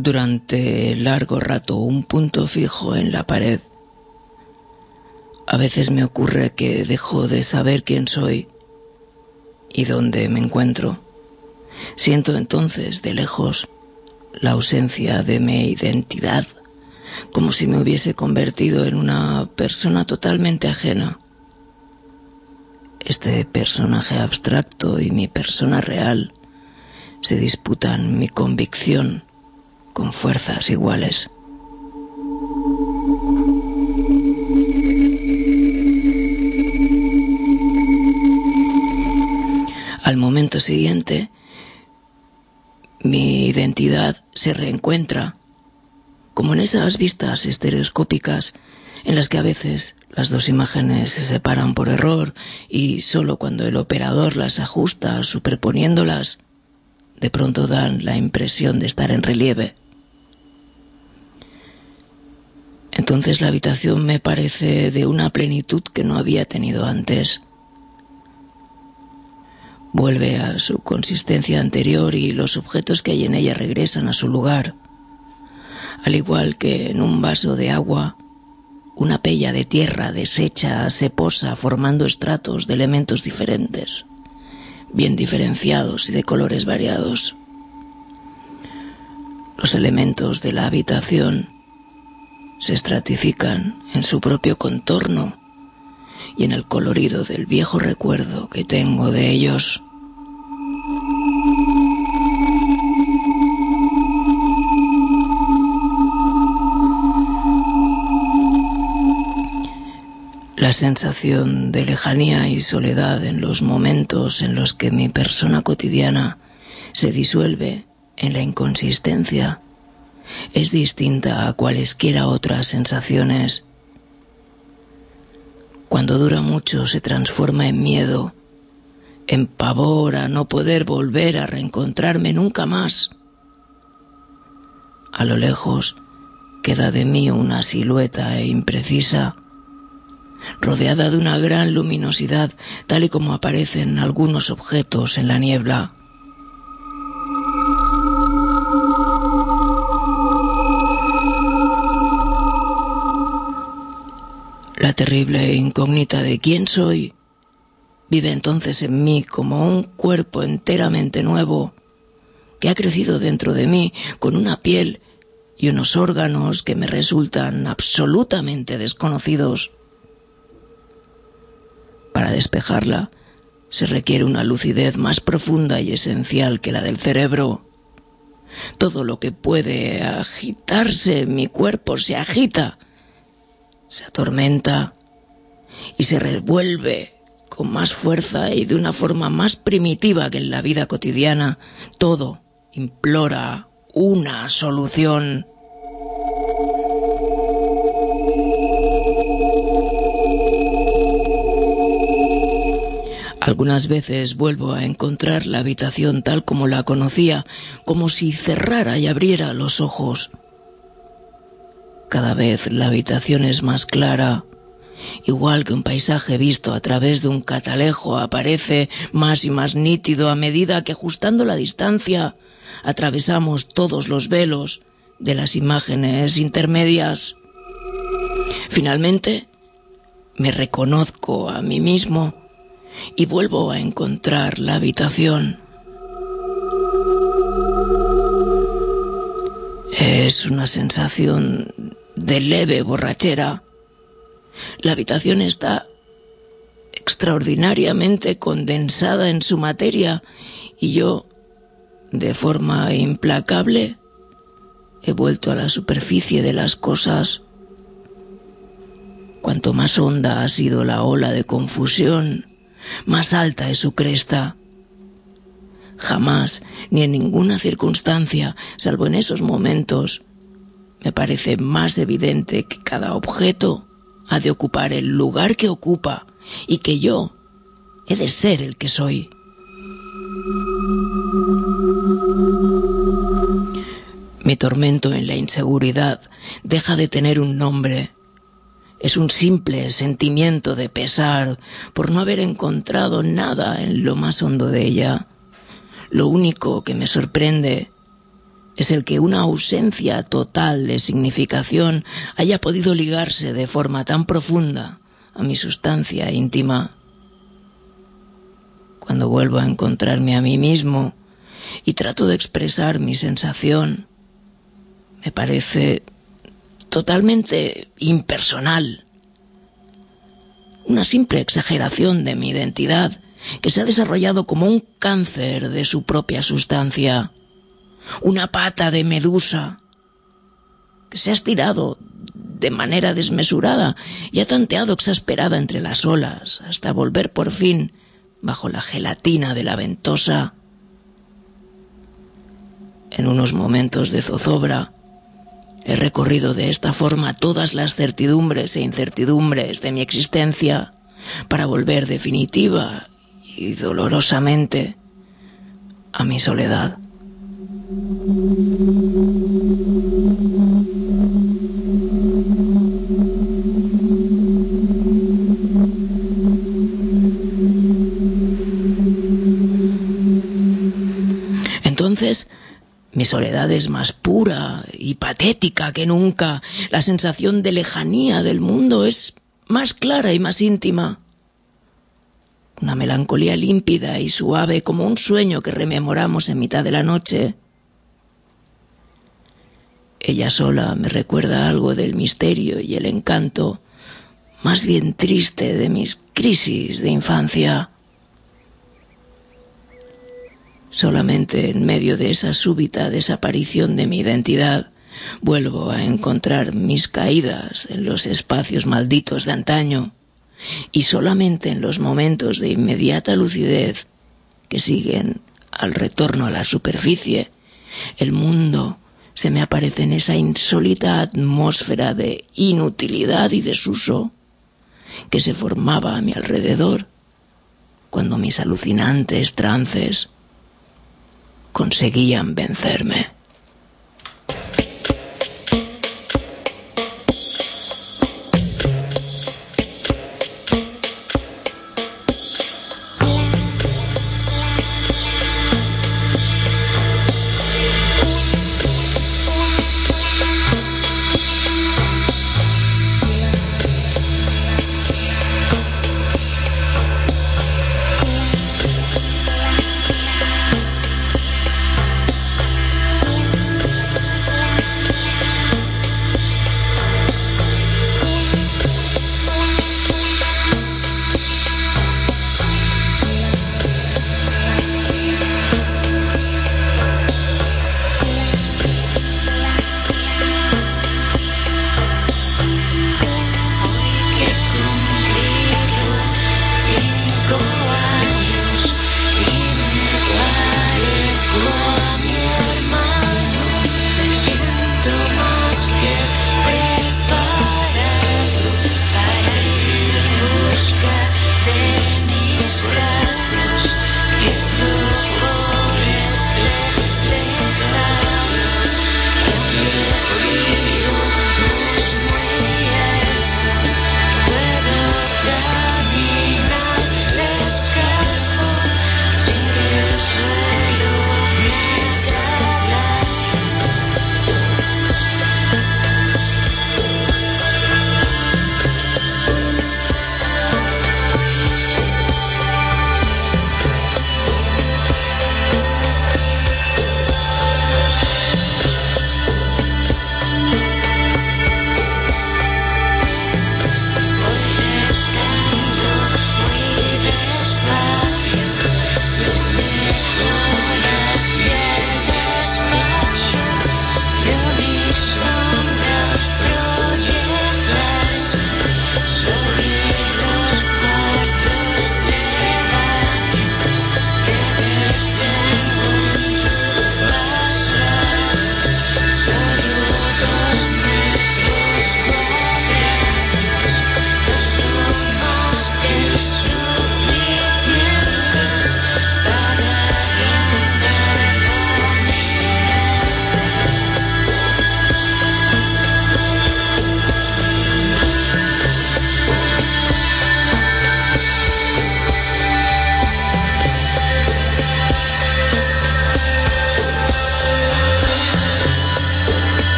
durante largo rato un punto fijo en la pared. A veces me ocurre que dejo de saber quién soy y dónde me encuentro. Siento entonces de lejos la ausencia de mi identidad, como si me hubiese convertido en una persona totalmente ajena. Este personaje abstracto y mi persona real se disputan mi convicción con fuerzas iguales. Al momento siguiente, mi identidad se reencuentra, como en esas vistas estereoscópicas en las que a veces las dos imágenes se separan por error y solo cuando el operador las ajusta superponiéndolas, de pronto dan la impresión de estar en relieve. Entonces la habitación me parece de una plenitud que no había tenido antes. Vuelve a su consistencia anterior y los objetos que hay en ella regresan a su lugar. Al igual que en un vaso de agua, una pella de tierra deshecha se posa formando estratos de elementos diferentes, bien diferenciados y de colores variados. Los elementos de la habitación se estratifican en su propio contorno y en el colorido del viejo recuerdo que tengo de ellos. La sensación de lejanía y soledad en los momentos en los que mi persona cotidiana se disuelve en la inconsistencia es distinta a cualesquiera otras sensaciones. Cuando dura mucho se transforma en miedo, en pavor a no poder volver a reencontrarme nunca más. A lo lejos queda de mí una silueta imprecisa, rodeada de una gran luminosidad, tal y como aparecen algunos objetos en la niebla. La terrible incógnita de quién soy vive entonces en mí como un cuerpo enteramente nuevo que ha crecido dentro de mí con una piel y unos órganos que me resultan absolutamente desconocidos. Para despejarla se requiere una lucidez más profunda y esencial que la del cerebro. Todo lo que puede agitarse en mi cuerpo se agita, se atormenta y se revuelve con más fuerza y de una forma más primitiva que en la vida cotidiana. Todo implora una solución. Algunas veces vuelvo a encontrar la habitación tal como la conocía, como si cerrara y abriera los ojos. Cada vez la habitación es más clara, igual que un paisaje visto a través de un catalejo aparece más y más nítido a medida que, ajustando la distancia, atravesamos todos los velos de las imágenes intermedias. Finalmente, me reconozco a mí mismo y vuelvo a encontrar la habitación. Es una sensación de leve borrachera. La habitación está extraordinariamente condensada en su materia y yo, de forma implacable, he vuelto a la superficie de las cosas. Cuanto más honda ha sido la ola de confusión, más alta es su cresta. Jamás, ni en ninguna circunstancia, salvo en esos momentos, me parece más evidente que cada objeto ha de ocupar el lugar que ocupa y que yo he de ser el que soy. Mi tormento en la inseguridad deja de tener un nombre. Es un simple sentimiento de pesar por no haber encontrado nada en lo más hondo de ella. Lo único que me sorprende es el que una ausencia total de significación haya podido ligarse de forma tan profunda a mi sustancia íntima. Cuando vuelvo a encontrarme a mí mismo y trato de expresar mi sensación, me parece totalmente impersonal. Una simple exageración de mi identidad que se ha desarrollado como un cáncer de su propia sustancia. Una pata de medusa que se ha estirado de manera desmesurada y ha tanteado exasperada entre las olas hasta volver por fin bajo la gelatina de la ventosa. En unos momentos de zozobra he recorrido de esta forma todas las certidumbres e incertidumbres de mi existencia para volver definitiva y dolorosamente a mi soledad. Entonces, mi soledad es más pura y patética que nunca. La sensación de lejanía del mundo es más clara y más íntima. Una melancolía límpida y suave como un sueño que rememoramos en mitad de la noche. Ella sola me recuerda algo del misterio y el encanto, más bien triste, de mis crisis de infancia. Solamente en medio de esa súbita desaparición de mi identidad vuelvo a encontrar mis caídas en los espacios malditos de antaño, y solamente en los momentos de inmediata lucidez que siguen al retorno a la superficie, el mundo se me aparece en esa insólita atmósfera de inutilidad y desuso que se formaba a mi alrededor cuando mis alucinantes trances conseguían vencerme.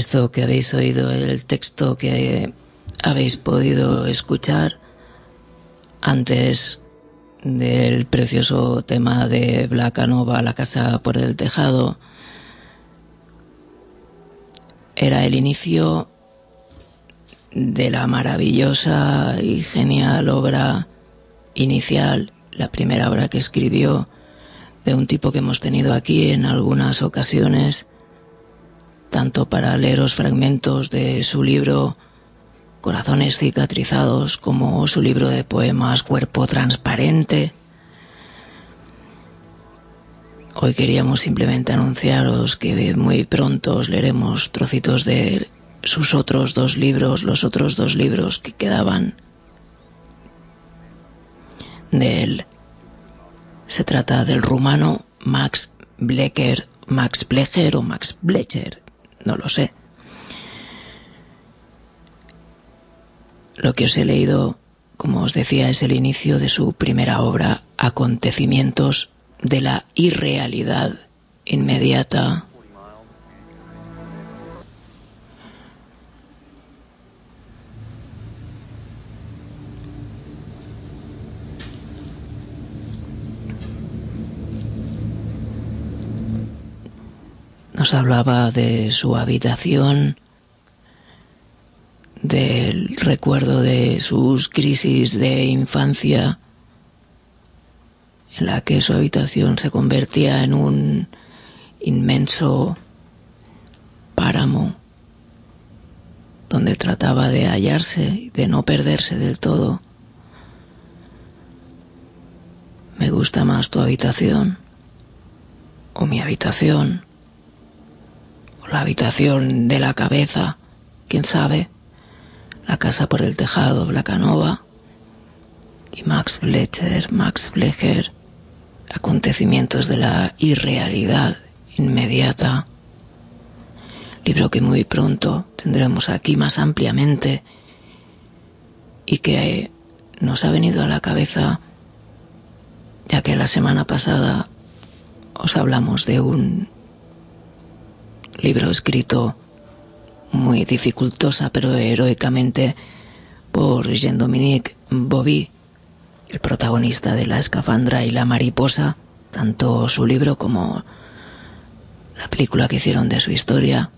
Esto que habéis oído, el texto que habéis podido escuchar antes del precioso tema de Vlacanova, La casa por el tejado, era el inicio de la maravillosa y genial obra inicial, la primera obra que escribió, de un tipo que hemos tenido aquí en algunas ocasiones, tanto para leeros fragmentos de su libro Corazones cicatrizados, como su libro de poemas Cuerpo transparente. Hoy queríamos simplemente anunciaros que muy pronto os leeremos trocitos de sus otros dos libros, los otros dos libros que quedaban de él. Se trata del rumano Max Blecher o Max Blecher, no lo sé. Lo que os he leído, como os decía, es el inicio de su primera obra, Acontecimientos de la irrealidad inmediata. Nos hablaba de su habitación, del recuerdo de sus crisis de infancia, en la que su habitación se convertía en un inmenso páramo donde trataba de hallarse y de no perderse del todo. Me gusta más tu habitación, o mi habitación, o la habitación de la cabeza, quién sabe. La casa por el tejado, Vlacanova, y Max Blecher, Acontecimientos de la irrealidad inmediata. Libro que muy pronto tendremos aquí más ampliamente y que nos ha venido a la cabeza ya que la semana pasada os hablamos de un libro escrito muy dificultosa pero heroicamente por Jean-Dominique Bauby, el protagonista de La escafandra y la mariposa, tanto su libro como la película que hicieron de su historia.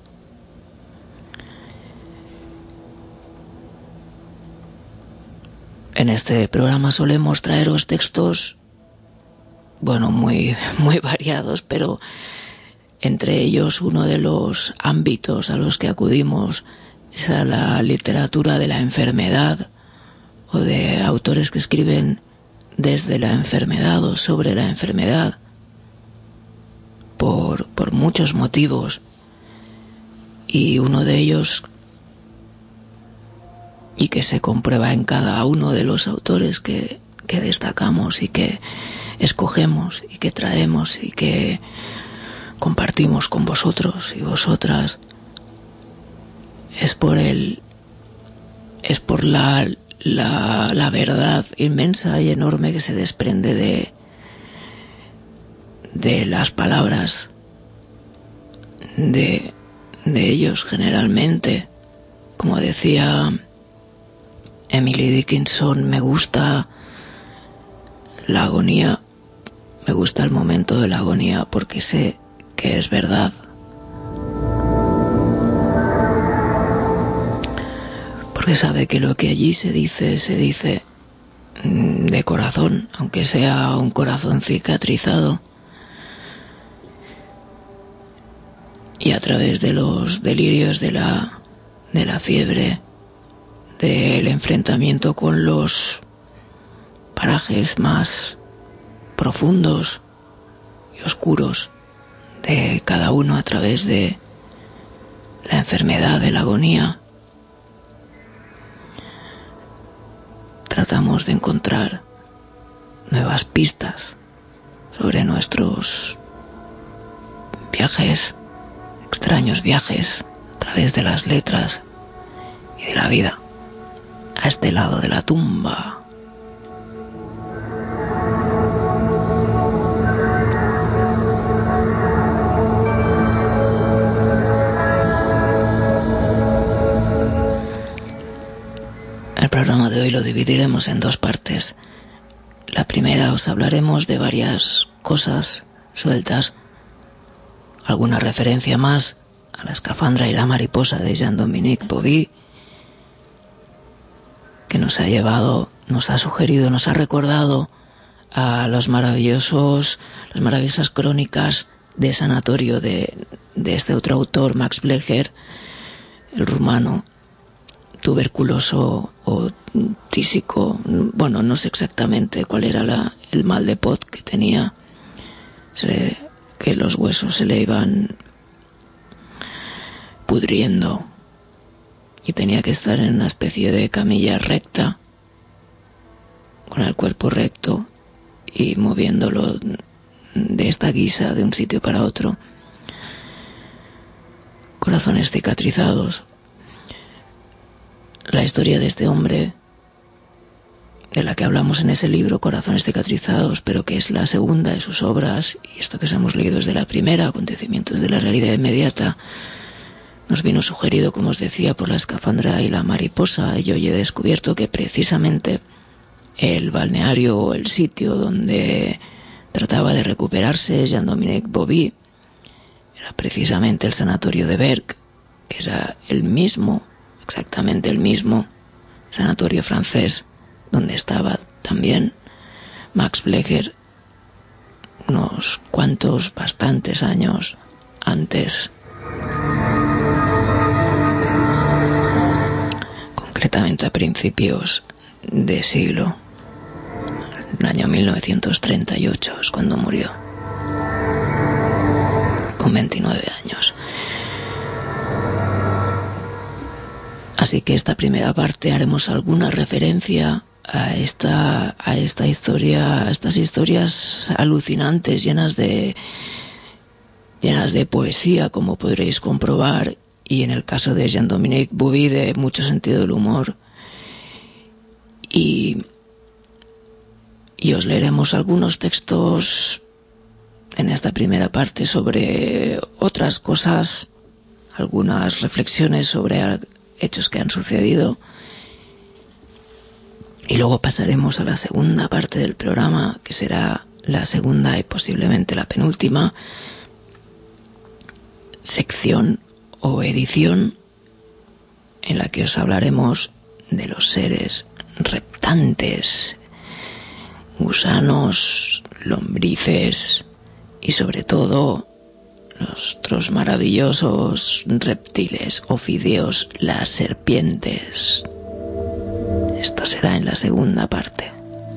En este programa solemos traeros textos, bueno, muy variados, pero entre ellos uno de los ámbitos a los que acudimos es a la literatura de la enfermedad, o de autores que escriben desde la enfermedad o sobre la enfermedad, por muchos motivos. Y uno de ellos, y que se comprueba en cada uno de los autores que destacamos y que escogemos y que traemos y que compartimos con vosotros y vosotras, es por la verdad inmensa y enorme que se desprende de las palabras de ellos generalmente. Como decía Emily Dickinson, me gusta la agonía, me gusta el momento de la agonía porque sé que es verdad. Porque sabe que lo que allí se dice de corazón, aunque sea un corazón cicatrizado. Y a través de los delirios de la fiebre, del enfrentamiento con los parajes más profundos y oscuros de cada uno a través de la enfermedad, de la agonía, tratamos de encontrar nuevas pistas sobre nuestros viajes, extraños viajes a través de las letras y de la vida, a este lado de la tumba. programa de hoy lo dividiremos en dos partes. La primera os hablaremos de varias cosas sueltas, alguna referencia más a la escafandra y la mariposa de Jean-Dominique Bauby, que nos ha sugerido, nos ha recordado a las maravillosas crónicas de sanatorio de este otro autor, Max Blecher, el rumano, tuberculoso o tísico, bueno, no sé exactamente cuál era el mal de Pot que tenía, que los huesos se le iban pudriendo y tenía que estar en una especie de camilla recta, con el cuerpo recto y moviéndolo de esta guisa de un sitio para otro. Corazones cicatrizados. La historia de este hombre, de la que hablamos en ese libro, Corazones cicatrizados, pero que es la segunda de sus obras, y esto que hemos leído es de la primera, Acontecimientos de la realidad inmediata, nos vino sugerido, como os decía, por la escafandra y la mariposa. Y yo he descubierto que precisamente el balneario o el sitio donde trataba de recuperarse Jean-Dominique Bauby era precisamente el sanatorio de Berck, que era exactamente el mismo sanatorio francés donde estaba también Max Blecher unos cuantos, bastantes años antes. Concretamente a principios de siglo. El año 1938 es cuando murió, con 29 años. Así que esta primera parte haremos alguna referencia a esta historia, a estas historias alucinantes, llenas de poesía, como podréis comprobar, y en el caso de Jean-Dominique Bauby, de mucho sentido del humor. Y os leeremos algunos textos en esta primera parte sobre otras cosas, algunas reflexiones sobre hechos que han sucedido, y luego pasaremos a la segunda parte del programa, que será la segunda y posiblemente la penúltima sección o edición, en la que os hablaremos de los seres reptantes, gusanos, lombrices y sobre todo nuestros maravillosos reptiles ofideos, las serpientes. Esto será en la segunda parte.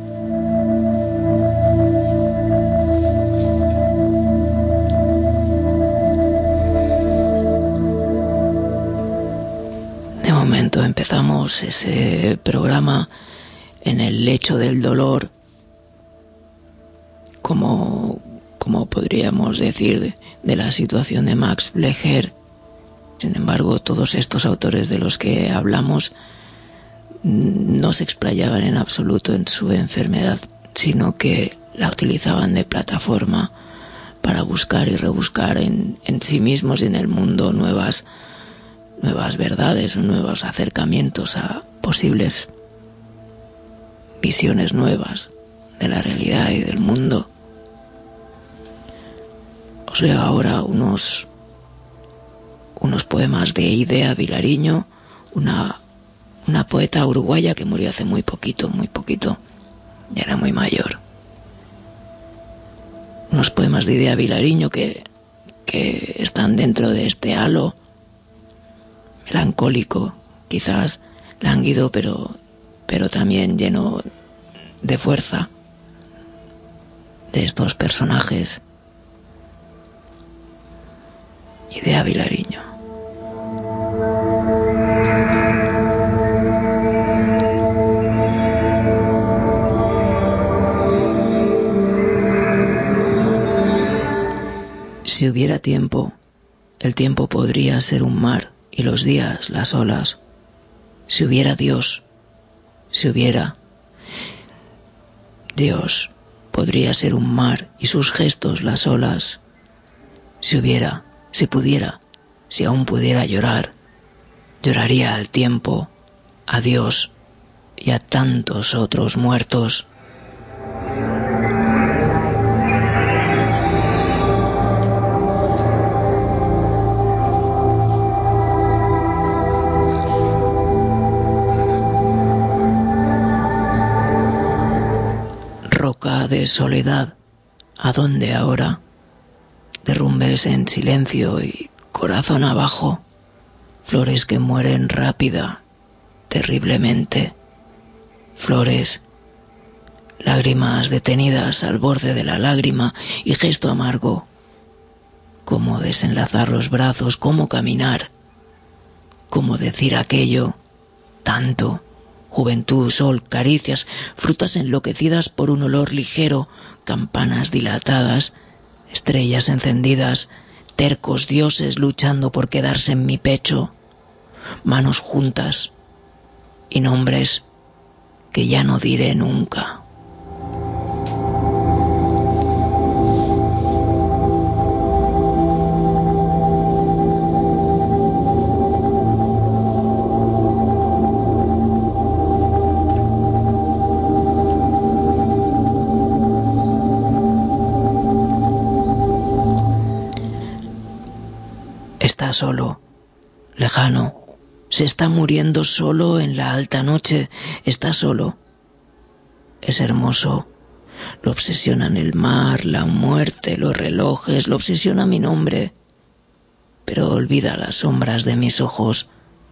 De momento empezamos ese programa en el lecho del dolor, como podríamos decir, de la situación de Max Blecher. Sin embargo, todos estos autores de los que hablamos no se explayaban en absoluto en su enfermedad, sino que la utilizaban de plataforma para buscar y rebuscar en sí mismos y en el mundo nuevas verdades o nuevos acercamientos a posibles visiones nuevas de la realidad y del mundo. Os leo ahora unos poemas de Idea Vilariño, una poeta uruguaya que murió hace muy poquito, ya era muy mayor. Unos poemas de Idea Vilariño que están dentro de este halo melancólico, quizás lánguido, pero también lleno de fuerza de estos personajes. Idea Vilariño. Si hubiera tiempo, el tiempo podría ser un mar y los días las olas. Si hubiera Dios, Dios podría ser un mar y sus gestos las olas. Si pudiera, si aún pudiera llorar, lloraría al tiempo, a Dios y a tantos otros muertos. Roca de soledad, ¿a dónde ahora? Derrumbes en silencio y corazón abajo, flores que mueren rápida, terriblemente, flores, lágrimas detenidas al borde de la lágrima y gesto amargo. Cómo desenlazar los brazos, cómo caminar, cómo decir aquello, tanto. Juventud, sol, caricias, frutas enloquecidas por un olor ligero, campanas dilatadas, estrellas encendidas, tercos dioses luchando por quedarse en mi pecho, manos juntas y nombres que ya no diré nunca. Está solo, lejano, se está muriendo solo en la alta noche, está solo. Es hermoso, lo obsesionan el mar, la muerte, los relojes, lo obsesiona mi nombre, pero olvida las sombras de mis ojos.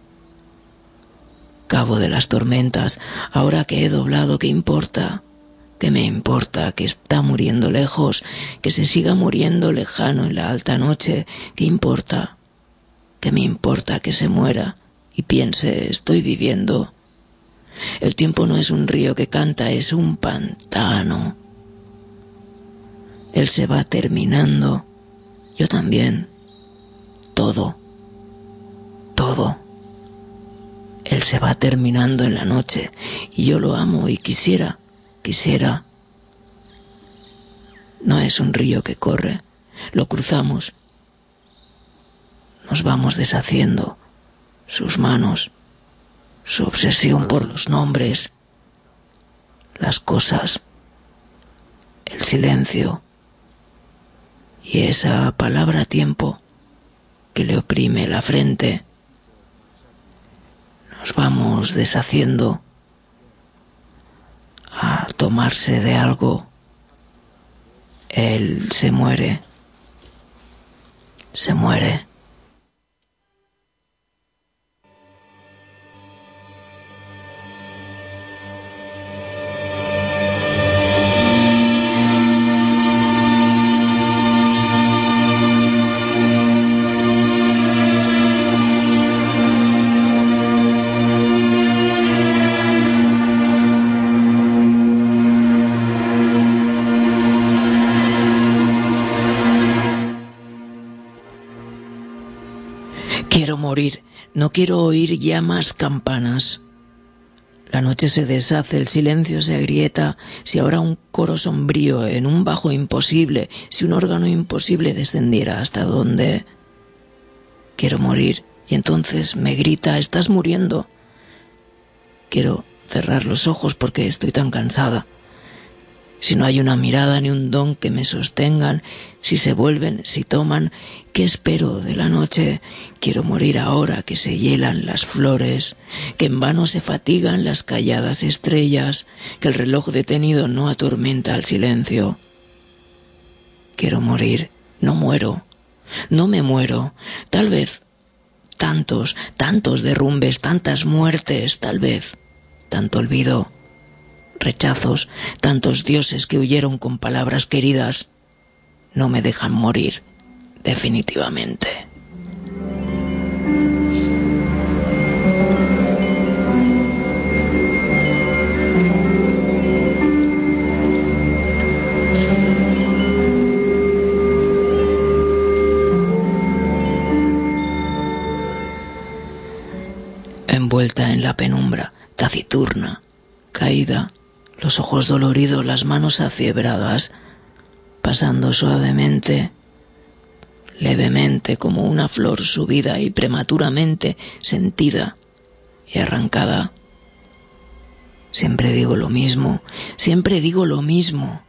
Cabo de las tormentas, ahora que he doblado, ¿qué importa? ¿Qué me importa que está muriendo lejos, que se siga muriendo lejano en la alta noche? ¿Qué importa? ¿Qué me importa que se muera y piense estoy viviendo? El tiempo no es un río que canta, es un pantano. Él se va terminando, yo también. Todo, todo. Él se va terminando en la noche y yo lo amo y quisiera. No es un río que corre, lo cruzamos. Nos vamos deshaciendo, sus manos, su obsesión por los nombres, las cosas, el silencio y esa palabra tiempo que le oprime la frente. Nos vamos deshaciendo a tomarse de algo. Él se muere. Quiero morir, no quiero oír ya más campanas. La noche se deshace, el silencio se agrieta, si ahora un coro sombrío en un bajo imposible, si un órgano imposible descendiera hasta donde... Quiero morir, y entonces me grita, estás muriendo. Quiero cerrar los ojos porque estoy tan cansada. Si no hay una mirada ni un don que me sostengan, si se vuelven, si toman, ¿qué espero de la noche? Quiero morir ahora que se hielan las flores, que en vano se fatigan las calladas estrellas, que el reloj detenido no atormenta el silencio. Quiero morir, no muero, no me muero, tal vez tantos derrumbes, tantas muertes, tal vez tanto olvido, rechazos, tantos dioses que huyeron con palabras queridas, no me dejan morir, definitivamente. Envuelta en la penumbra, taciturna, caída, los ojos doloridos, las manos afiebradas, pasando suavemente, levemente, como una flor subida y prematuramente sentida y arrancada. Siempre digo lo mismo, siempre digo lo mismo.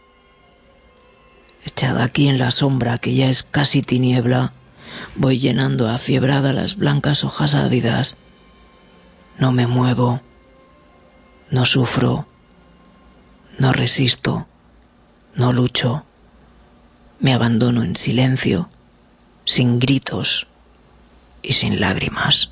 Echada aquí en la sombra, que ya es casi tiniebla, voy llenando afiebrada las blancas hojas ávidas. No me muevo, no sufro, no resisto, no lucho. Me abandono en silencio, sin gritos y sin lágrimas.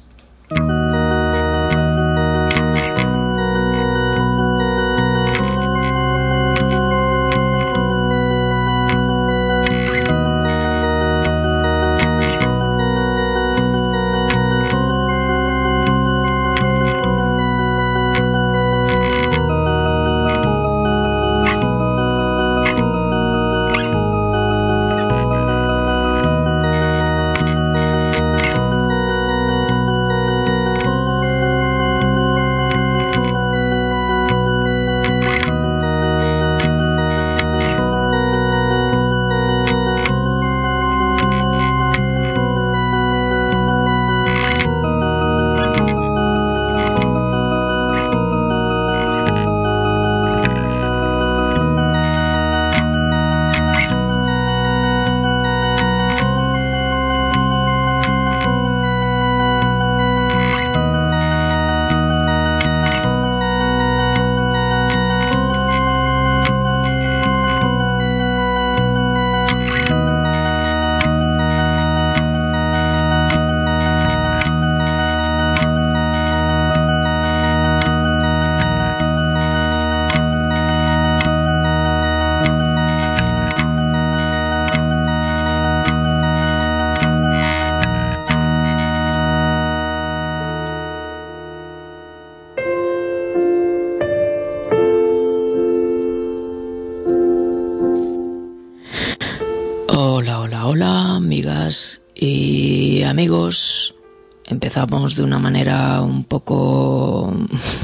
Hola, amigas y amigos. Empezamos de una manera un poco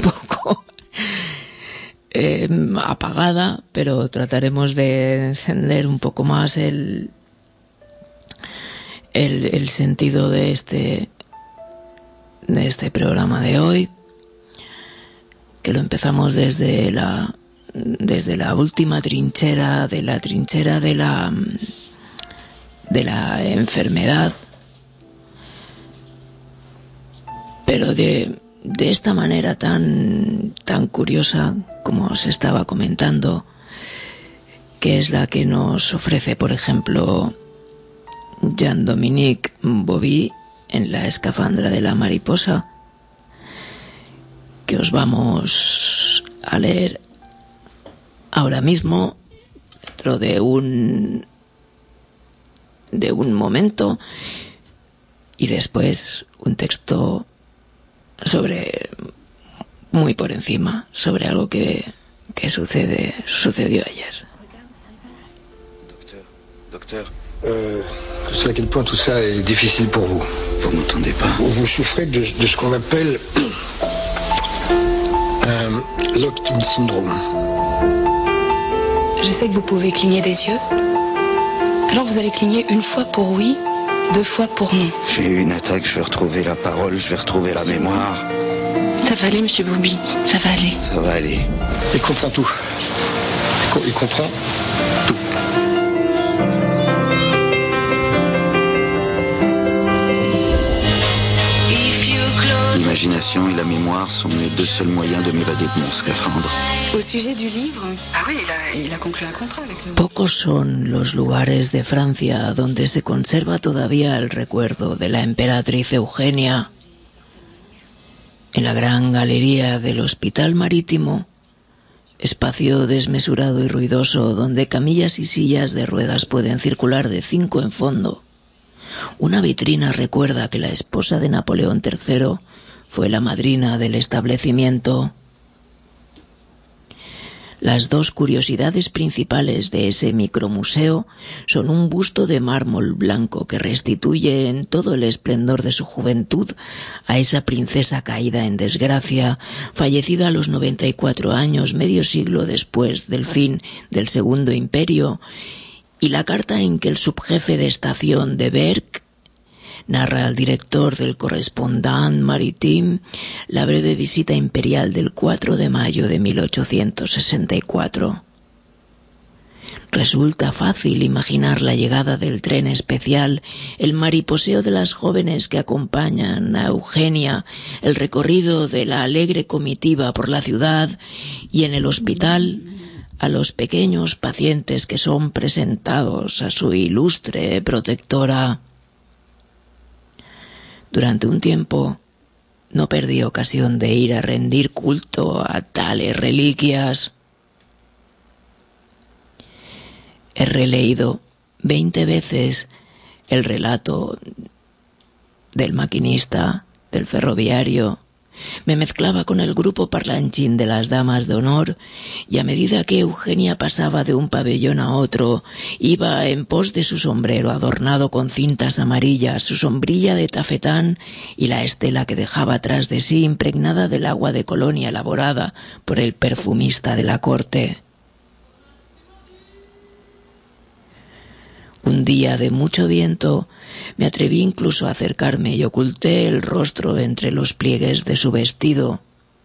apagada, pero trataremos de encender un poco más el sentido de este programa de hoy, que lo empezamos desde la última trinchera, de la trinchera de la enfermedad, pero de esta manera tan curiosa, como os estaba comentando, que es la que nos ofrece, por ejemplo, Jean-Dominique Bauby en La escafandra de la mariposa, que os vamos a leer ahora mismo, dentro de un momento, y después un texto muy por encima, sobre algo que sucedió ayer. Docteur. Je sais à quel point tout ça est difficile pour vous. Vous m'entendez pas? Vous souffrez de ce qu'on appelle un locked-in syndrome. Je sais que vous pouvez cligner des yeux. Alors vous allez cligner une fois pour oui, 2 fois pour non. J'ai eu une attaque, je vais retrouver la parole, je vais retrouver la mémoire. Ça va aller, monsieur Bauby, ça va aller. Ça va aller. Il comprend tout. Il comprend tout. L'imagination et la mémoire sont les 2 seuls moyens de m'évader de mon scaphandre. Au sujet du livre, ah oui, il a conclu un contrat avec nous. Pocos son los lugares de Francia donde se conserva todavía el recuerdo de la emperatriz Eugenia. En la gran galería del Hospital Marítimo, espacio desmesurado y ruidoso donde camillas y sillas de ruedas pueden circular de 5 en fondo, una vitrina recuerda que la esposa de Napoleón III fue la madrina del establecimiento. Las 2 curiosidades principales de ese micromuseo son un busto de mármol blanco que restituye en todo el esplendor de su juventud a esa princesa caída en desgracia, fallecida a los 94 años, medio siglo después del fin del Segundo Imperio, y la carta en que el subjefe de estación de Berck narra el director del Correspondant Maritime la breve visita imperial del 4 de mayo de 1864. Resulta fácil imaginar la llegada del tren especial, el mariposeo de las jóvenes que acompañan a Eugenia, el recorrido de la alegre comitiva por la ciudad y en el hospital a los pequeños pacientes que son presentados a su ilustre protectora. Durante un tiempo no perdí ocasión de ir a rendir culto a tales reliquias. He releído 20 veces el relato del maquinista, del ferroviario. Me mezclaba con el grupo parlanchín de las damas de honor y a medida que Eugenia pasaba de un pabellón a otro, iba en pos de su sombrero adornado con cintas amarillas, su sombrilla de tafetán y la estela que dejaba tras de sí impregnada del agua de colonia elaborada por el perfumista de la corte. Un día de mucho viento me atreví incluso a acercarme y oculté el rostro entre los pliegues de su vestido.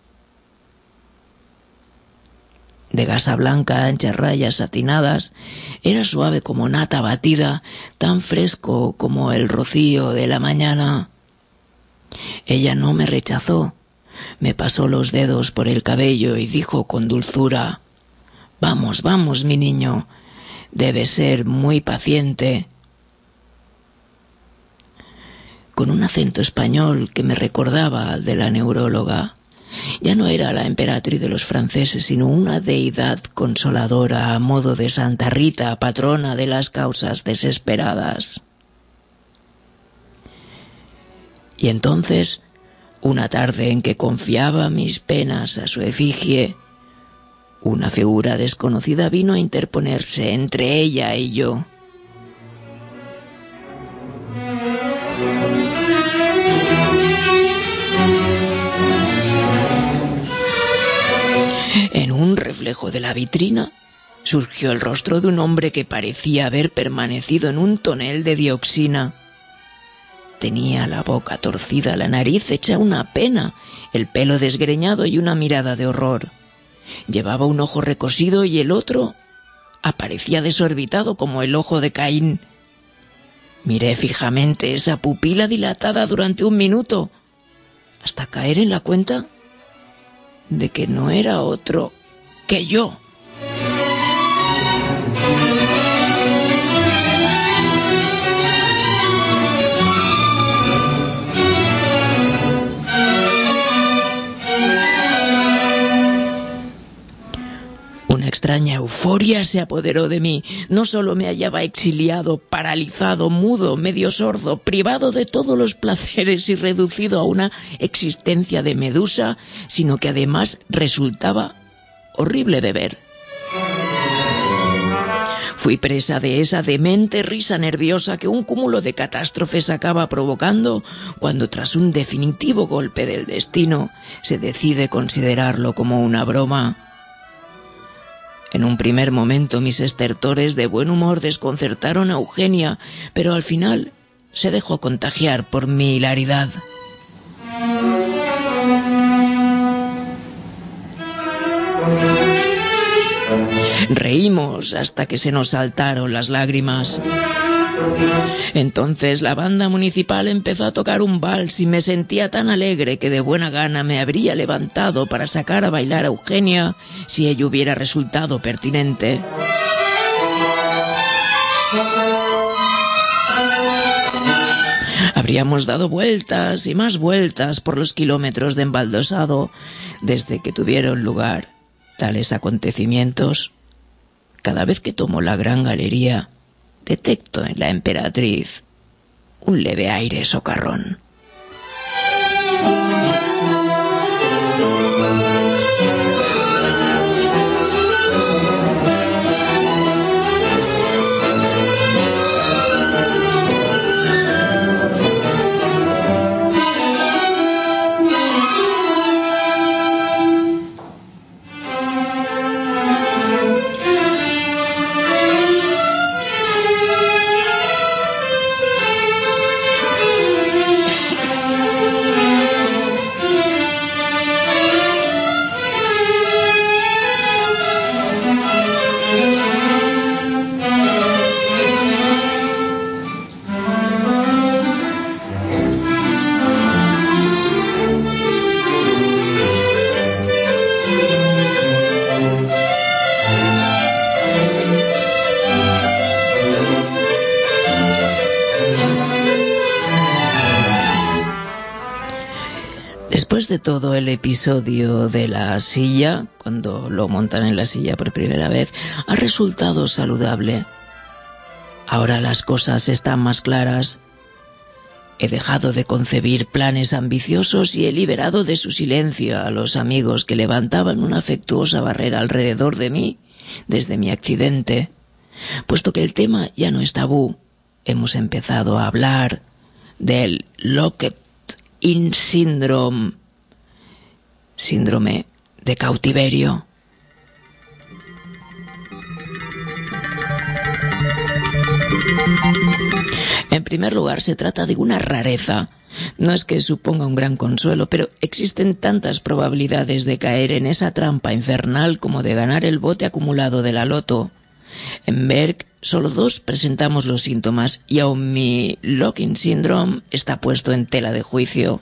De gasa blanca, anchas rayas satinadas, era suave como nata batida, tan fresco como el rocío de la mañana. Ella no me rechazó, me pasó los dedos por el cabello y dijo con dulzura: «Vamos, vamos, mi niño. Debe ser muy paciente», con un acento español que me recordaba al de la neuróloga. Ya no era la emperatriz de los franceses, sino una deidad consoladora a modo de Santa Rita, patrona de las causas desesperadas. Y entonces, una tarde en que confiaba mis penas a su efigie, una figura desconocida vino a interponerse entre ella y yo. En un reflejo de la vitrina surgió el rostro de un hombre que parecía haber permanecido en un tonel de dioxina. Tenía la boca torcida, la nariz hecha una pena, el pelo desgreñado y una mirada de horror. Llevaba un ojo recosido y el otro aparecía desorbitado como el ojo de Caín. Miré fijamente esa pupila dilatada durante un minuto, hasta caer en la cuenta de que no era otro que yo. Una extraña euforia se apoderó de mí. No solo me hallaba exiliado, paralizado, mudo, medio sordo, privado de todos los placeres y reducido a una existencia de medusa, sino que además resultaba horrible de ver. Fui presa de esa demente risa nerviosa que un cúmulo de catástrofes acaba provocando cuando, tras un definitivo golpe del destino, se decide considerarlo como una broma. En un primer momento mis estertores de buen humor desconcertaron a Eugenia, pero al final se dejó contagiar por mi hilaridad. Reímos hasta que se nos saltaron las lágrimas. Entonces la banda municipal empezó a tocar un vals y me sentía tan alegre que de buena gana me habría levantado para sacar a bailar a Eugenia si ello hubiera resultado pertinente. Habríamos dado vueltas y más vueltas por los kilómetros de embaldosado desde que tuvieron lugar tales acontecimientos. Cada vez que tomo la gran galería, detecto en la emperatriz un leve aire socarrón. Después de todo el episodio de la silla, cuando lo montan en la silla por primera vez, ha resultado saludable. Ahora las cosas están más claras. He dejado de concebir planes ambiciosos y he liberado de su silencio a los amigos que levantaban una afectuosa barrera alrededor de mí desde mi accidente. Puesto que el tema ya no es tabú, hemos empezado a hablar del Locked-in Syndrome, síndrome de cautiverio. En primer lugar, se trata de una rareza. No es que suponga un gran consuelo, pero existen tantas probabilidades de caer en esa trampa infernal como de ganar el bote acumulado de la loto. En Berg, solo 2 presentamos los síntomas y aún mi Locked-in Syndrome está puesto en tela de juicio.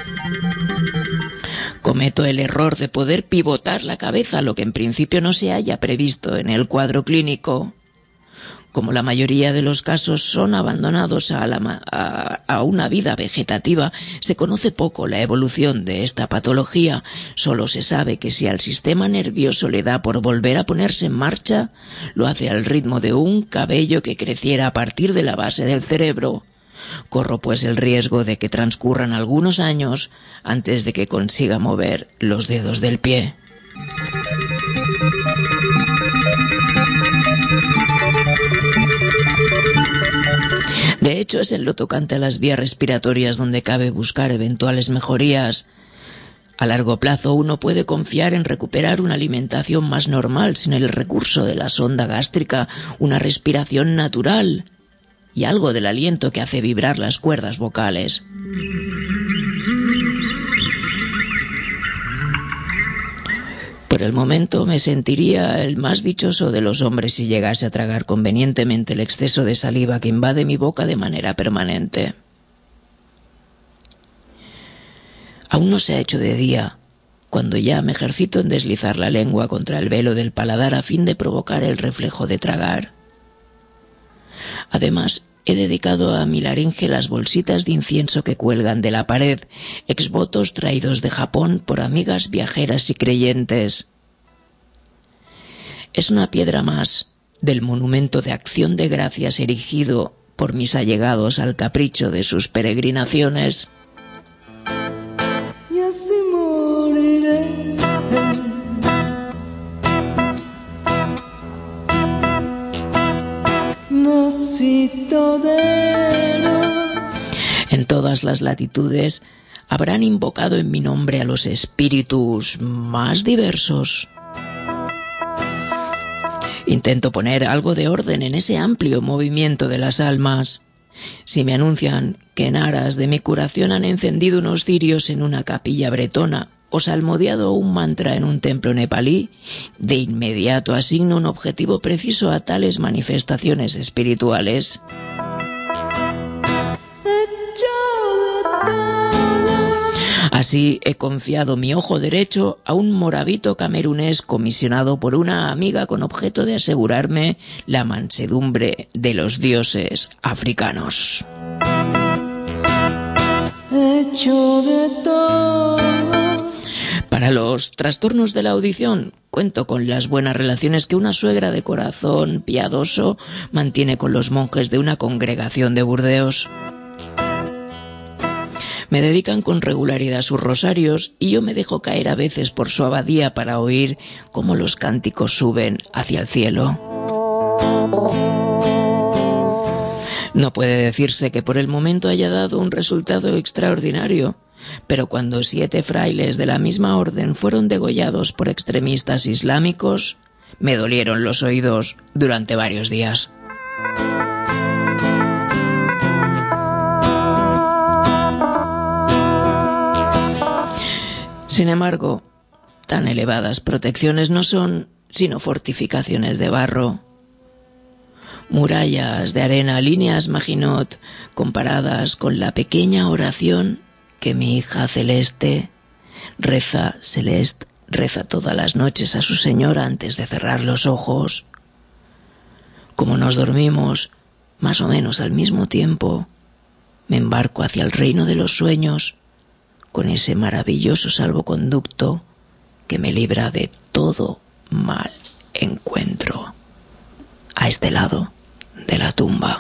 Cometo el error de poder pivotar la cabeza, lo que en principio no se haya previsto en el cuadro clínico. Como la mayoría de los casos son abandonados a una vida vegetativa, se conoce poco la evolución de esta patología. Solo se sabe que si al sistema nervioso le da por volver a ponerse en marcha, lo hace al ritmo de un cabello que creciera a partir de la base del cerebro. Corro pues el riesgo de que transcurran algunos años antes de que consiga mover los dedos del pie. De hecho, es en lo tocante a las vías respiratorias donde cabe buscar eventuales mejorías. A largo plazo uno puede confiar en recuperar una alimentación más normal sin el recurso de la sonda gástrica, una respiración natural y algo del aliento que hace vibrar las cuerdas vocales. Por el momento me sentiría el más dichoso de los hombres si llegase a tragar convenientemente el exceso de saliva que invade mi boca de manera permanente. Aún no se ha hecho de día, cuando ya me ejercito en deslizar la lengua contra el velo del paladar a fin de provocar el reflejo de tragar. Además, he dedicado a mi laringe las bolsitas de incienso que cuelgan de la pared, exvotos traídos de Japón por amigas viajeras y creyentes. Es una piedra más del monumento de acción de gracias erigido por mis allegados al capricho de sus peregrinaciones. Y así moriré. En todas las latitudes habrán invocado en mi nombre a los espíritus más diversos. Intento poner algo de orden en ese amplio movimiento de las almas. Si me anuncian que en aras de mi curación han encendido unos cirios en una capilla bretona o salmodiado un mantra en un templo nepalí, de inmediato asigno un objetivo preciso a tales manifestaciones espirituales. Así he confiado mi ojo derecho a un morabito camerunés comisionado por una amiga con objeto de asegurarme la mansedumbre de los dioses africanos. Hecho de todo. Para los trastornos de la audición, cuento con las buenas relaciones que una suegra de corazón piadoso mantiene con los monjes de una congregación de Burdeos. Me dedican con regularidad sus rosarios y yo me dejo caer a veces por su abadía para oír cómo los cánticos suben hacia el cielo. No puede decirse que por el momento haya dado un resultado extraordinario, pero cuando 7 frailes de la misma orden fueron degollados por extremistas islámicos, me dolieron los oídos durante varios días. Sin embargo, tan elevadas protecciones no son sino fortificaciones de barro. Murallas de arena, líneas Maginot, comparadas con la pequeña oración que mi hija Celeste reza todas las noches a su señora antes de cerrar los ojos. Como nos dormimos más o menos al mismo tiempo, me embarco hacia el reino de los sueños con ese maravilloso salvoconducto que me libra de todo mal encuentro, a este lado de la tumba.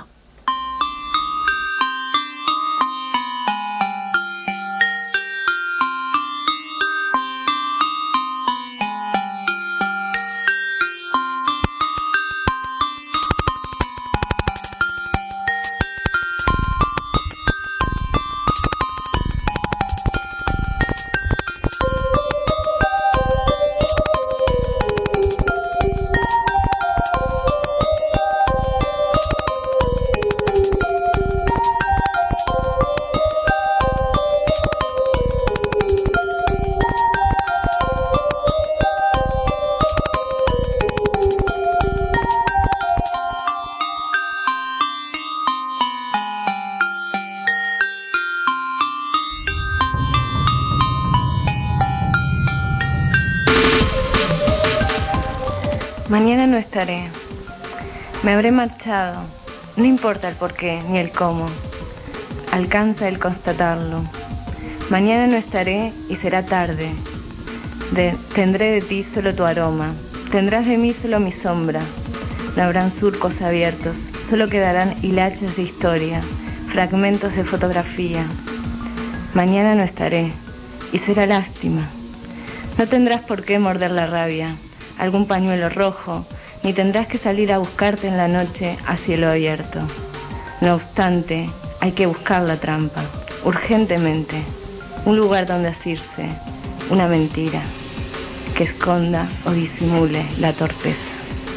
Mañana no estaré. Me habré marchado. No importa el porqué ni el cómo. Alcanza el constatarlo. Mañana no estaré y será tarde. Tendré de ti solo tu aroma. Tendrás de mí solo mi sombra. No habrán surcos abiertos. Solo quedarán hilachas de historia, fragmentos de fotografía. Mañana no estaré y será lástima. No tendrás por qué morder la rabia, algún pañuelo rojo, ni tendrás que salir a buscarte en la noche a cielo abierto. No obstante, hay que buscar la trampa, urgentemente, un lugar donde asirse, una mentira, que esconda o disimule la torpeza.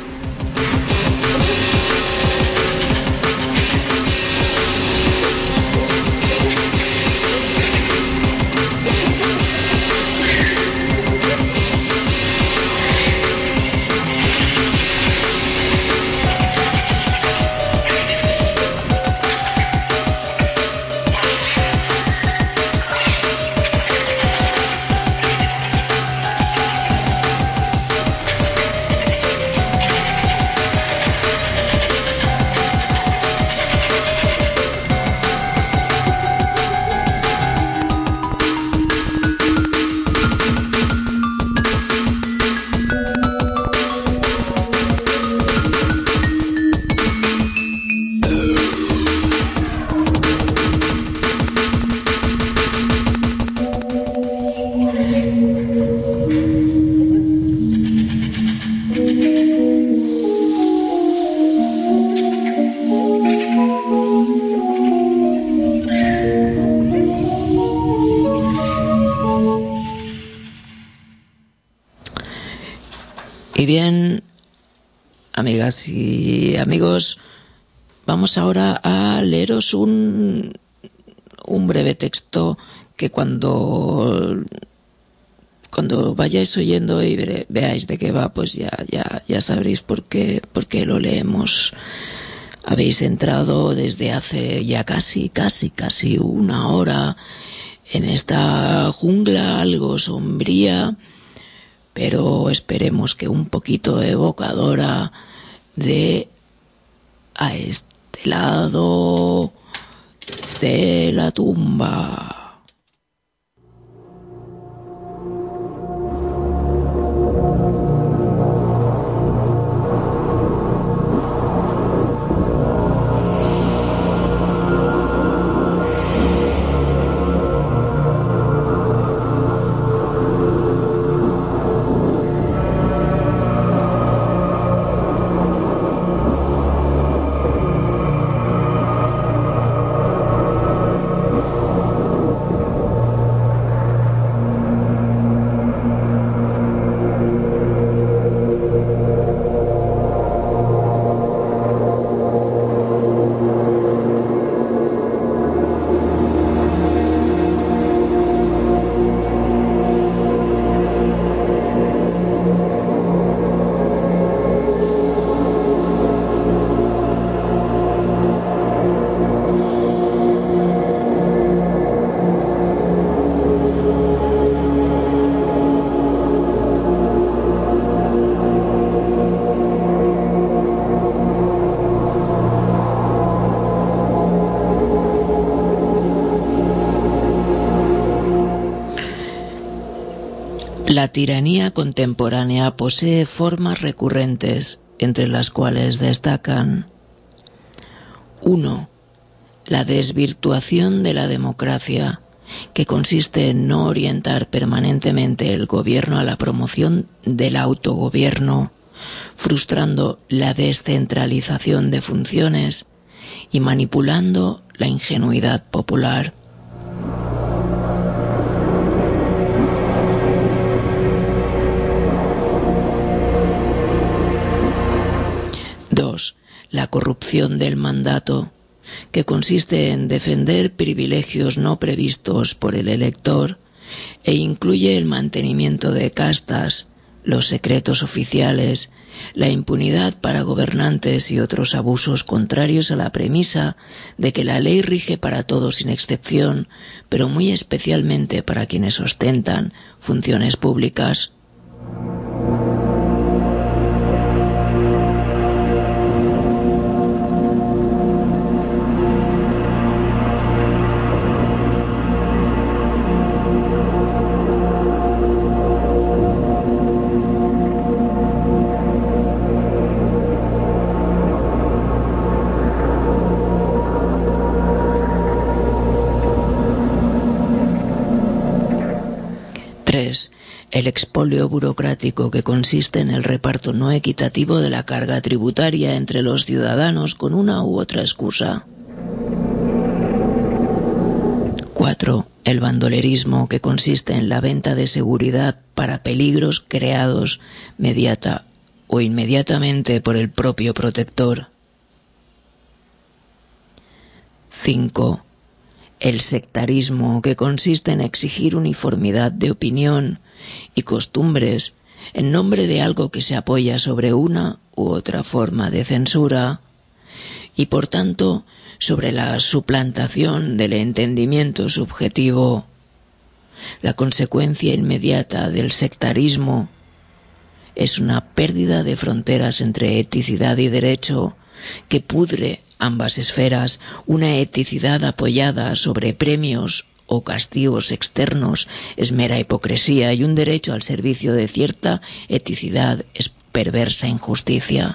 Y bien, amigas y amigos, vamos ahora a leeros un breve texto que cuando vayáis oyendo y veáis de qué va, pues ya sabréis por qué lo leemos. Habéis entrado desde hace ya casi una hora en esta jungla algo sombría, pero esperemos que un poquito evocadora de a este lado de la tumba. La tiranía contemporánea posee formas recurrentes, entre las cuales destacan: 1. La desvirtuación de la democracia, que consiste en no orientar permanentemente el gobierno a la promoción del autogobierno, frustrando la descentralización de funciones y manipulando la ingenuidad popular. 2. La corrupción del mandato, que consiste en defender privilegios no previstos por el elector e incluye el mantenimiento de castas, los secretos oficiales, la impunidad para gobernantes y otros abusos contrarios a la premisa de que la ley rige para todos sin excepción, pero muy especialmente para quienes ostentan funciones públicas. El expolio burocrático, que consiste en el reparto no equitativo de la carga tributaria entre los ciudadanos con una u otra excusa. 4. El bandolerismo, que consiste en la venta de seguridad para peligros creados mediata o inmediatamente por el propio protector. 5. El sectarismo, que consiste en exigir uniformidad de opinión y costumbres en nombre de algo que se apoya sobre una u otra forma de censura y, por tanto, sobre la suplantación del entendimiento subjetivo. La consecuencia inmediata del sectarismo es una pérdida de fronteras entre eticidad y derecho que pudre ambas esferas, una eticidad apoyada sobre premios o castigos externos es mera hipocresía, y un derecho al servicio de cierta eticidad es perversa injusticia.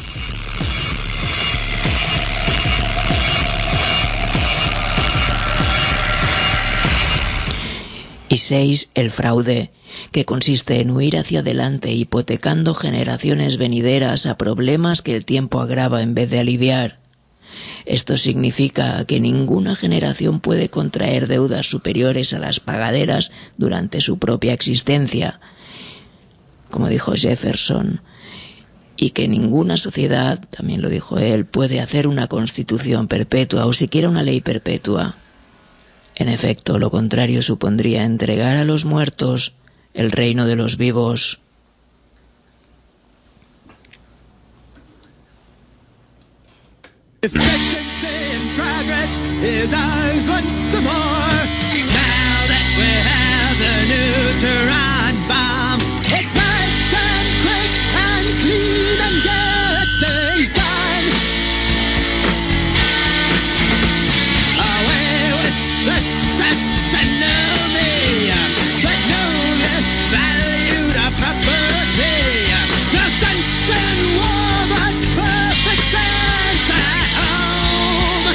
Y 6. El fraude, que consiste en huir hacia adelante hipotecando generaciones venideras a problemas que el tiempo agrava en vez de aliviar. Esto significa que ninguna generación puede contraer deudas superiores a las pagaderas durante su propia existencia, como dijo Jefferson, y que ninguna sociedad, también lo dijo él, puede hacer una constitución perpetua o siquiera una ley perpetua. En efecto, lo contrario supondría entregar a los muertos el reino de los vivos. Efficiency and progress is ours once more. Now that we have the neutron bomb, it's nice and quick and clean and gets things done. Away with the sense and know me, but no less value to property. No sense in war, but perfect sense at home.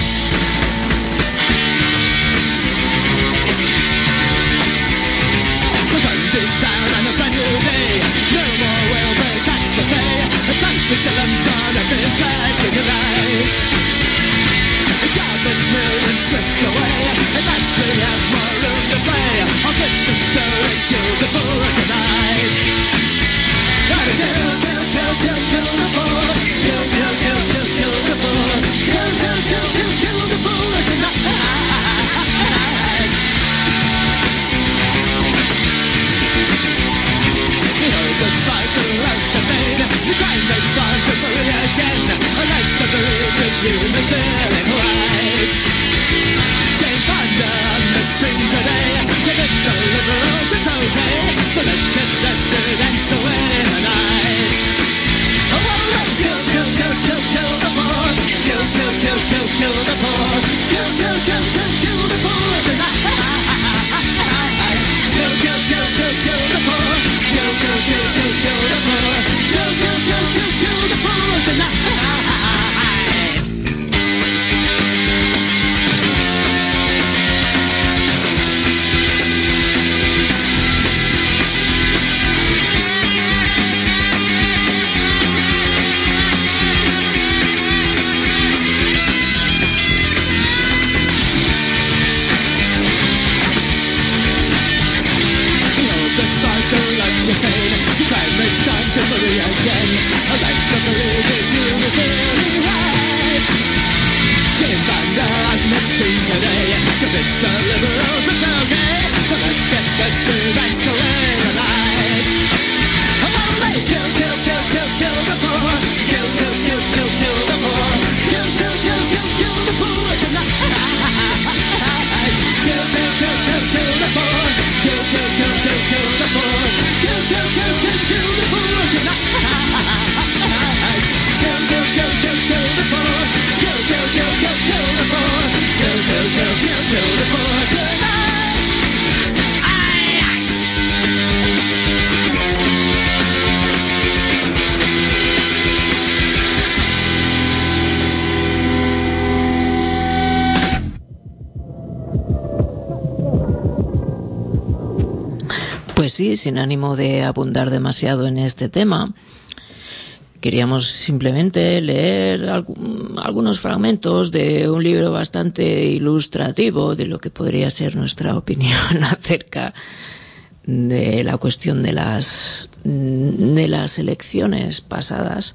Pues sí, sin ánimo de abundar demasiado en este tema, queríamos simplemente leer algunos fragmentos de un libro bastante ilustrativo de lo que podría ser nuestra opinión acerca de la cuestión de las elecciones pasadas.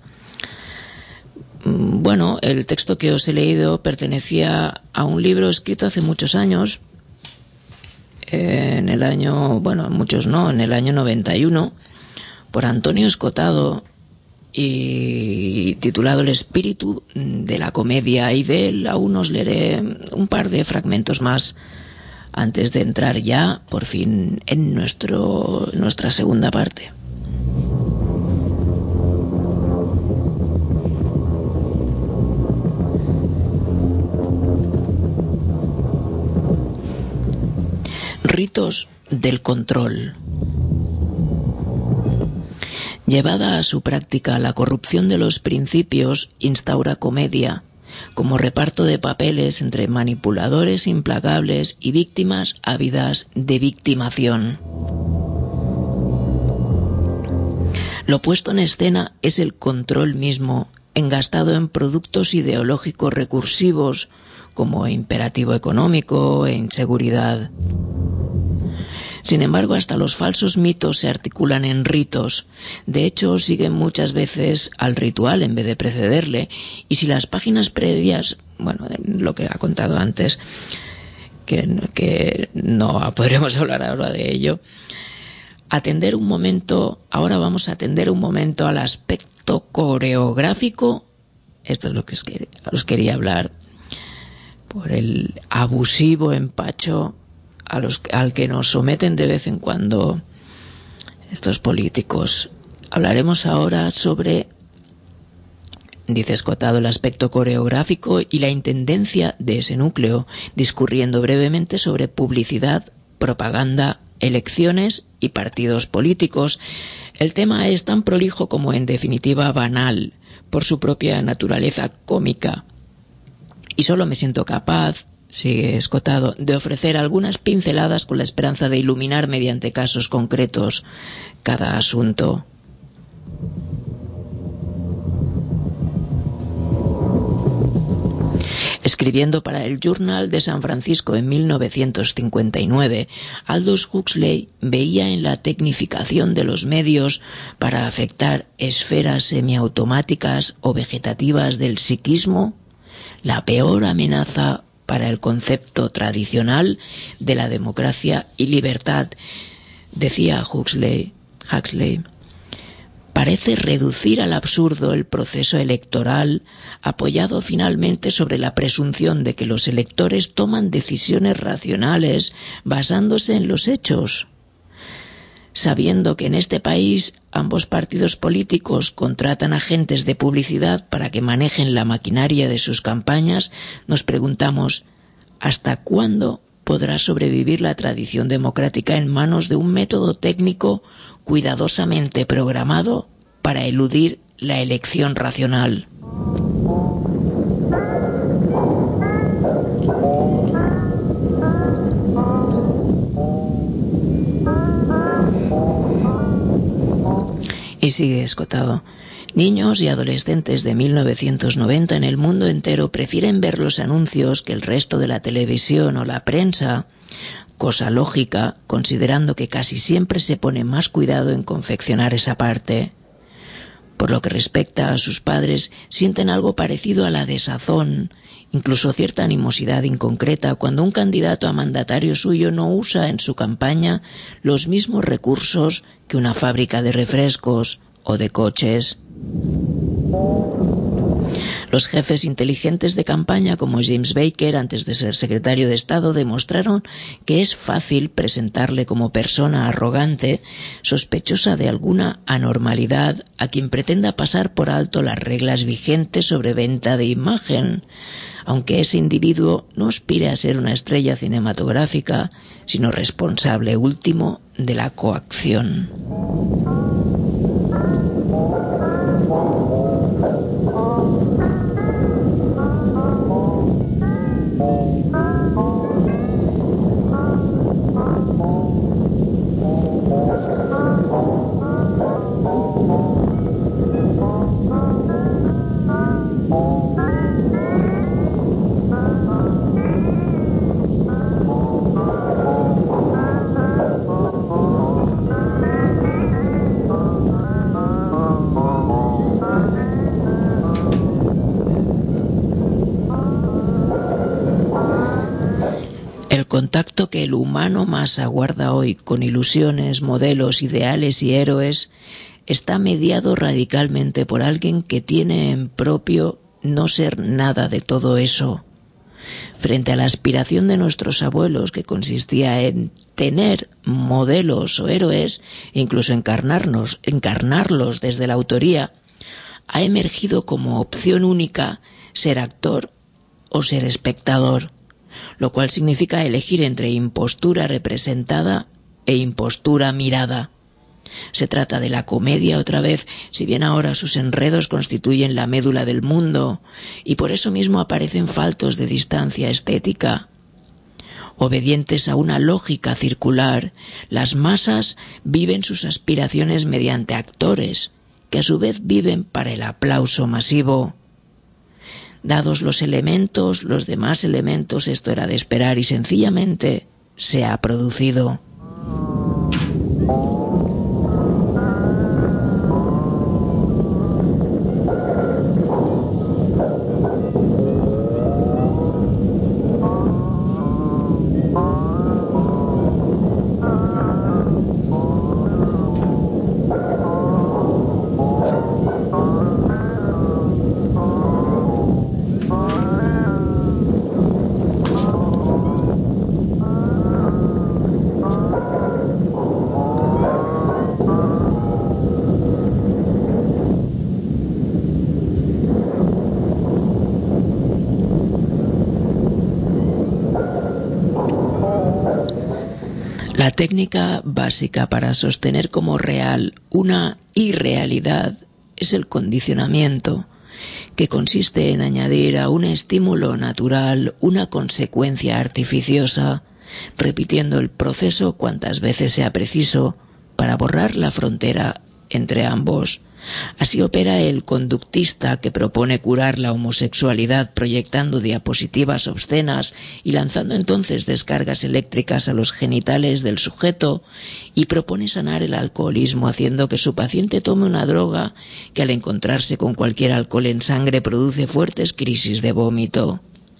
Bueno, el texto que os he leído pertenecía a un libro escrito hace muchos años, en el año 91, por Antonio Escotado, y titulado El espíritu de la comedia, y de él aún os leeré un par de fragmentos más antes de entrar ya por fin en nuestra segunda parte. Ritos del control. Llevada a su práctica, la corrupción de los principios instaura comedia, como reparto de papeles entre manipuladores implacables y víctimas ávidas de victimación. Lo puesto en escena es el control mismo, engastado en productos ideológicos recursivos como imperativo económico e inseguridad. Sin embargo, hasta los falsos mitos se articulan en ritos. De hecho, siguen muchas veces al ritual en vez de precederle. Y si las páginas previas, lo que ha contado antes, que no podremos hablar ahora de ello, ahora vamos a atender un momento al aspecto coreográfico. Esto es lo que os quería hablar, por el abusivo empacho al que nos someten de vez en cuando estos políticos. Hablaremos ahora sobre, dice Escotado, el aspecto coreográfico y la intendencia de ese núcleo, discurriendo brevemente sobre publicidad, propaganda, elecciones y partidos políticos. El tema es tan prolijo como, en definitiva, banal por su propia naturaleza cómica. Y solo me siento capaz, sigue Escotado, de ofrecer algunas pinceladas con la esperanza de iluminar mediante casos concretos cada asunto. Escribiendo para el Journal de San Francisco en 1959, Aldous Huxley veía en la tecnificación de los medios para afectar esferas semiautomáticas o vegetativas del psiquismo la peor amenaza para el concepto tradicional de la democracia y libertad. Decía Huxley, parece reducir al absurdo el proceso electoral, apoyado finalmente sobre la presunción de que los electores toman decisiones racionales basándose en los hechos. Sabiendo que en este país ambos partidos políticos contratan agentes de publicidad para que manejen la maquinaria de sus campañas, nos preguntamos, ¿hasta cuándo podrá sobrevivir la tradición democrática en manos de un método técnico cuidadosamente programado para eludir la elección racional? Y sigue Escotado. Niños y adolescentes de 1990 en el mundo entero prefieren ver los anuncios que el resto de la televisión o la prensa, cosa lógica, considerando que casi siempre se pone más cuidado en confeccionar esa parte. Por lo que respecta a sus padres, sienten algo parecido a la desazón, incluso cierta animosidad inconcreta, cuando un candidato a mandatario suyo no usa en su campaña los mismos recursos que una fábrica de refrescos o de coches. Los jefes inteligentes de campaña como James Baker, antes de ser secretario de Estado, demostraron que es fácil presentarle como persona arrogante, sospechosa de alguna anormalidad, a quien pretenda pasar por alto las reglas vigentes sobre venta de imagen, aunque ese individuo no aspire a ser una estrella cinematográfica, sino responsable último de la coacción. contacto que el humano masa guarda hoy con ilusiones, modelos, ideales y héroes está mediado radicalmente por alguien que tiene en propio no ser nada de todo eso. Frente a la aspiración de nuestros abuelos, que consistía en tener modelos o héroes, e incluso encarnarlos desde la autoría, ha emergido como opción única ser actor o ser espectador, lo cual significa elegir entre impostura representada e impostura mirada. Se trata de la comedia otra vez, si bien ahora sus enredos constituyen la médula del mundo y por eso mismo aparecen faltos de distancia estética. Obedientes a una lógica circular, las masas viven sus aspiraciones mediante actores, que a su vez viven para el aplauso masivo. Dados los elementos, los demás elementos, esto era de esperar y sencillamente se ha producido. La técnica básica para sostener como real una irrealidad es el condicionamiento, que consiste en añadir a un estímulo natural una consecuencia artificiosa, repitiendo el proceso cuantas veces sea preciso para borrar la frontera entre ambos. Así opera el conductista que propone curar la homosexualidad proyectando diapositivas obscenas y lanzando entonces descargas eléctricas a los genitales del sujeto, y propone sanar el alcoholismo haciendo que su paciente tome una droga que al encontrarse con cualquier alcohol en sangre produce fuertes crisis de vómito.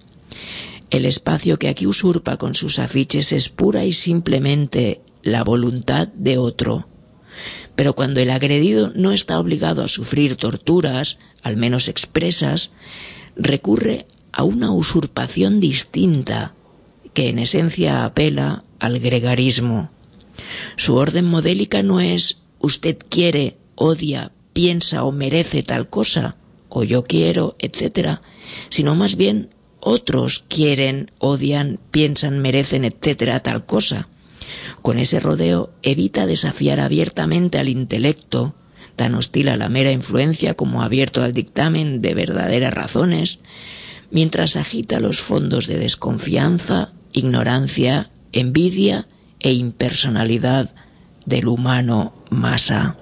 El espacio que aquí usurpa con sus afiches es pura y simplemente la voluntad de otro. Pero cuando el agredido no está obligado a sufrir torturas, al menos expresas, recurre a una usurpación distinta, que en esencia apela al gregarismo. Su orden modélica no es usted quiere, odia, piensa o merece tal cosa, o yo quiero, etc., sino más bien otros quieren, odian, piensan, merecen, etc., tal cosa. Con ese rodeo evita desafiar abiertamente al intelecto, tan hostil a la mera influencia como abierto al dictamen de verdaderas razones, mientras agita los fondos de desconfianza, ignorancia, envidia e impersonalidad del humano masa.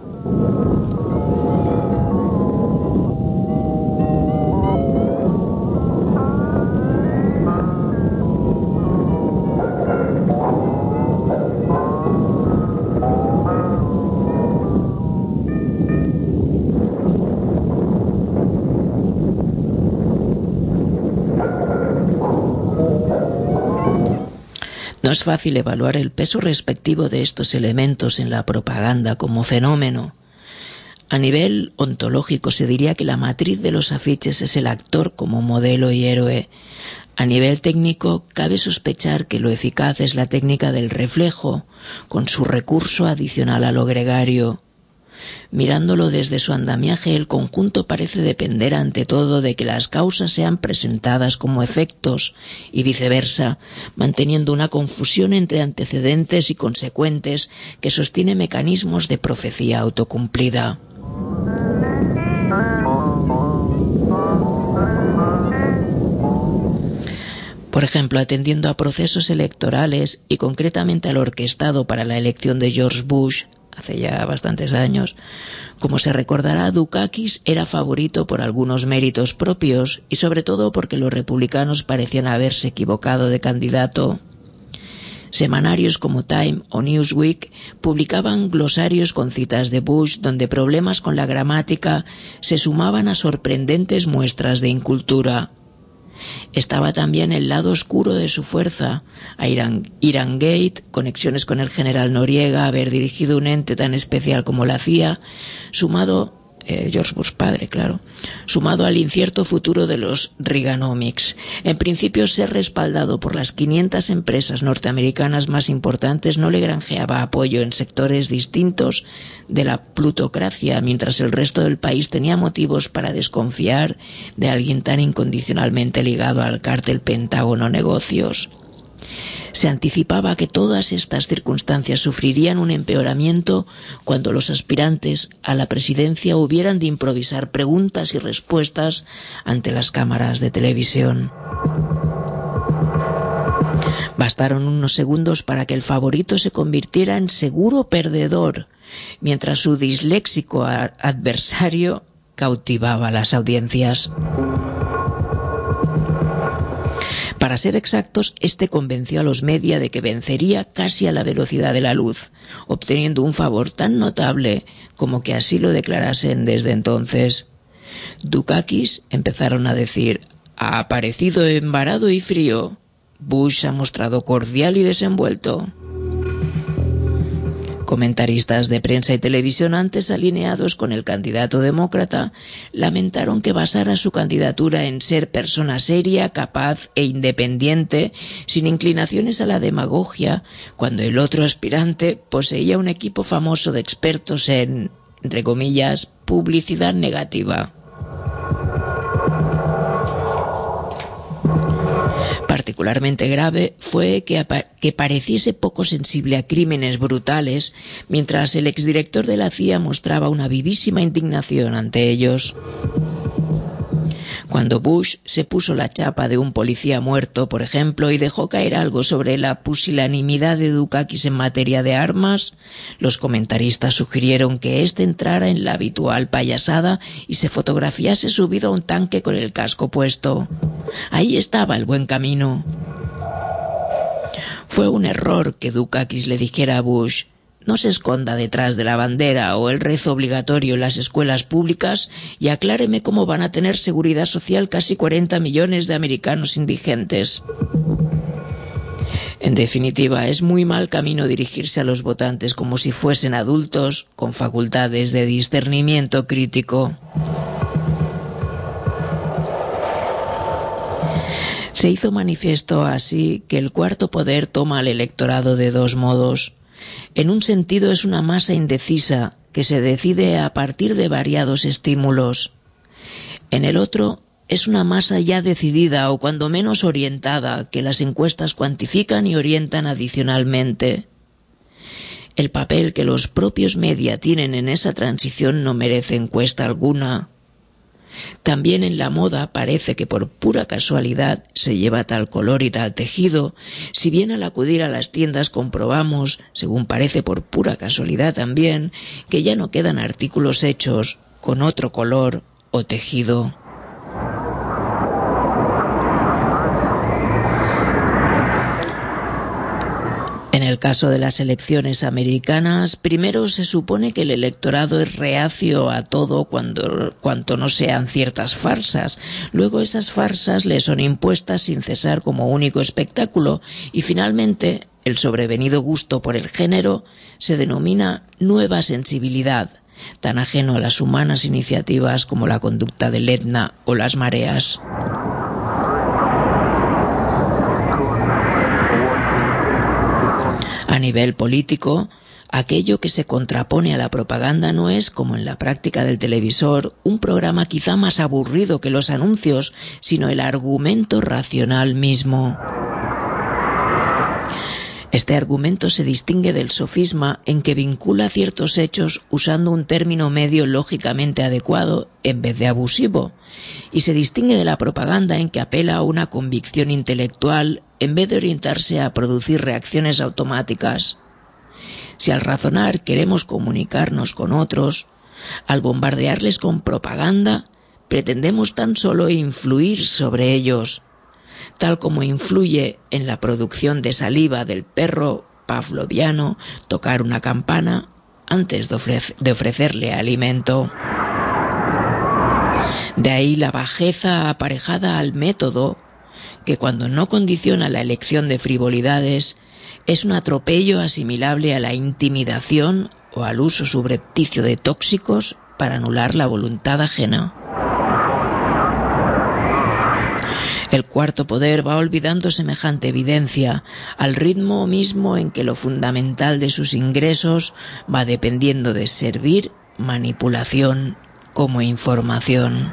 No es fácil evaluar el peso respectivo de estos elementos en la propaganda como fenómeno. A nivel ontológico se diría que la matriz de los afiches es el actor como modelo y héroe. A nivel técnico cabe sospechar que lo eficaz es la técnica del reflejo, con su recurso adicional a lo gregario. Mirándolo desde su andamiaje, el conjunto parece depender ante todo de que las causas sean presentadas como efectos y viceversa, manteniendo una confusión entre antecedentes y consecuentes que sostiene mecanismos de profecía autocumplida. Por ejemplo, atendiendo a procesos electorales y concretamente al orquestado para la elección de George Bush, hace ya bastantes años, como se recordará, Dukakis era favorito por algunos méritos propios y sobre todo porque los republicanos parecían haberse equivocado de candidato. Semanarios como Time o Newsweek publicaban glosarios con citas de Bush donde problemas con la gramática se sumaban a sorprendentes muestras de incultura. Estaba también el lado oscuro de su fuerza, a Irangate, conexiones con el general Noriega, haber dirigido un ente tan especial como la CIA, sumado, George Bush padre, claro, sumado al incierto futuro de los Reaganomics. En principio, ser respaldado por las 500 empresas norteamericanas más importantes no le granjeaba apoyo en sectores distintos de la plutocracia, mientras el resto del país tenía motivos para desconfiar de alguien tan incondicionalmente ligado al cártel Pentágono Negocios. Se anticipaba que todas estas circunstancias sufrirían un empeoramiento cuando los aspirantes a la presidencia hubieran de improvisar preguntas y respuestas ante las cámaras de televisión. Bastaron unos segundos para que el favorito se convirtiera en seguro perdedor, mientras su disléxico adversario cautivaba a las audiencias. Para ser exactos, este convenció a los media de que vencería casi a la velocidad de la luz, obteniendo un favor tan notable como que así lo declarasen desde entonces. Dukakis, empezaron a decir, ha aparecido embarado y frío. Bush ha mostrado cordial y desenvuelto. Comentaristas de prensa y televisión antes alineados con el candidato demócrata lamentaron que basara su candidatura en ser persona seria, capaz e independiente, sin inclinaciones a la demagogia, cuando el otro aspirante poseía un equipo famoso de expertos en, entre comillas, publicidad negativa. Particularmente grave fue que pareciese poco sensible a crímenes brutales, mientras el exdirector de la CIA mostraba una vivísima indignación ante ellos. Cuando Bush se puso la chapa de un policía muerto, por ejemplo, y dejó caer algo sobre la pusilanimidad de Dukakis en materia de armas, los comentaristas sugirieron que éste entrara en la habitual payasada y se fotografiase subido a un tanque con el casco puesto. Ahí estaba el buen camino. Fue un error que Dukakis le dijera a Bush: no se esconda detrás de la bandera o el rezo obligatorio en las escuelas públicas y acláreme cómo van a tener seguridad social casi 40 millones de americanos indigentes. En definitiva, es muy mal camino dirigirse a los votantes como si fuesen adultos con facultades de discernimiento crítico. Se hizo manifiesto así que el cuarto poder toma al electorado de dos modos. En un sentido es una masa indecisa que se decide a partir de variados estímulos. En el otro es una masa ya decidida o cuando menos orientada que las encuestas cuantifican y orientan adicionalmente. El papel que los propios media tienen en esa transición no merece encuesta alguna. También en la moda parece que por pura casualidad se lleva tal color y tal tejido, si bien al acudir a las tiendas comprobamos, según parece por pura casualidad también, que ya no quedan artículos hechos con otro color o tejido. En el caso de las elecciones americanas, primero se supone que el electorado es reacio a todo cuanto no sean ciertas farsas. Luego esas farsas le son impuestas sin cesar como único espectáculo y finalmente el sobrevenido gusto por el género se denomina nueva sensibilidad, tan ajeno a las humanas iniciativas como la conducta del Etna o las mareas. A nivel político, aquello que se contrapone a la propaganda no es, como en la práctica del televisor, un programa quizá más aburrido que los anuncios, sino el argumento racional mismo. Este argumento se distingue del sofisma en que vincula ciertos hechos usando un término medio lógicamente adecuado en vez de abusivo, y se distingue de la propaganda en que apela a una convicción intelectual en vez de orientarse a producir reacciones automáticas. Si al razonar queremos comunicarnos con otros, al bombardearles con propaganda, pretendemos tan solo influir sobre ellos, tal como influye en la producción de saliva del perro pavloviano tocar una campana antes de ofrecerle alimento. De ahí la bajeza aparejada al método que cuando no condiciona la elección de frivolidades, es un atropello asimilable a la intimidación o al uso subrepticio de tóxicos para anular la voluntad ajena. El cuarto poder va olvidando semejante evidencia al ritmo mismo en que lo fundamental de sus ingresos va dependiendo de servir manipulación como información.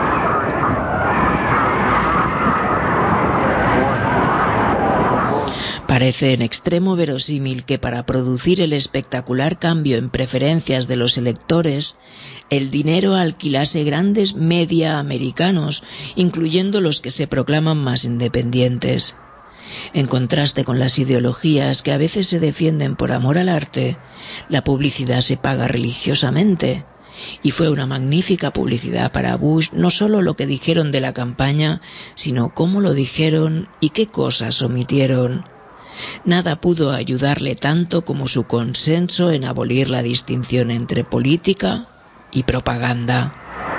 Parece en extremo verosímil que para producir el espectacular cambio en preferencias de los electores, el dinero alquilase grandes media americanos, incluyendo los que se proclaman más independientes. En contraste con las ideologías que a veces se defienden por amor al arte, la publicidad se paga religiosamente. Y fue una magnífica publicidad para Bush, no solo lo que dijeron de la campaña, sino cómo lo dijeron y qué cosas omitieron. Nada pudo ayudarle tanto como su consenso en abolir la distinción entre política y propaganda.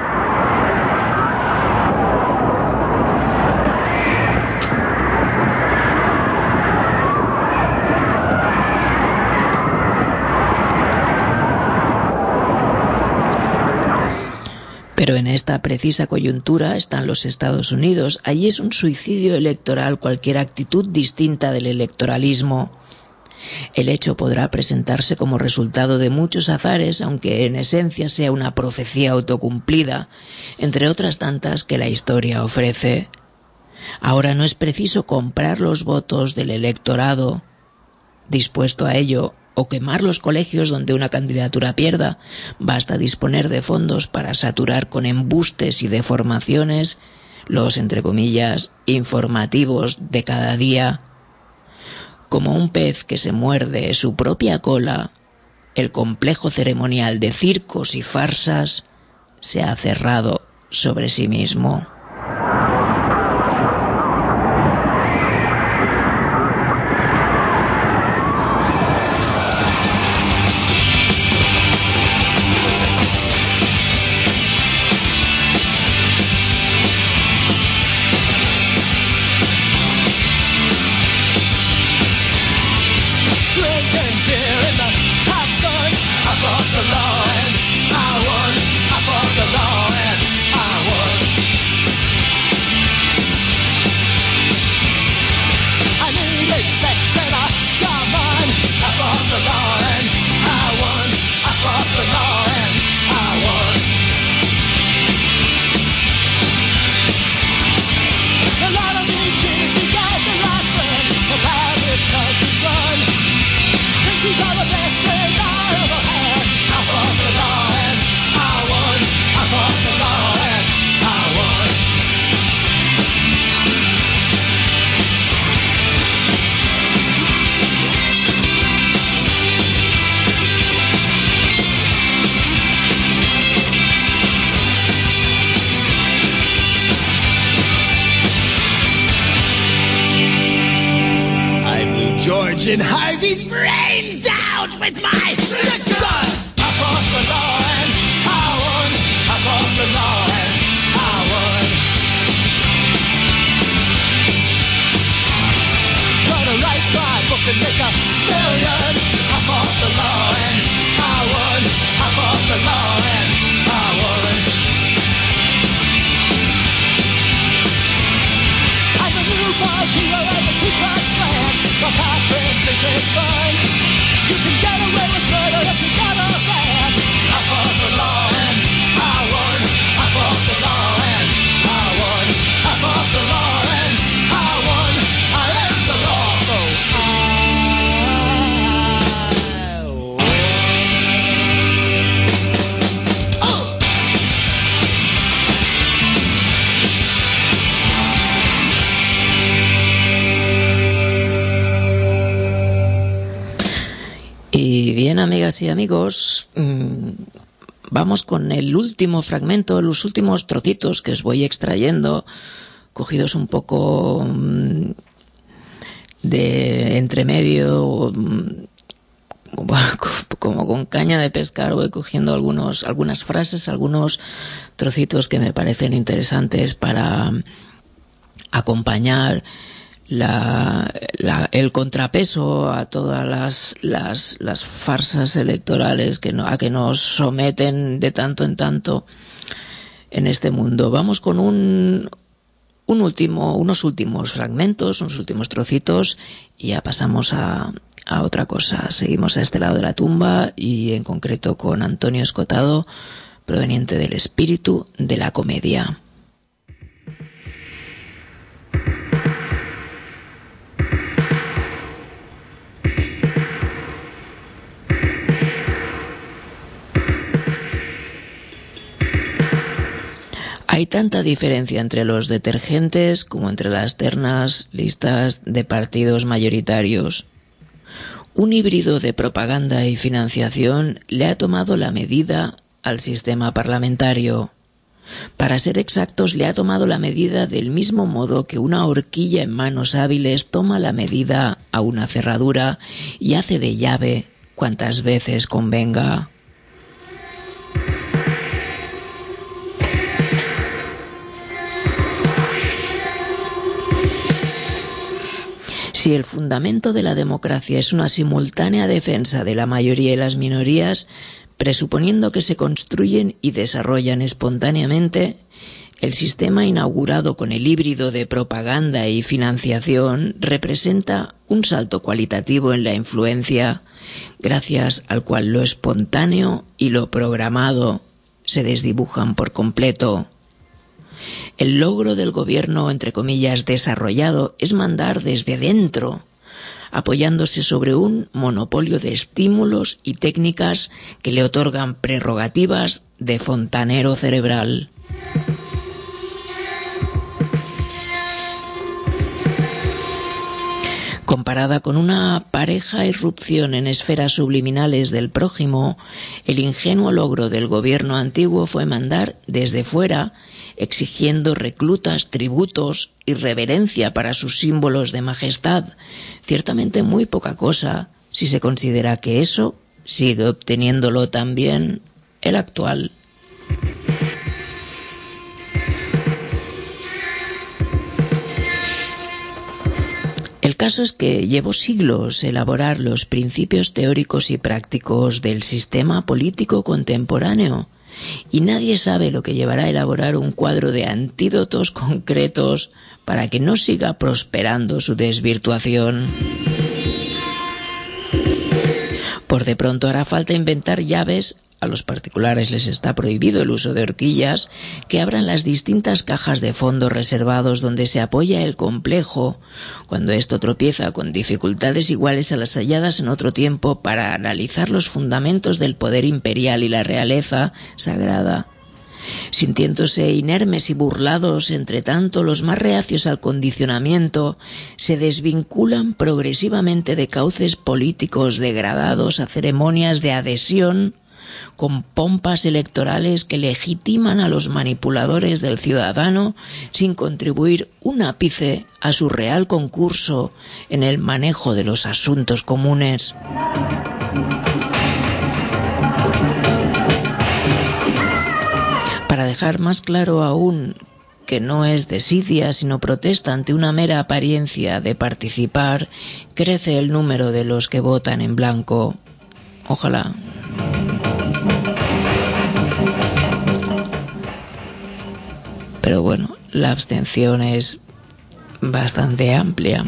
Pero en esta precisa coyuntura están los Estados Unidos. Allí es un suicidio electoral cualquier actitud distinta del electoralismo. El hecho podrá presentarse como resultado de muchos azares, aunque en esencia sea una profecía autocumplida, entre otras tantas que la historia ofrece. Ahora no es preciso comprar los votos del electorado dispuesto a ello, o quemar los colegios donde una candidatura pierda. Basta disponer de fondos para saturar con embustes y deformaciones los, entre comillas, informativos de cada día. Como un pez que se muerde su propia cola, el complejo ceremonial de circos y farsas se ha cerrado sobre sí mismo. George and Harvey's brains out with my gun. I fought the law and I won. I fought the law and I won. Gonna write my book and make $1 million. I fought the law and I won. I fought the law and I won. I'm the new Bob hero and the Ku Klux Klan. My friends think it's fun. You can get away with murder if you got a plan. I fought the law and I won. I fought the law and I won. I fought the law and I won. I am the law, so I won. Oh! Y bien, amigas y amigos, vamos con el último fragmento, los últimos trocitos que os voy extrayendo, cogidos un poco de entremedio, como con caña de pescar. Voy cogiendo algunas frases, algunos trocitos que me parecen interesantes para acompañar el contrapeso a todas las farsas electorales a que nos someten de tanto en tanto en este mundo. Vamos con unos últimos fragmentos, unos últimos trocitos, y ya pasamos a otra cosa. Seguimos a este lado de la tumba, y en concreto con Antonio Escotado, proveniente del espíritu de la comedia. Hay tanta diferencia entre los detergentes como entre las ternas listas de partidos mayoritarios. Un híbrido de propaganda y financiación le ha tomado la medida al sistema parlamentario. Para ser exactos, le ha tomado la medida del mismo modo que una horquilla en manos hábiles toma la medida a una cerradura y hace de llave cuantas veces convenga. Si el fundamento de la democracia es una simultánea defensa de la mayoría y las minorías, presuponiendo que se construyen y desarrollan espontáneamente, el sistema inaugurado con el híbrido de propaganda y financiación representa un salto cualitativo en la influencia, gracias al cual lo espontáneo y lo programado se desdibujan por completo. El logro del gobierno, entre comillas, desarrollado es mandar desde dentro, apoyándose sobre un monopolio de estímulos y técnicas que le otorgan prerrogativas de fontanero cerebral. Comparada con una pareja irrupción en esferas subliminales del prójimo, el ingenuo logro del gobierno antiguo fue mandar desde fuera, exigiendo reclutas, tributos y reverencia para sus símbolos de majestad, ciertamente muy poca cosa si se considera que eso sigue obteniéndolo también el actual. El caso es que llevó siglos elaborar los principios teóricos y prácticos del sistema político contemporáneo, y nadie sabe lo que llevará a elaborar un cuadro de antídotos concretos para que no siga prosperando su desvirtuación. Por de pronto hará falta inventar llaves. A los particulares les está prohibido el uso de horquillas, que abran las distintas cajas de fondos reservados donde se apoya el complejo, cuando esto tropieza con dificultades iguales a las halladas en otro tiempo para analizar los fundamentos del poder imperial y la realeza sagrada. Sintiéndose inermes y burlados, entre tanto, los más reacios al condicionamiento se desvinculan progresivamente de cauces políticos degradados a ceremonias de adhesión con pompas electorales que legitiman a los manipuladores del ciudadano sin contribuir un ápice a su real concurso en el manejo de los asuntos comunes. Para dejar más claro aún que no es desidia sino protesta ante una mera apariencia de participar, crece el número de los que votan en blanco. Ojalá. Pero bueno, la abstención es bastante amplia.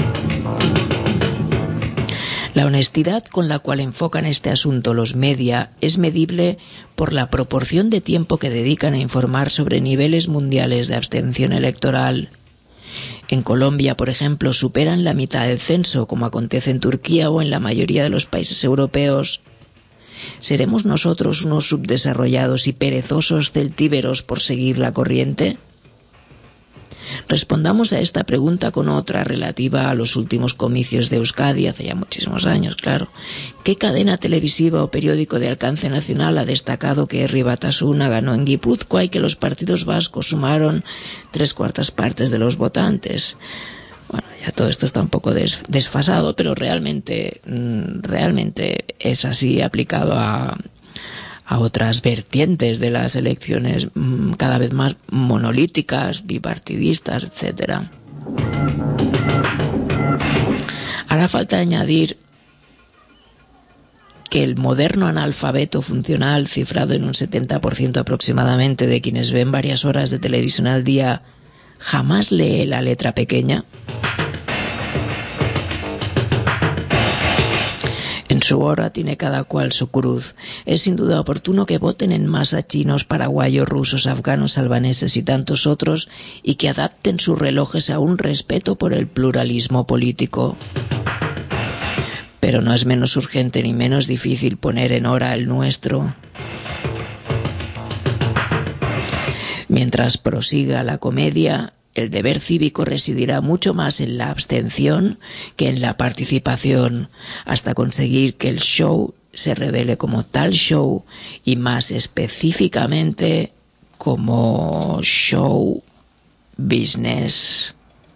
La honestidad con la cual enfocan este asunto los media es medible por la proporción de tiempo que dedican a informar sobre niveles mundiales de abstención electoral. En Colombia, por ejemplo, superan la mitad del censo, como acontece en Turquía o en la mayoría de los países europeos. ¿Seremos nosotros unos subdesarrollados y perezosos celtíberos por seguir la corriente? Respondamos a esta pregunta con otra relativa a los últimos comicios de Euskadi, hace ya muchísimos años, claro. ¿Qué cadena televisiva o periódico de alcance nacional ha destacado que Herri Batasuna ganó en Guipúzcoa y que los partidos vascos sumaron 3/4 partes de los votantes? Bueno, ya todo esto está un poco desfasado, pero realmente es así aplicado a a otras vertientes de las elecciones cada vez más monolíticas, bipartidistas, etc. Hará falta añadir que el moderno analfabeto funcional, cifrado en un 70% aproximadamente de quienes ven varias horas de televisión al día, jamás lee la letra pequeña. En su hora tiene cada cual su cruz. Es sin duda oportuno que voten en masa chinos, paraguayos, rusos, afganos, albaneses y tantos otros, y que adapten sus relojes a un respeto por el pluralismo político. Pero no es menos urgente ni menos difícil poner en hora el nuestro. Mientras prosiga la comedia, el deber cívico residirá mucho más en la abstención que en la participación, hasta conseguir que el show se revele como tal show y más específicamente como show business.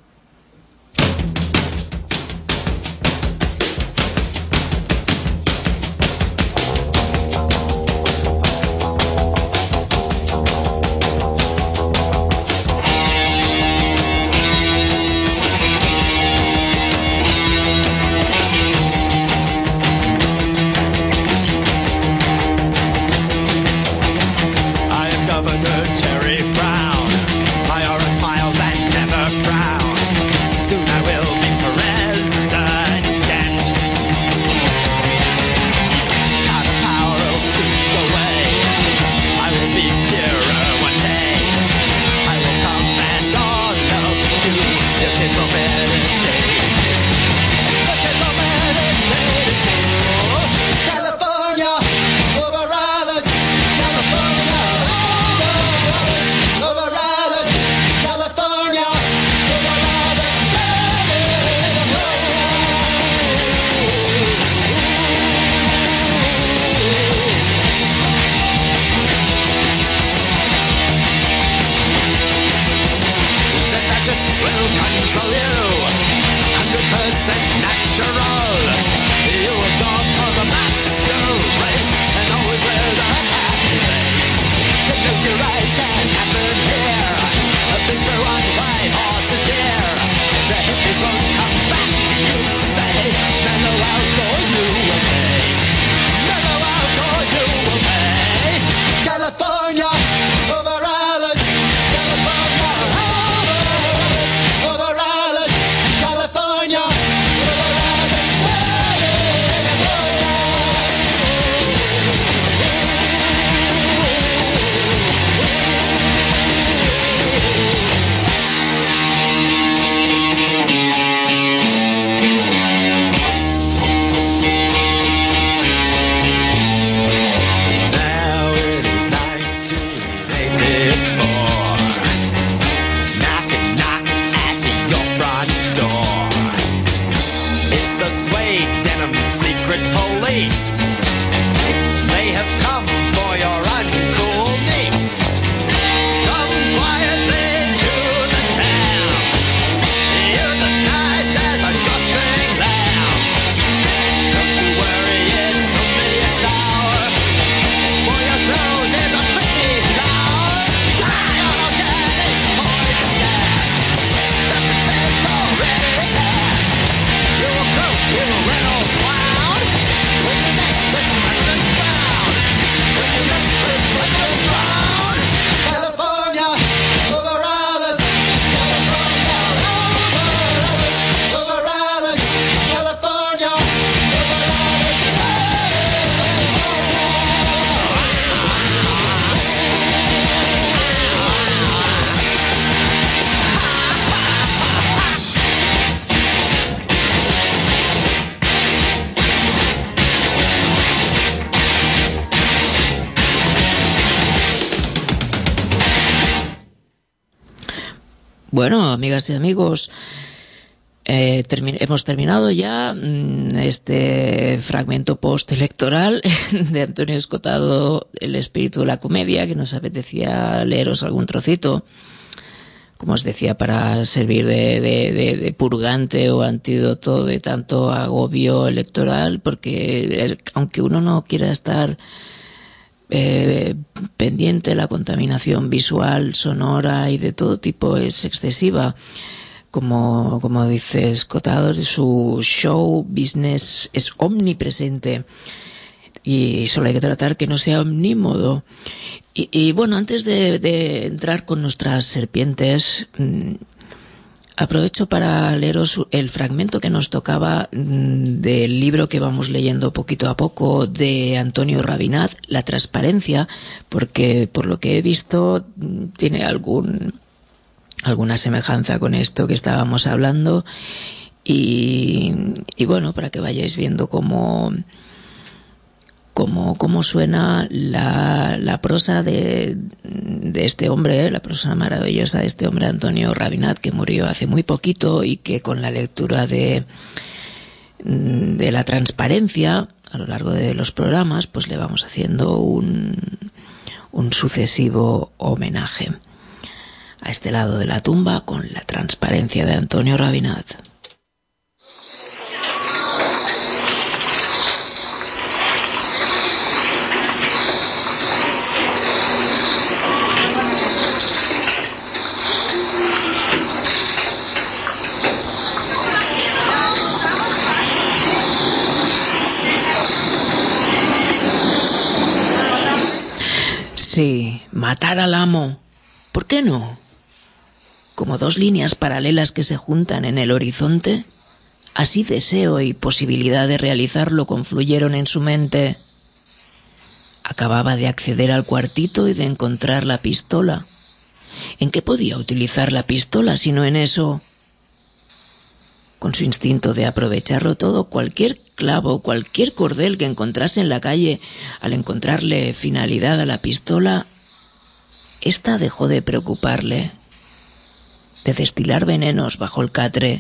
Bueno, amigas y amigos, hemos terminado ya este fragmento postelectoral de Antonio Escotado, El espíritu de la comedia, que nos apetecía leeros algún trocito, como os decía, para servir de purgante o antídoto de tanto agobio electoral, porque aunque uno no quiera estar pendiente, la contaminación visual, sonora y de todo tipo es excesiva. Como dice Scott Adams, su show business es omnipresente y solo hay que tratar que no sea omnímodo. Y bueno, antes de entrar con nuestras serpientes, aprovecho para leeros el fragmento que nos tocaba del libro que vamos leyendo poquito a poco de Antonio Rabinat, La transparencia, porque por lo que he visto tiene alguna semejanza con esto que estábamos hablando y bueno, para que vayáis viendo cómo suena la prosa de este hombre, la prosa maravillosa de este hombre Antonio Rabinat, que murió hace muy poquito y que con la lectura de La transparencia a lo largo de los programas pues le vamos haciendo un sucesivo homenaje. A este lado de la tumba con La transparencia de Antonio Rabinat. Sí, matar al amo. ¿Por qué no? Como dos líneas paralelas que se juntan en el horizonte, así deseo y posibilidad de realizarlo confluyeron en su mente. Acababa de acceder al cuartito y de encontrar la pistola. ¿En qué podía utilizar la pistola sino en eso? Con su instinto de aprovecharlo todo, cualquier clavo, cualquier cordel que encontrase en la calle, al encontrarle finalidad a la pistola, ésta dejó de preocuparle, de destilar venenos bajo el catre.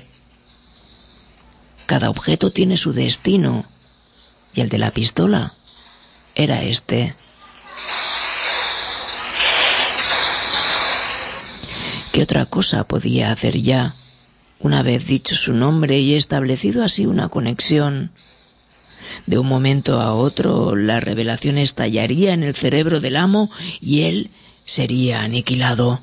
Cada objeto tiene su destino, y el de la pistola era este. ¿Qué otra cosa podía hacer ya, una vez dicho su nombre y establecido así una conexión? De un momento a otro, la revelación estallaría en el cerebro del amo y él sería aniquilado.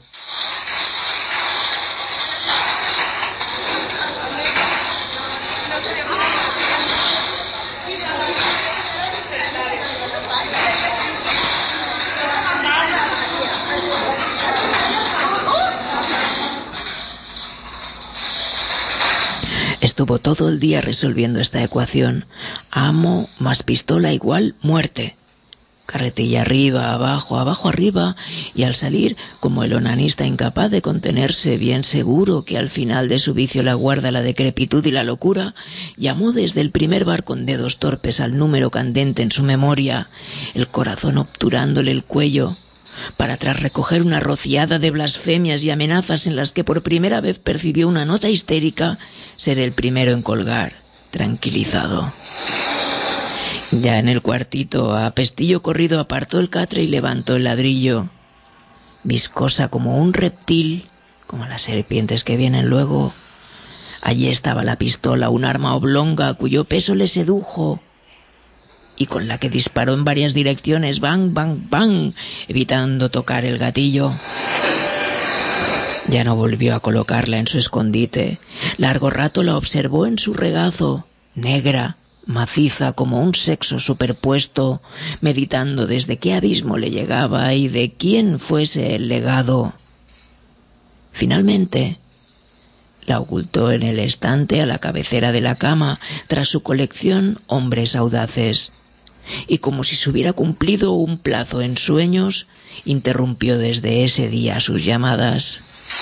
Estuvo todo el día resolviendo esta ecuación. Amo más pistola igual muerte. Carretilla arriba, abajo, abajo, arriba, y al salir, como el onanista incapaz de contenerse, bien seguro que al final de su vicio la guarda la decrepitud y la locura, llamó desde el primer bar con dedos torpes al número candente en su memoria, el corazón obturándole el cuello, para tras recoger una rociada de blasfemias y amenazas en las que por primera vez percibió una nota histérica, ser el primero en colgar, tranquilizado. Ya en el cuartito, a pestillo corrido, apartó el catre y levantó el ladrillo. Viscosa como un reptil, como las serpientes que vienen luego, allí estaba la pistola, un arma oblonga cuyo peso le sedujo y con la que disparó en varias direcciones, bang, bang, bang, evitando tocar el gatillo. Ya no volvió a colocarla en su escondite. Largo rato la observó en su regazo, negra, maciza como un sexo superpuesto, meditando desde qué abismo le llegaba y de quién fuese el legado. Finalmente, la ocultó en el estante a la cabecera de la cama, tras su colección Hombres Audaces, y como si se hubiera cumplido un plazo en sueños, interrumpió desde ese día sus llamadas,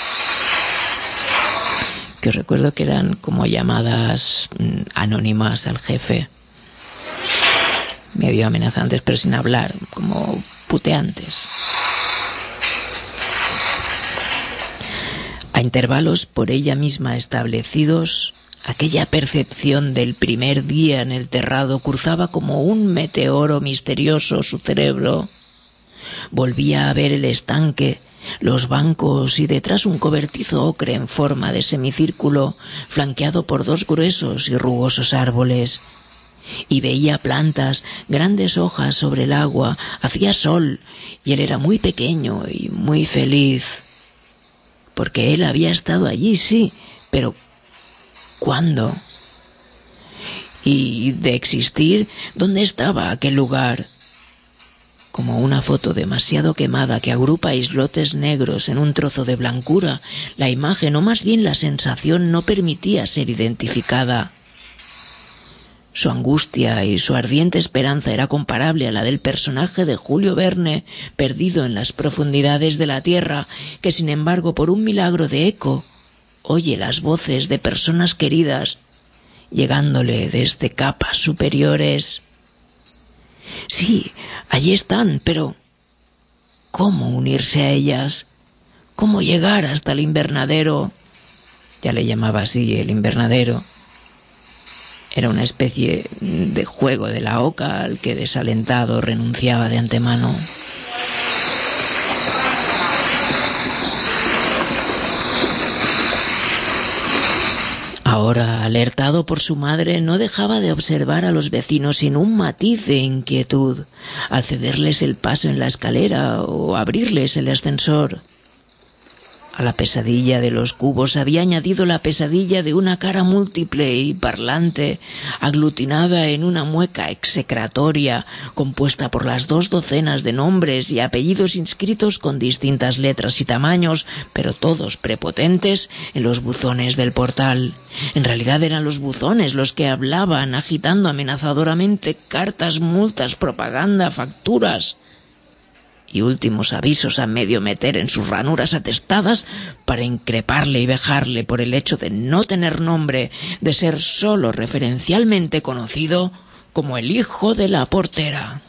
que os recuerdo que eran como llamadas anónimas al jefe, medio amenazantes pero sin hablar, como puteantes. A intervalos por ella misma establecidos, aquella percepción del primer día en el terrado cruzaba como un meteoro misterioso su cerebro. Volvía a ver el estanque, los bancos y detrás un cobertizo ocre en forma de semicírculo, flanqueado por dos gruesos y rugosos árboles. y veía plantas, grandes hojas sobre el agua, hacía sol, y él era muy pequeño y muy feliz. Porque él había estado allí, sí, pero ¿cuándo? Y de existir, ¿dónde estaba aquel lugar? Como una foto demasiado quemada que agrupa islotes negros en un trozo de blancura, la imagen, o más bien la sensación, no permitía ser identificada. Su angustia y su ardiente esperanza era comparable a la del personaje de Julio Verne, perdido en las profundidades de la tierra, que sin embargo, por un milagro de eco, oye las voces de personas queridas, llegándole desde capas superiores. Sí, allí están, pero ¿cómo unirse a ellas? ¿Cómo llegar hasta el invernadero? Ya le llamaba así, el invernadero. Era una especie de juego de la oca al que desalentado renunciaba de antemano. Ahora, alertado por su madre, no dejaba de observar a los vecinos sin un matiz de inquietud, al cederles el paso en la escalera o abrirles el ascensor. A la pesadilla de los cubos había añadido la pesadilla de una cara múltiple y parlante, aglutinada en una mueca execratoria, compuesta por las 2 docenas de nombres y apellidos inscritos con distintas letras y tamaños, pero todos prepotentes, en los buzones del portal. En realidad eran los buzones los que hablaban, agitando amenazadoramente cartas, multas, propaganda, facturas y últimos avisos a medio meter en sus ranuras atestadas para increparle y vejarle por el hecho de no tener nombre, de ser solo referencialmente conocido como el hijo de la portera.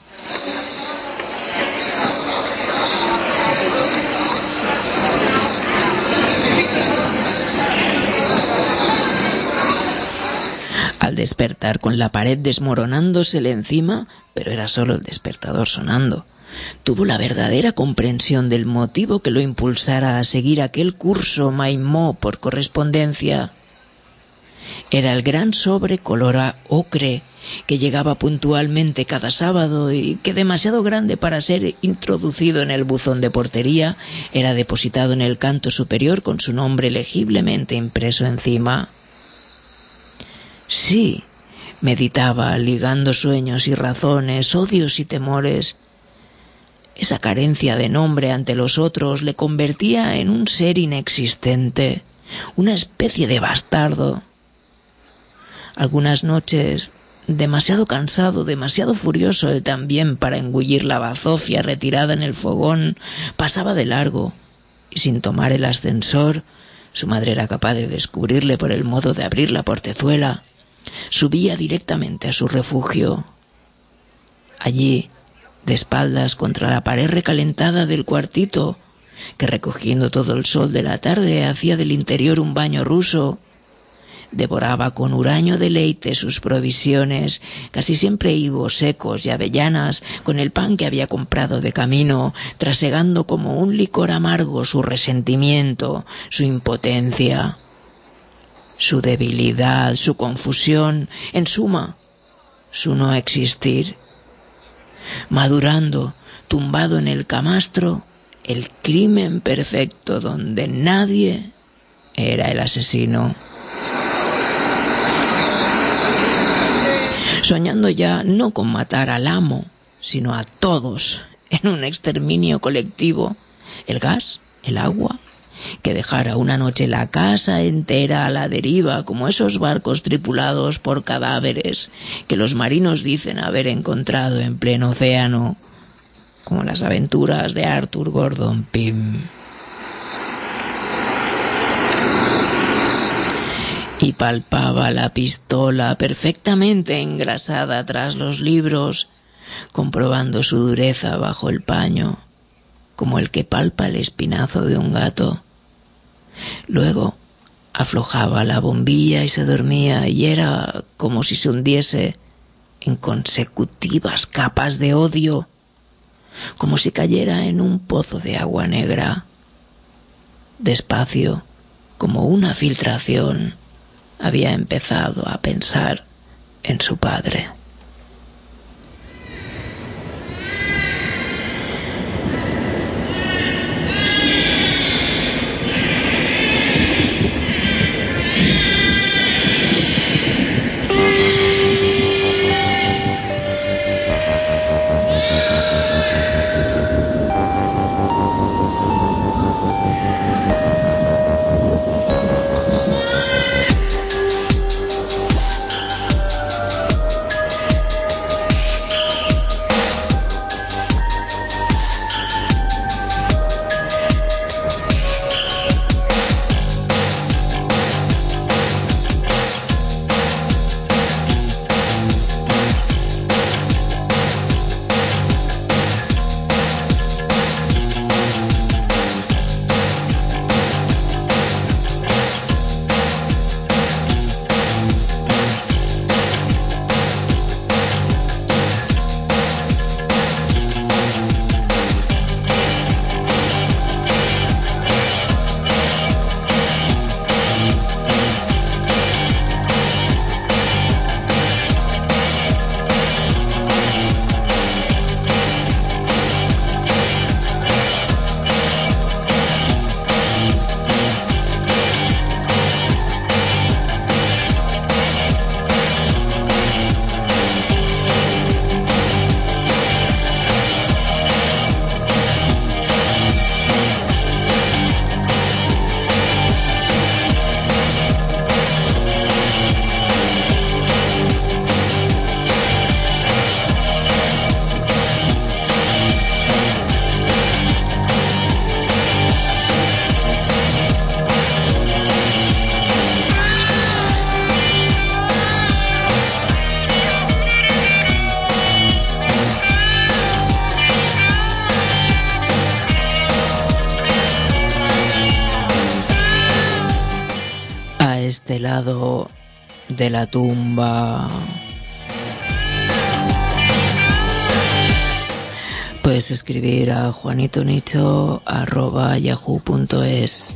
Al despertar con la pared desmoronándosele encima, pero era solo el despertador sonando, tuvo la verdadera comprensión del motivo que lo impulsara a seguir aquel curso maimó por correspondencia. Era el gran sobre color ocre que llegaba puntualmente cada sábado y que, demasiado grande para ser introducido en el buzón de portería, era depositado en el canto superior con su nombre legiblemente impreso encima. Sí, meditaba, ligando sueños y razones, odios y temores. Esa carencia de nombre ante los otros le convertía en un ser inexistente, una especie de bastardo. Algunas noches, demasiado cansado, demasiado furioso él también para engullir la bazofia retirada en el fogón, pasaba de largo, y sin tomar el ascensor, su madre era capaz de descubrirle por el modo de abrir la portezuela, subía directamente a su refugio. Allí, de espaldas contra la pared recalentada del cuartito, que recogiendo todo el sol de la tarde hacía del interior un baño ruso, devoraba con huraño deleite sus provisiones, casi siempre higos secos y avellanas, con el pan que había comprado de camino, trasegando como un licor amargo su resentimiento, su impotencia, su debilidad, su confusión, en suma, su no existir. Madurando, tumbado en el camastro, el crimen perfecto donde nadie era el asesino. Soñando ya no con matar al amo, sino a todos en un exterminio colectivo, el gas, el agua, que dejara una noche la casa entera a la deriva, como esos barcos tripulados por cadáveres que los marinos dicen haber encontrado en pleno océano, como las aventuras de Arthur Gordon Pym. Y palpaba la pistola perfectamente engrasada tras los libros, comprobando su dureza bajo el paño, como el que palpa el espinazo de un gato. Luego aflojaba la bombilla y se dormía, y era como si se hundiese en consecutivas capas de odio, como si cayera en un pozo de agua negra. Despacio, como una filtración, había empezado a pensar en su padre. este lado de la tumba. Puedes escribir a juanitonicho@yahoo.es.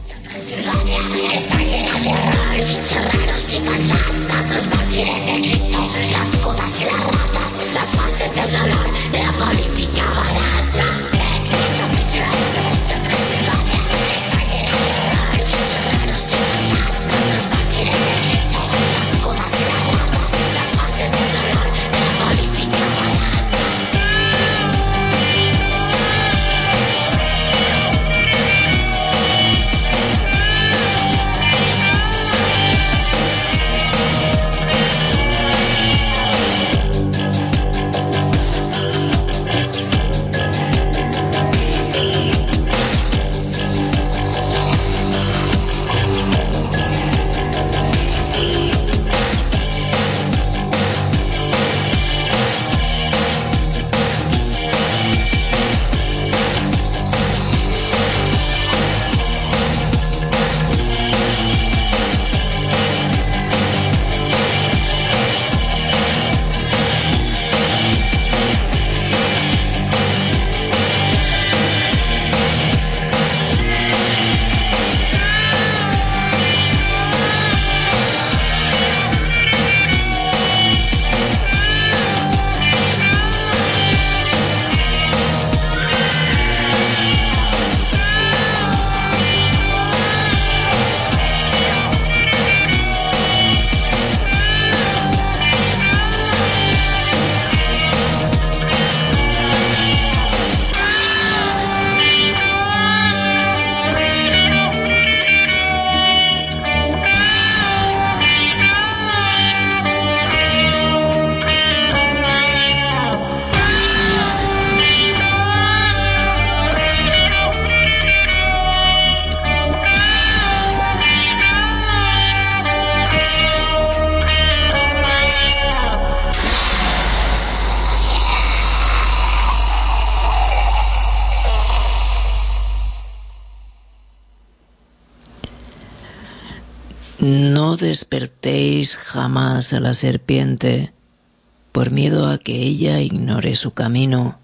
No despertéis jamás a la serpiente por miedo a que ella ignore su camino.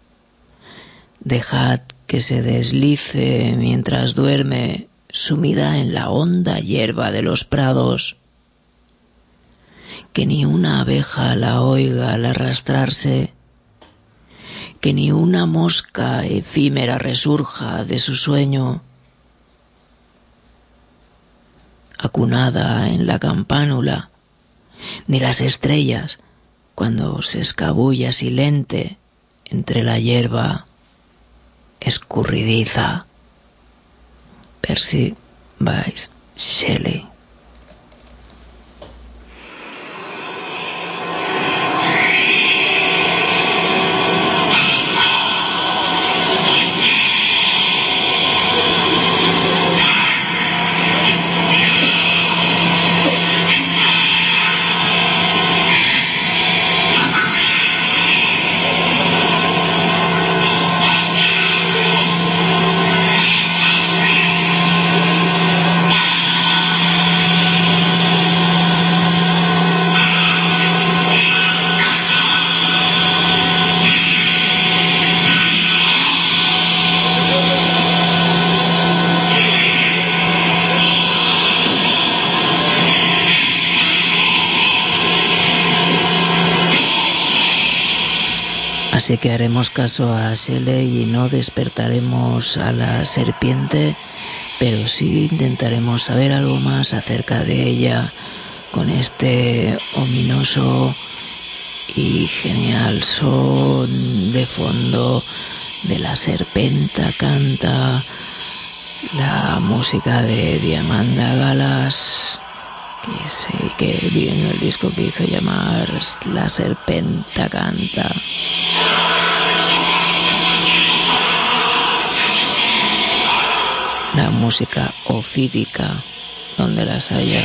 Dejad que se deslice mientras duerme, sumida en la honda hierba de los prados. Que ni una abeja la oiga al arrastrarse, que ni una mosca efímera resurja de su sueño. Acunada en la campánula, ni las estrellas, cuando se escabulla silente entre la hierba escurridiza. Percy Bysshe Shelley. Así que haremos caso a Shelley y no despertaremos a la serpiente, pero sí intentaremos saber algo más acerca de ella con este ominoso y genial son de fondo de La Serpenta Canta, la música de Diamanda Galas, que en el disco que hizo llamar La Serpenta Canta. La música ofídica, donde las haya.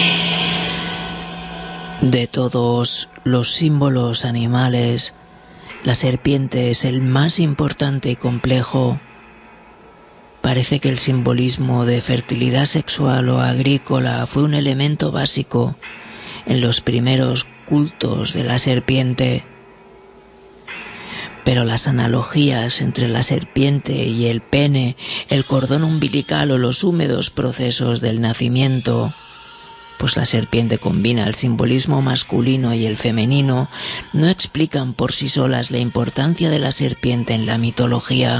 De todos los símbolos animales, La serpiente es el más importante y complejo. Parece que el simbolismo de fertilidad sexual o agrícola fue un elemento básico en los primeros cultos de la serpiente. Pero las analogías entre la serpiente y el pene, el cordón umbilical o los húmedos procesos del nacimiento, pues la serpiente combina el simbolismo masculino y el femenino, no explican por sí solas la importancia de la serpiente en la mitología.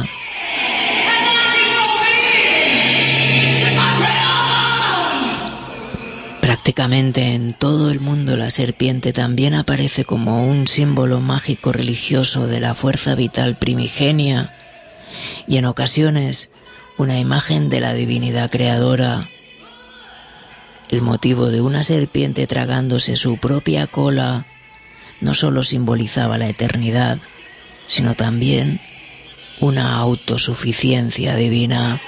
Prácticamente en todo el mundo la serpiente también aparece como un símbolo mágico religioso de la fuerza vital primigenia y en ocasiones una imagen de la divinidad creadora. El motivo de una serpiente tragándose su propia cola no solo simbolizaba la eternidad, sino también una autosuficiencia divina.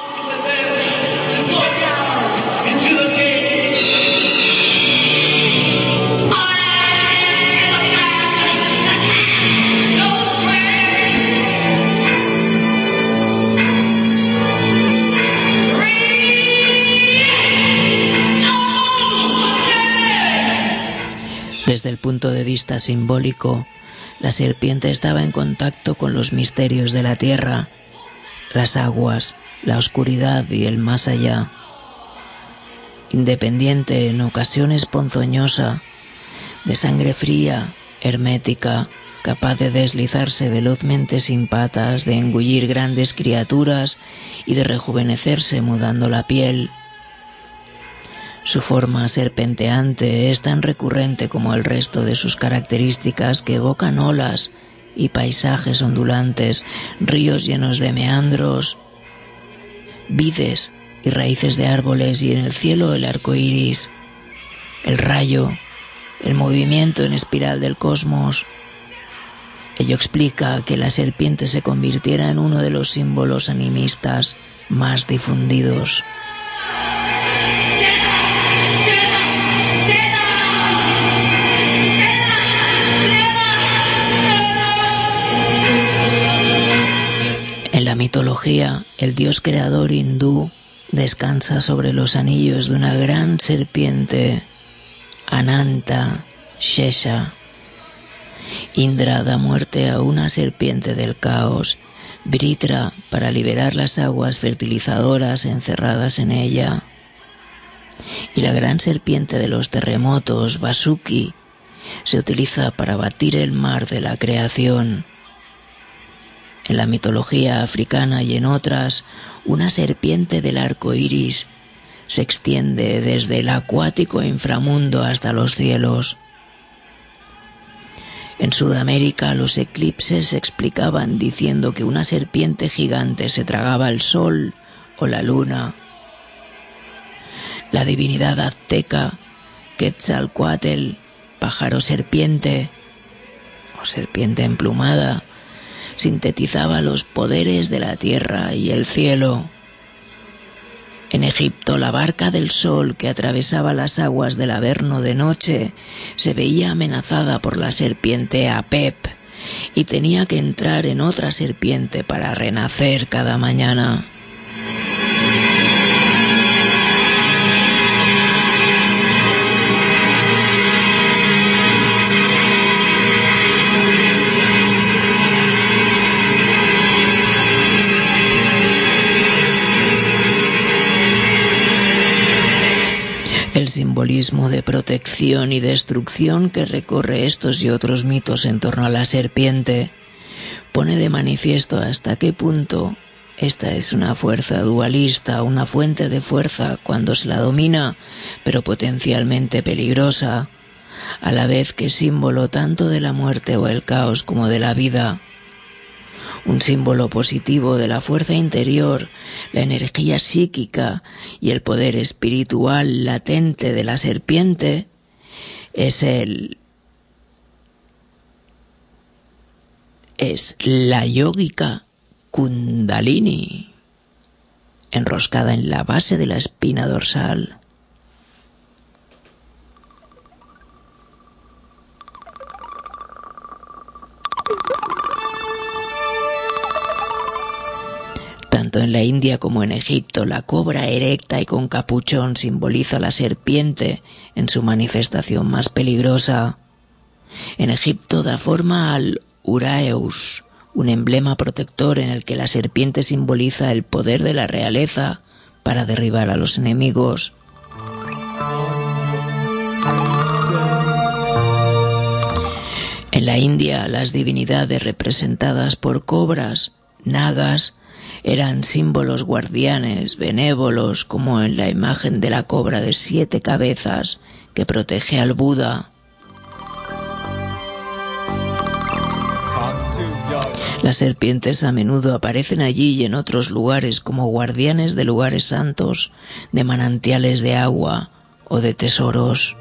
Desde el punto de vista simbólico, la serpiente estaba en contacto con los misterios de la tierra, las aguas, la oscuridad y el más allá. Independiente, en ocasiones ponzoñosa, de sangre fría, hermética, capaz de deslizarse velozmente sin patas, de engullir grandes criaturas y de rejuvenecerse mudando la piel. Su forma serpenteante es tan recurrente como el resto de sus características que evocan olas y paisajes ondulantes, ríos llenos de meandros, vides y raíces de árboles y en el cielo el arco iris, el rayo, el movimiento en espiral del cosmos. Ello explica que la serpiente se convirtiera en uno de los símbolos animistas más difundidos. En la mitología, el dios creador hindú descansa sobre los anillos de una gran serpiente, Ananta Shesha. Indra da muerte a una serpiente del caos, Vritra, para liberar las aguas fertilizadoras encerradas en ella. Y la gran serpiente de los terremotos, Vasuki, se utiliza para batir el mar de la creación. En la mitología africana y en otras, una serpiente del arco iris se extiende desde el acuático inframundo hasta los cielos. En Sudamérica los eclipses se explicaban diciendo que una serpiente gigante se tragaba el sol o la luna. La divinidad azteca, Quetzalcóatl, pájaro serpiente o serpiente emplumada, sintetizaba los poderes de la tierra y el cielo. En Egipto, la barca del sol que atravesaba las aguas del Averno de noche se veía amenazada por la serpiente Apep y tenía que entrar en otra serpiente para renacer cada mañana. El simbolismo de protección y destrucción que recorre estos y otros mitos en torno a la serpiente pone de manifiesto hasta qué punto esta es una fuerza dualista, una fuente de fuerza cuando se la domina, pero potencialmente peligrosa, a la vez que símbolo tanto de la muerte o el caos como de la vida. Un símbolo positivo de la fuerza interior, la energía psíquica y el poder espiritual latente de la serpiente es la yógica Kundalini, enroscada en la base de la espina dorsal. Tanto en la India como en Egipto, la cobra erecta y con capuchón simboliza la serpiente en su manifestación más peligrosa. En Egipto da forma al Uraeus, un emblema protector en el que la serpiente simboliza el poder de la realeza para derribar a los enemigos. En la India, las divinidades representadas por cobras, nagas, eran símbolos guardianes, benévolos, como en la imagen de la cobra de 7 cabezas que protege al Buda. Las serpientes a menudo aparecen allí y en otros lugares como guardianes de lugares santos, de manantiales de agua o de tesoros.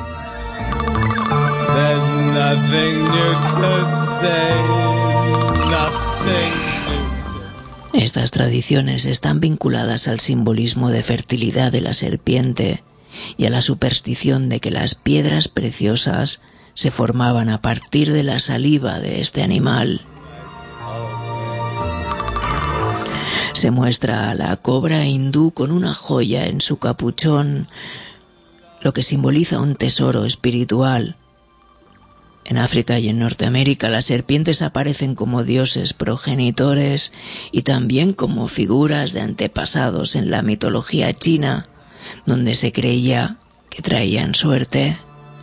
Estas tradiciones están vinculadas al simbolismo de fertilidad de la serpiente y a la superstición de que las piedras preciosas se formaban a partir de la saliva de este animal. Se muestra a la cobra hindú con una joya en su capuchón, lo que simboliza un tesoro espiritual. En África y en Norteamérica las serpientes aparecen como dioses progenitores y también como figuras de antepasados en la mitología china, donde se creía que traían suerte.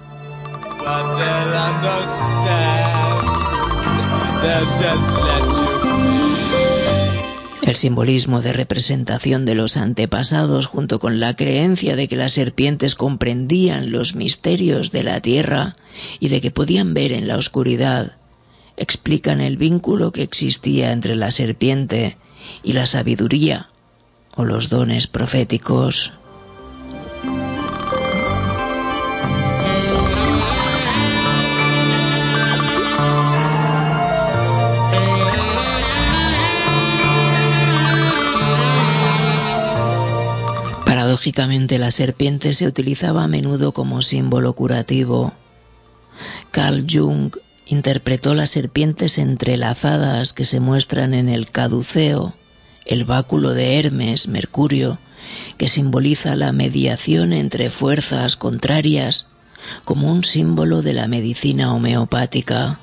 El simbolismo de representación de los antepasados, junto con la creencia de que las serpientes comprendían los misterios de la tierra y de que podían ver en la oscuridad, explican el vínculo que existía entre la serpiente y la sabiduría o los dones proféticos. Paradójicamente, la serpiente se utilizaba a menudo como símbolo curativo. Carl Jung interpretó las serpientes entrelazadas que se muestran en el caduceo, el báculo de Hermes, Mercurio, que simboliza la mediación entre fuerzas contrarias, como un símbolo de la medicina homeopática.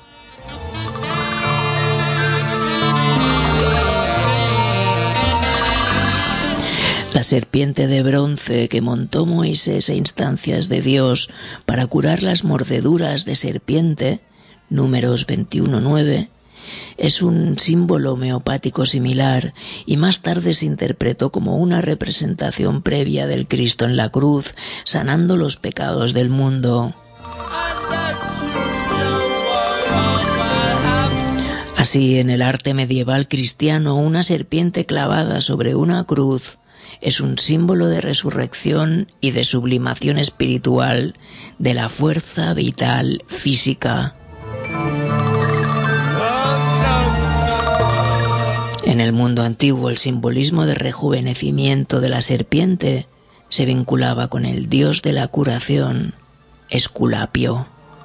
La serpiente de bronce que montó Moisés a instancias de Dios para curar las mordeduras de serpiente, Números 21:9, es un símbolo homeopático similar y más tarde se interpretó como una representación previa del Cristo en la cruz, sanando los pecados del mundo. Así, en el arte medieval cristiano, una serpiente clavada sobre una cruz es un símbolo de resurrección y de sublimación espiritual de la fuerza vital física. En el mundo antiguo, el simbolismo de rejuvenecimiento de la serpiente se vinculaba con el dios de la curación, Esculapio.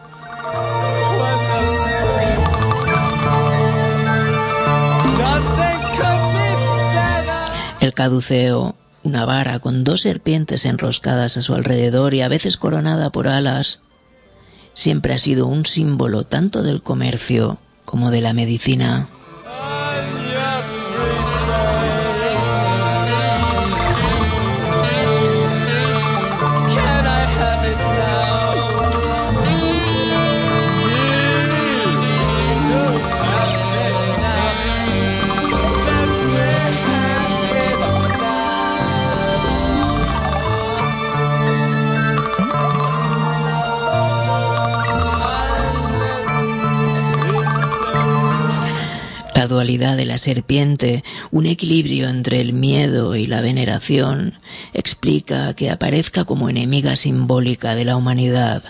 El caduceo, una vara con 2 serpientes enroscadas a su alrededor y a veces coronada por alas, siempre ha sido un símbolo tanto del comercio como de la medicina. La dualidad de la serpiente, un equilibrio entre el miedo y la veneración, explica que aparezca como enemiga simbólica de la humanidad.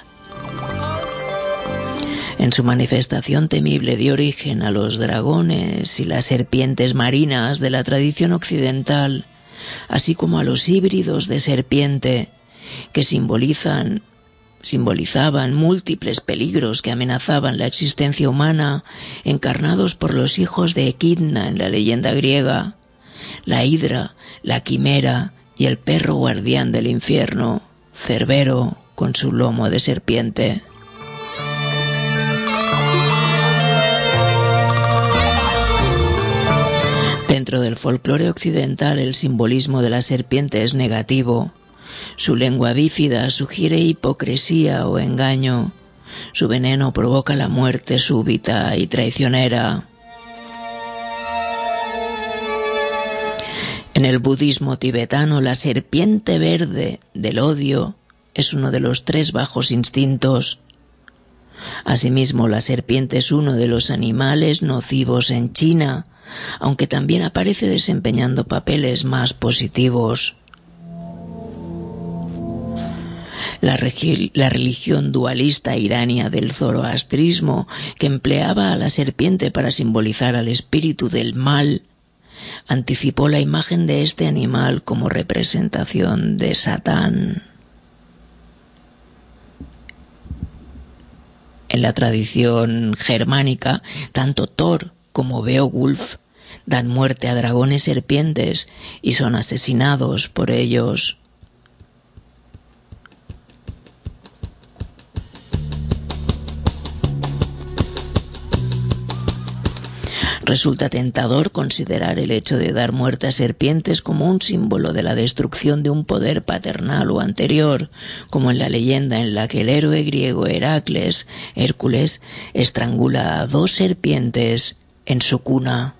En su manifestación temible dio origen a los dragones y las serpientes marinas de la tradición occidental, así como a los híbridos de serpiente, que simbolizaban múltiples peligros que amenazaban la existencia humana, encarnados por los hijos de Equidna en la leyenda griega, la hidra, la quimera y el perro guardián del infierno, Cerbero con su lomo de serpiente. Dentro del folclore occidental, el simbolismo de la serpiente es negativo. Su lengua bífida sugiere hipocresía o engaño. Su veneno provoca la muerte súbita y traicionera. En el budismo tibetano, la serpiente verde del odio es uno de los 3 bajos instintos. Asimismo, la serpiente es uno de los animales nocivos en China, aunque también aparece desempeñando papeles más positivos. La religión dualista irania del zoroastrismo, que empleaba a la serpiente para simbolizar al espíritu del mal, anticipó la imagen de este animal como representación de Satán. En la tradición germánica, tanto Thor como Beowulf dan muerte a dragones serpientes y son asesinados por ellos. Resulta tentador considerar el hecho de dar muerte a serpientes como un símbolo de la destrucción de un poder paternal o anterior, como en la leyenda en la que el héroe griego Hércules, estrangula a 2 serpientes en su cuna.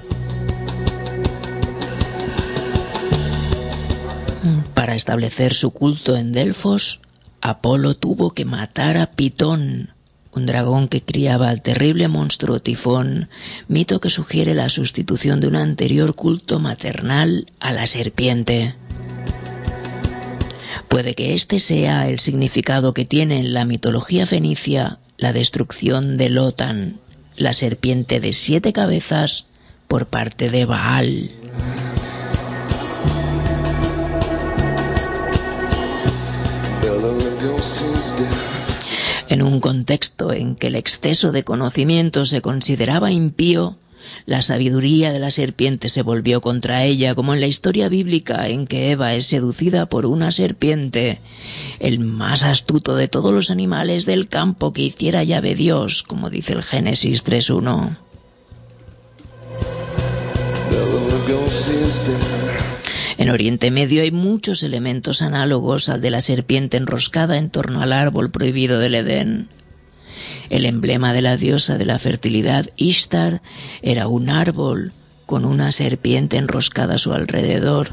Para establecer su culto en Delfos, Apolo tuvo que matar a Pitón, un dragón que criaba al terrible monstruo Tifón, mito que sugiere la sustitución de un anterior culto maternal a la serpiente. Puede que este sea el significado que tiene en la mitología fenicia la destrucción de Lotan, la serpiente de 7 cabezas, por parte de Baal. En un contexto en que el exceso de conocimiento se consideraba impío, la sabiduría de la serpiente se volvió contra ella, como en la historia bíblica en que Eva es seducida por una serpiente, el más astuto de todos los animales del campo que hiciera Yahvé Dios, como dice el Génesis 3:1. En Oriente Medio hay muchos elementos análogos al de la serpiente enroscada en torno al árbol prohibido del Edén. El emblema de la diosa de la fertilidad, Ishtar, era un árbol con una serpiente enroscada a su alrededor.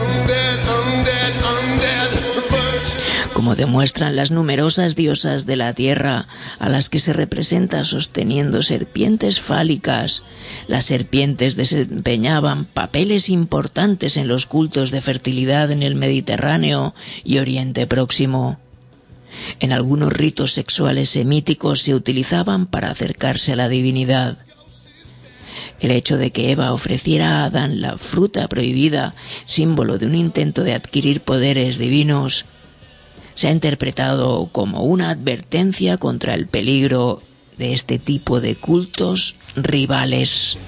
Como demuestran las numerosas diosas de la tierra a las que se representa sosteniendo serpientes fálicas, las serpientes desempeñaban papeles importantes en los cultos de fertilidad en el Mediterráneo y Oriente Próximo. En algunos ritos sexuales semíticos se utilizaban para acercarse a la divinidad. El hecho de que Eva ofreciera a Adán la fruta prohibida, símbolo de un intento de adquirir poderes divinos, se ha interpretado como una advertencia contra el peligro de este tipo de cultos rivales.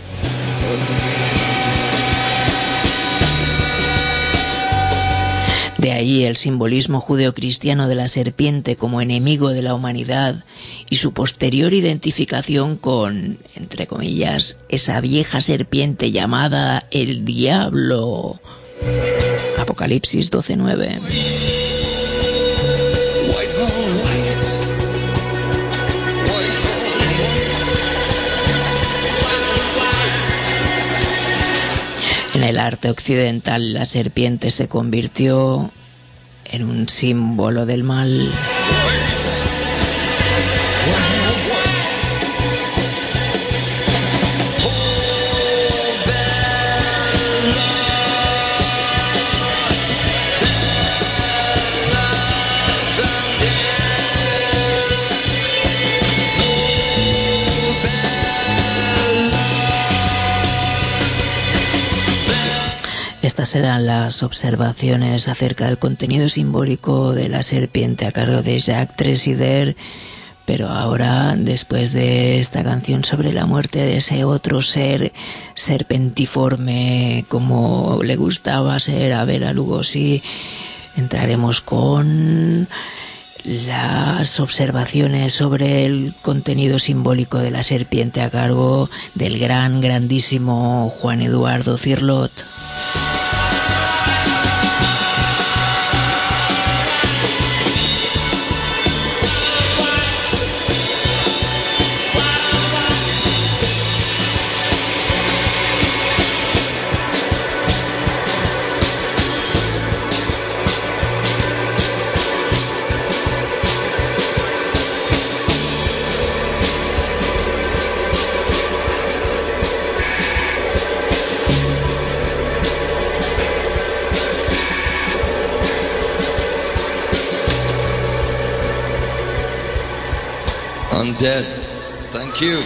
De ahí el simbolismo judeocristiano de la serpiente como enemigo de la humanidad y su posterior identificación con, entre comillas, esa vieja serpiente llamada el diablo. Apocalipsis 12:9. En el arte occidental, la serpiente se convirtió en un símbolo del mal. Estas eran las observaciones acerca del contenido simbólico de la serpiente a cargo de Jacques Tressider, Pero ahora, después de esta canción sobre la muerte de ese otro ser serpentiforme como le gustaba ser a Bela Lugosi, entraremos con las observaciones sobre el contenido simbólico de la serpiente a cargo del grandísimo Juan Eduardo Cirlot. Undead. Thank you.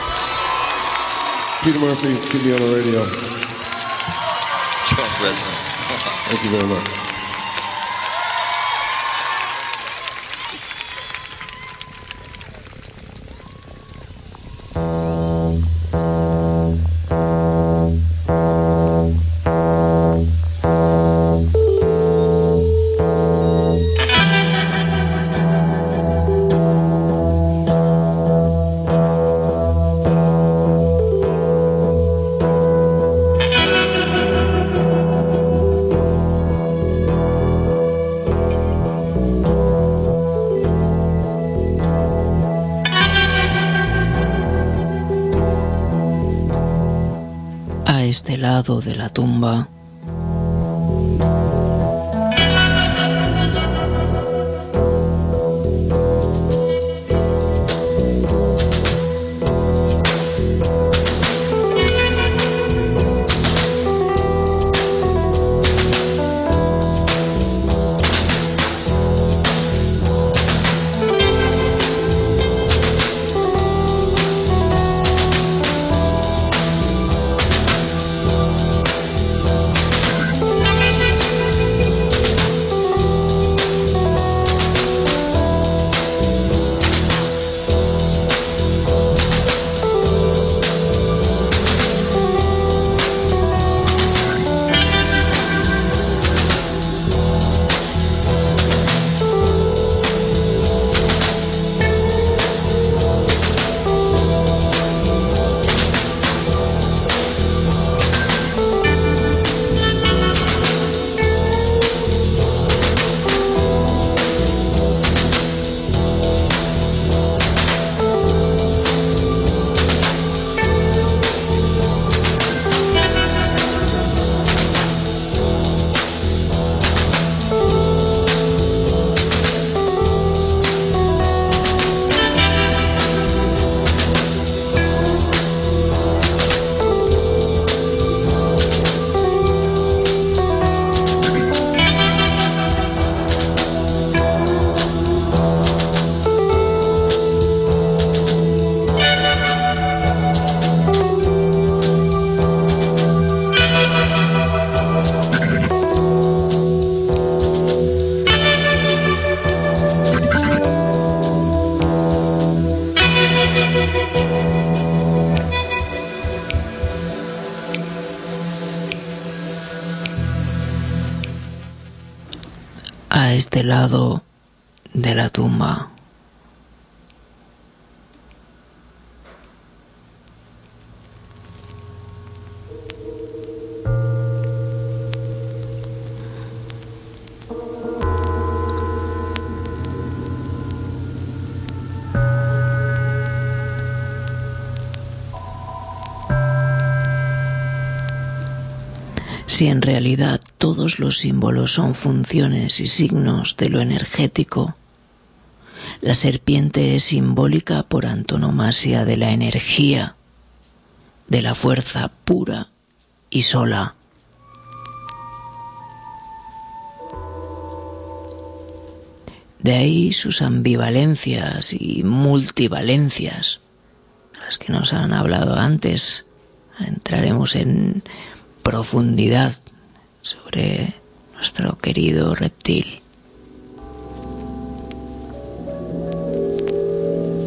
Peter Murphy, TV on the radio. Trump resident. Thank you very much. Este lado de la tumba a este lado de la tumba. Si en realidad todos los símbolos son funciones y signos de lo energético, la serpiente es simbólica por antonomasia de la energía, de la fuerza pura y sola. De ahí sus ambivalencias y multivalencias, las que nos han hablado antes. Entraremos en profundidad sobre nuestro querido reptil.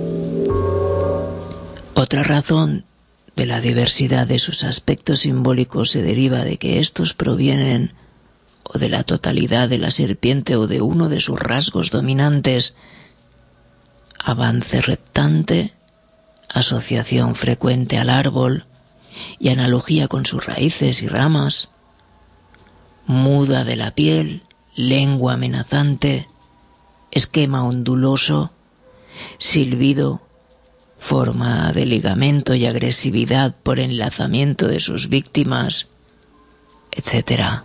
Otra razón de la diversidad de sus aspectos simbólicos se deriva de que estos provienen o de la totalidad de la serpiente o de uno de sus rasgos dominantes: avance reptante, asociación frecuente al árbol y analogía con sus raíces y ramas, muda de la piel, lengua amenazante, esquema onduloso, silbido, forma de ligamento y agresividad por enlazamiento de sus víctimas, etc.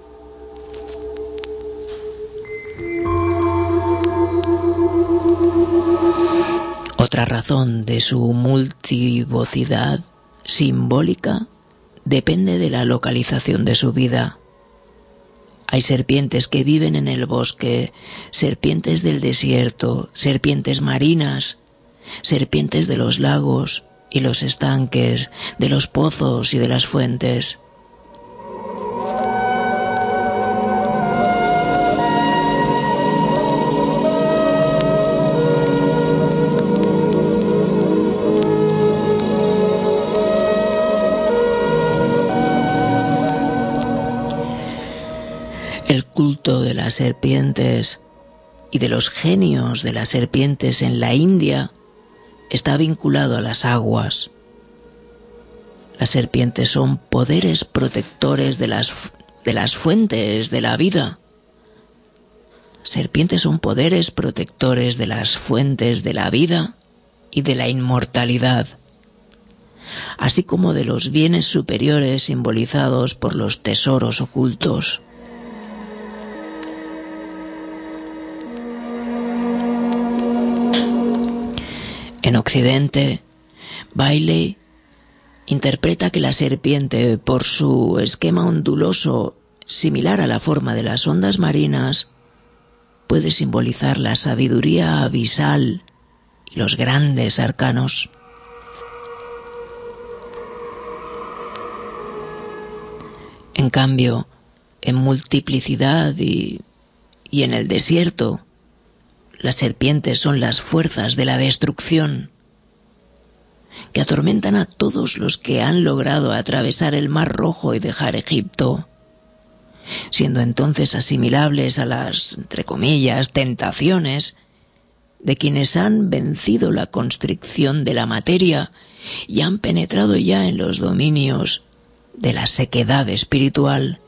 Otra razón de su multivocidad simbólica depende de la localización de su vida. Hay serpientes que viven en el bosque, serpientes del desierto, serpientes marinas, serpientes de los lagos y los estanques, de los pozos y de las fuentes. El culto de las serpientes y de los genios de las serpientes en la India está vinculado a las aguas. Las serpientes son poderes protectores de las fuentes de la vida. Las serpientes son poderes protectores de las fuentes de la vida y de la inmortalidad, así como de los bienes superiores simbolizados por los tesoros ocultos. En Occidente, Bailey interpreta que la serpiente, por su esquema onduloso similar a la forma de las ondas marinas, puede simbolizar la sabiduría abisal y los grandes arcanos. En cambio, en multiplicidad y en el desierto, las serpientes son las fuerzas de la destrucción que atormentan a todos los que han logrado atravesar el Mar Rojo y dejar Egipto, siendo entonces asimilables a las, entre comillas, tentaciones de quienes han vencido la constricción de la materia y han penetrado ya en los dominios de la sequedad espiritual.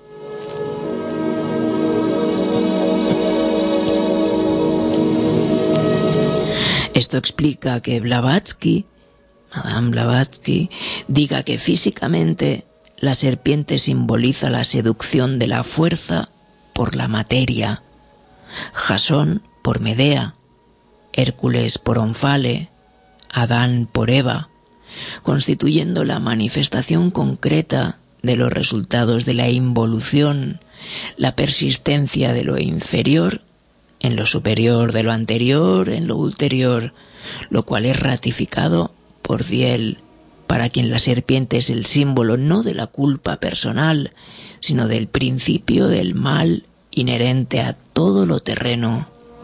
Esto explica que Madame Blavatsky, diga que físicamente la serpiente simboliza la seducción de la fuerza por la materia, Jasón por Medea, Hércules por Onfale, Adán por Eva, constituyendo la manifestación concreta de los resultados de la involución, la persistencia de lo inferior en lo superior, de lo anterior en lo ulterior, lo cual es ratificado por Thiel, para quien la serpiente es el símbolo no de la culpa personal, sino del principio del mal inherente a todo lo terreno.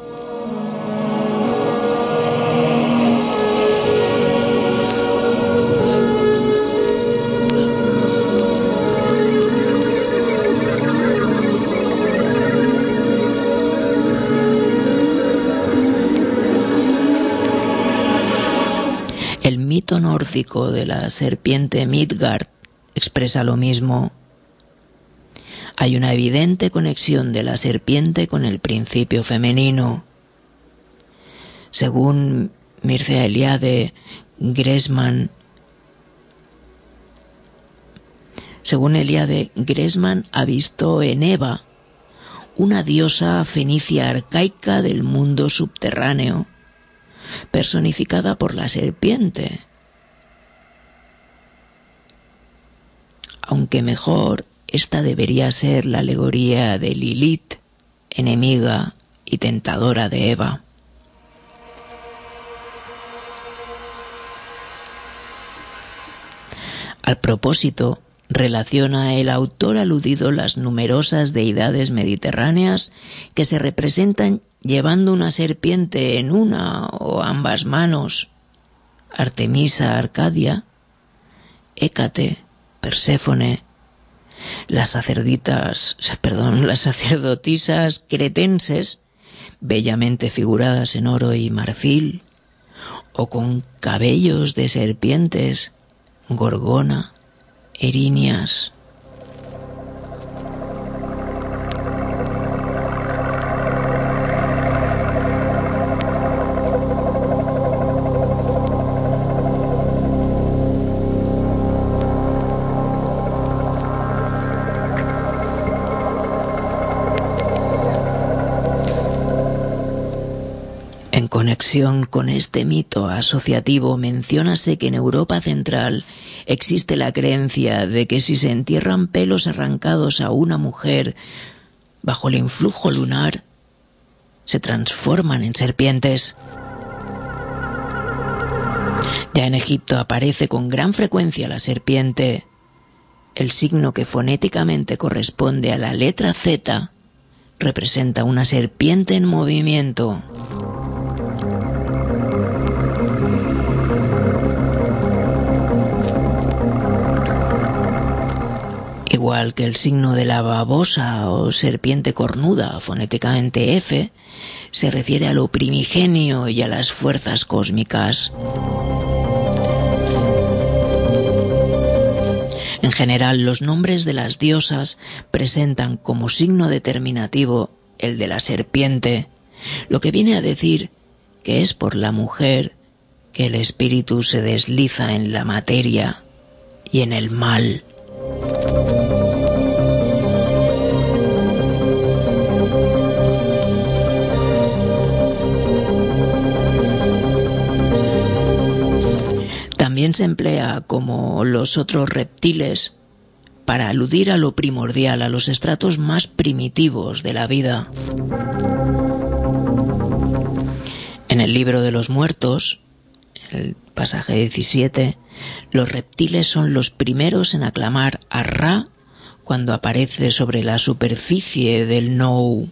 El mito nórdico de la serpiente Midgard expresa lo mismo. Hay una evidente conexión de la serpiente con el principio femenino. Según Mircea Eliade Gressman, ha visto en Eva una diosa fenicia arcaica del mundo subterráneo, personificada por la serpiente. Aunque mejor, esta debería ser la alegoría de Lilith, enemiga y tentadora de Eva. Al propósito, relaciona el autor aludido las numerosas deidades mediterráneas que se representan llevando una serpiente en una o ambas manos, Artemisa Arcadia, Hécate, Perséfone, las sacerdotisas cretenses, bellamente figuradas en oro y marfil, o con cabellos de serpientes, Gorgona, Erinias. En conexión con este mito asociativo, menciónase que en Europa Central existe la creencia de que si se entierran pelos arrancados a una mujer bajo el influjo lunar, se transforman en serpientes. Ya en Egipto aparece con gran frecuencia la serpiente, el signo que fonéticamente corresponde a la letra Z, representa una serpiente en movimiento. Igual que el signo de la babosa o serpiente cornuda, fonéticamente F, se refiere a lo primigenio y a las fuerzas cósmicas. En general, los nombres de las diosas presentan como signo determinativo el de la serpiente, lo que viene a decir que es por la mujer que el espíritu se desliza en la materia y en el mal. También se emplea, como los otros reptiles, para aludir a lo primordial, a los estratos más primitivos de la vida. En el libro de los muertos, el pasaje 17, los reptiles son los primeros en aclamar a Ra cuando aparece sobre la superficie del Nou.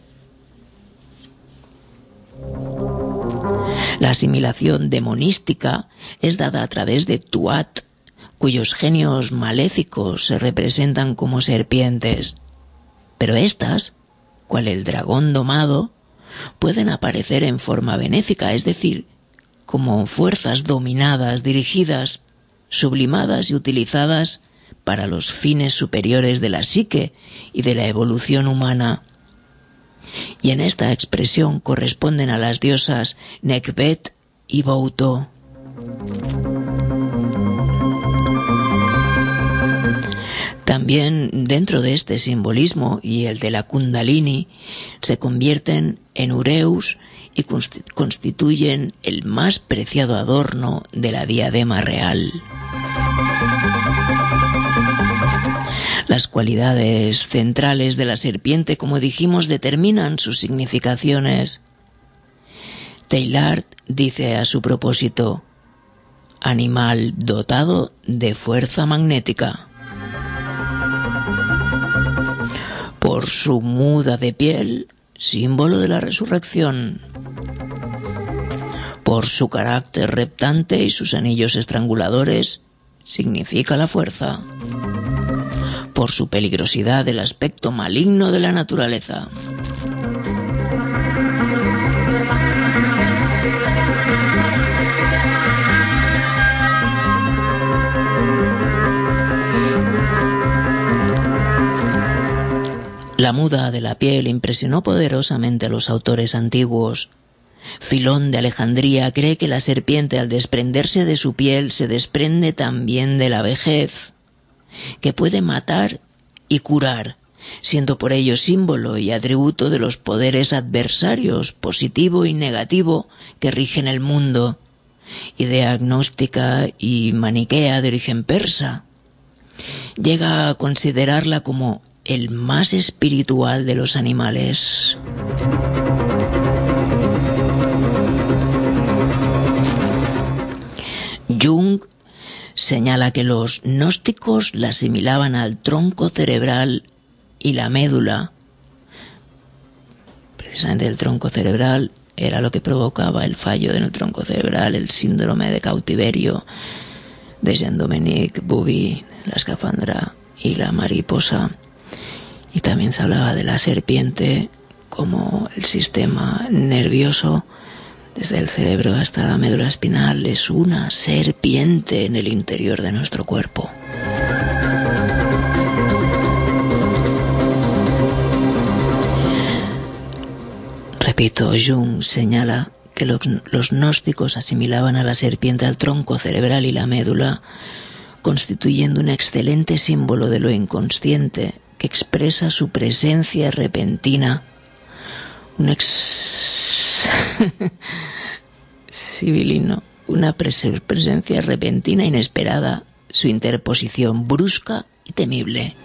La asimilación demonística es dada a través de Tuat, cuyos genios maléficos se representan como serpientes. Pero estas, cual el dragón domado, pueden aparecer en forma benéfica, es decir, como fuerzas dominadas, dirigidas, sublimadas y utilizadas para los fines superiores de la psique y de la evolución humana. Y en esta expresión corresponden a las diosas Nekbet y Bouto. También dentro de este simbolismo y el de la Kundalini se convierten en Ureus y constituyen el más preciado adorno de la diadema real. Las cualidades centrales de la serpiente, como dijimos, determinan sus significaciones. Teilhard dice a su propósito: animal dotado de fuerza magnética. Por su muda de piel, símbolo de la resurrección. Por su carácter reptante y sus anillos estranguladores, significa la fuerza. Por su peligrosidad, el aspecto maligno de la naturaleza. La muda de la piel impresionó poderosamente a los autores antiguos. Filón de Alejandría cree que la serpiente, al desprenderse de su piel, se desprende también de la vejez, que puede matar y curar, siendo por ello símbolo y atributo de los poderes adversarios, positivo y negativo, que rigen el mundo, idea gnóstica y maniquea de origen persa. Llega a considerarla como el más espiritual de los animales. Jung señala que los gnósticos la asimilaban al tronco cerebral y la médula. Precisamente el tronco cerebral era lo que provocaba el fallo en el tronco cerebral, el síndrome de cautiverio de Jean-Dominique Bouvier, la escafandra y la mariposa. Y también se hablaba de la serpiente como el sistema nervioso, desde el cerebro hasta la médula espinal, es una serpiente en el interior de nuestro cuerpo. Repito, Jung señala que los gnósticos asimilaban a la serpiente al tronco cerebral y la médula, constituyendo un excelente símbolo de lo inconsciente que expresa su presencia repentina, sibilino, una presencia repentina inesperada, su interposición brusca y temible.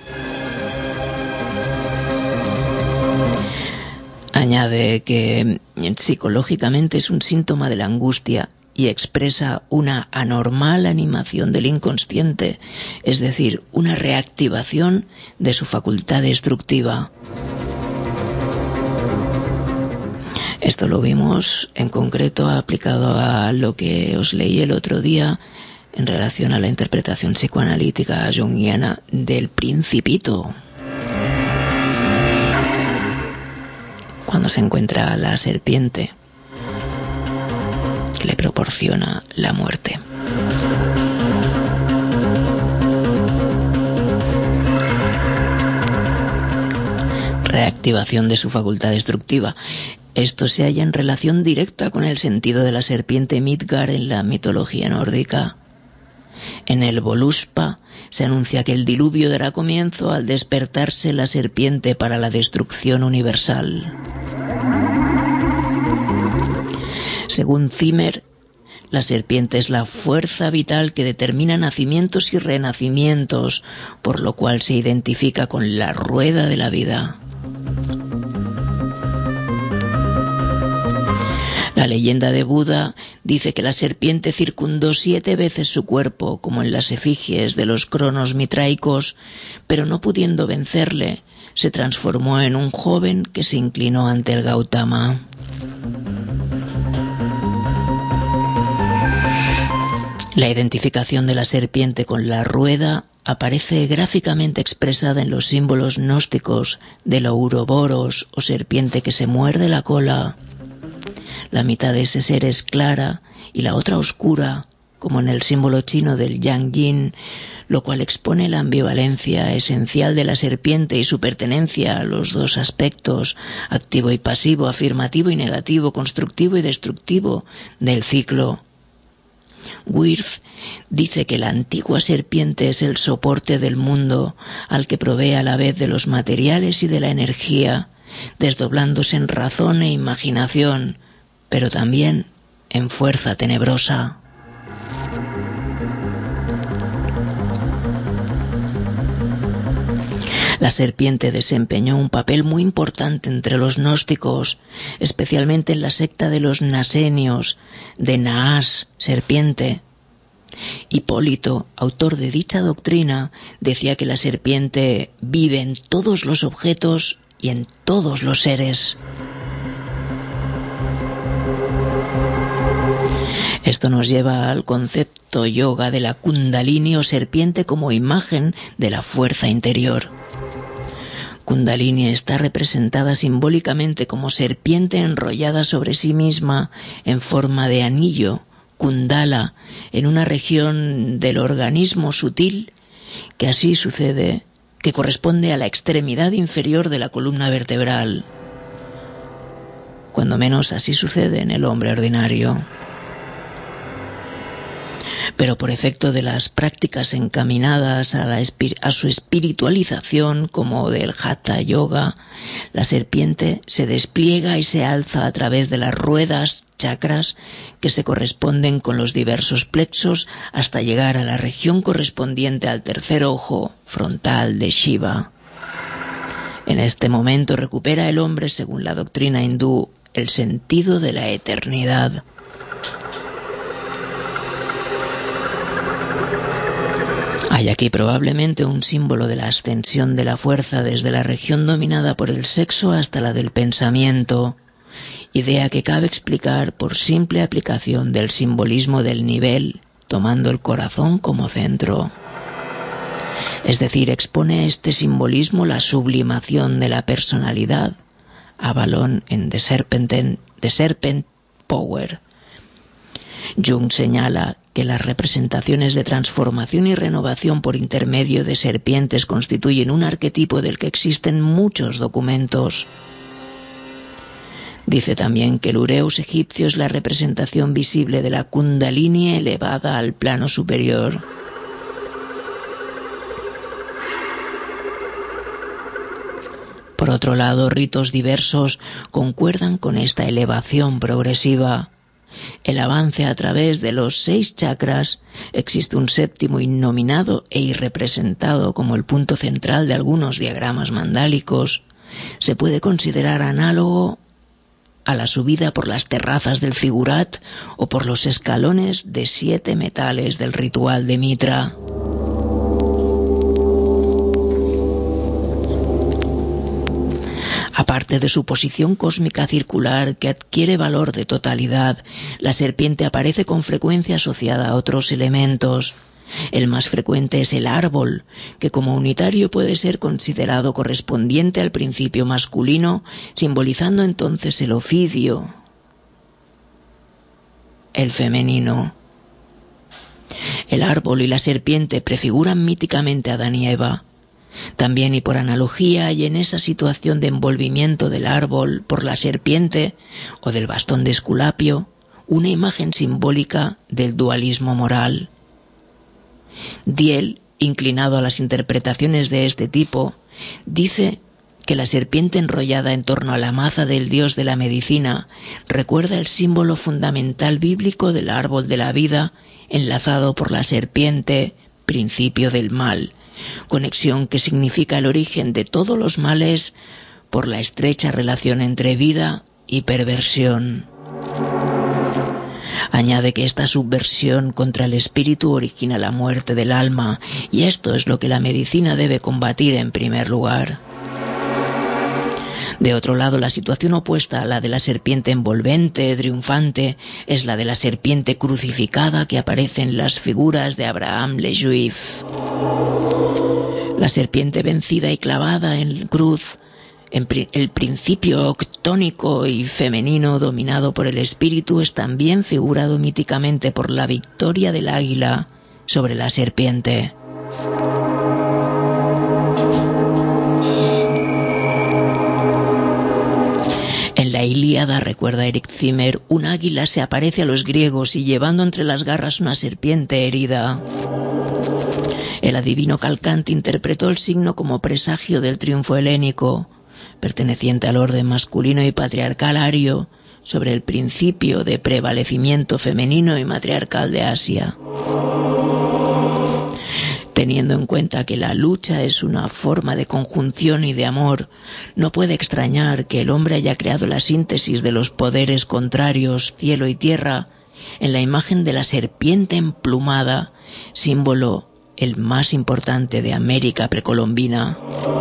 Añade que psicológicamente es un síntoma de la angustia y expresa una anormal animación del inconsciente, es decir, una reactivación de su facultad destructiva. Esto lo vimos en concreto aplicado a lo que os leí el otro día en relación a la interpretación psicoanalítica junguiana del Principito, cuando se encuentra la serpiente que le proporciona la muerte. Reactivación de su facultad destructiva. Esto se halla en relación directa con el sentido de la serpiente Midgard en la mitología nórdica. En el Voluspa se anuncia que el diluvio dará comienzo al despertarse la serpiente para la destrucción universal. Según Zimmer, la serpiente es la fuerza vital que determina nacimientos y renacimientos, por lo cual se identifica con la rueda de la vida. La leyenda de Buda dice que la serpiente circundó 7 veces su cuerpo, como en las efigies de los cronos mitraicos, pero no pudiendo vencerle, se transformó en un joven que se inclinó ante el Gautama. La identificación de la serpiente con la rueda aparece gráficamente expresada en los símbolos gnósticos del Ouroboros o serpiente que se muerde la cola. La mitad de ese ser es clara y la otra oscura, como en el símbolo chino del Yang Yin, lo cual expone la ambivalencia esencial de la serpiente y su pertenencia a los dos aspectos, activo y pasivo, afirmativo y negativo, constructivo y destructivo, del ciclo. Wirth dice que la antigua serpiente es el soporte del mundo, al que provee a la vez de los materiales y de la energía, desdoblándose en razón e imaginación, pero también en fuerza tenebrosa. La serpiente desempeñó un papel muy importante entre los gnósticos, especialmente en la secta de los nasenios, de Naas, serpiente. Hipólito, autor de dicha doctrina, decía que la serpiente vive en todos los objetos y en todos los seres. Esto nos lleva al concepto yoga de la Kundalini o serpiente como imagen de la fuerza interior. Kundalini está representada simbólicamente como serpiente enrollada sobre sí misma en forma de anillo, Kundala, en una región del organismo sutil que así sucede, que corresponde a la extremidad inferior de la columna vertebral. Cuando menos así sucede en el hombre ordinario. Pero por efecto de las prácticas encaminadas a su espiritualización, como del Hatha Yoga, la serpiente se despliega y se alza a través de las ruedas, chakras, que se corresponden con los diversos plexos hasta llegar a la región correspondiente al tercer ojo frontal de Shiva. En este momento recupera el hombre, según la doctrina hindú, el sentido de la eternidad. Hay aquí probablemente un símbolo de la ascensión de la fuerza desde la región dominada por el sexo hasta la del pensamiento, idea que cabe explicar por simple aplicación del simbolismo del nivel, tomando el corazón como centro. Es decir, expone este simbolismo la sublimación de la personalidad, Avalon en The Serpent Power. Jung señala que las representaciones de transformación y renovación por intermedio de serpientes constituyen un arquetipo del que existen muchos documentos. Dice también que el ureus egipcio es la representación visible de la Kundalini elevada al plano superior. Por otro lado, ritos diversos concuerdan con esta elevación progresiva. El avance a través de los 6 chakras, existe un séptimo innominado e irrepresentado como el punto central de algunos diagramas mandálicos, se puede considerar análogo a la subida por las terrazas del Zigurat o por los escalones de 7 metales del ritual de Mitra. Aparte de su posición cósmica circular que adquiere valor de totalidad, la serpiente aparece con frecuencia asociada a otros elementos. El más frecuente es el árbol, que como unitario puede ser considerado correspondiente al principio masculino, simbolizando entonces el ofidio, el femenino. El árbol y la serpiente prefiguran míticamente a Adán y Eva. También y por analogía y en esa situación de envolvimiento del árbol por la serpiente o del bastón de Esculapio, una imagen simbólica del dualismo moral. Diel, inclinado a las interpretaciones de este tipo, dice que la serpiente enrollada en torno a la maza del dios de la medicina recuerda el símbolo fundamental bíblico del árbol de la vida enlazado por la serpiente, principio del mal, conexión que significa el origen de todos los males por la estrecha relación entre vida y perversión. Añade que esta subversión contra el espíritu origina la muerte del alma, y esto es lo que la medicina debe combatir en primer lugar. De otro lado, la situación opuesta a la de la serpiente envolvente, triunfante, es la de la serpiente crucificada que aparece en las figuras de Abraham le Juif. La serpiente vencida y clavada en cruz, el principio octónico y femenino dominado por el espíritu, es también figurado míticamente por la victoria del águila sobre la serpiente. En la Ilíada, recuerda Eric Zimmer, un águila se aparece a los griegos y llevando entre las garras una serpiente herida. El adivino Calcante interpretó el signo como presagio del triunfo helénico, perteneciente al orden masculino y patriarcal ario, sobre el principio de prevalecimiento femenino y matriarcal de Asia. Teniendo en cuenta que la lucha es una forma de conjunción y de amor, no puede extrañar que el hombre haya creado la síntesis de los poderes contrarios, cielo y tierra, en la imagen de la serpiente emplumada, símbolo el más importante de América precolombina.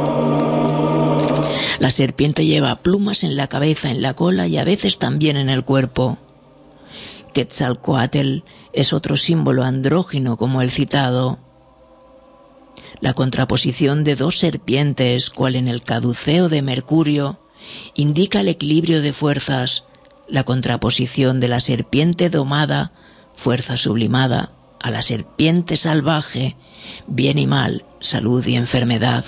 La serpiente lleva plumas en la cabeza, en la cola y a veces también en el cuerpo. Quetzalcóatl es otro símbolo andrógino como el citado. La contraposición de 2 serpientes, cual en el caduceo de Mercurio, indica el equilibrio de fuerzas, la contraposición de la serpiente domada, fuerza sublimada, a la serpiente salvaje, bien y mal, salud y enfermedad.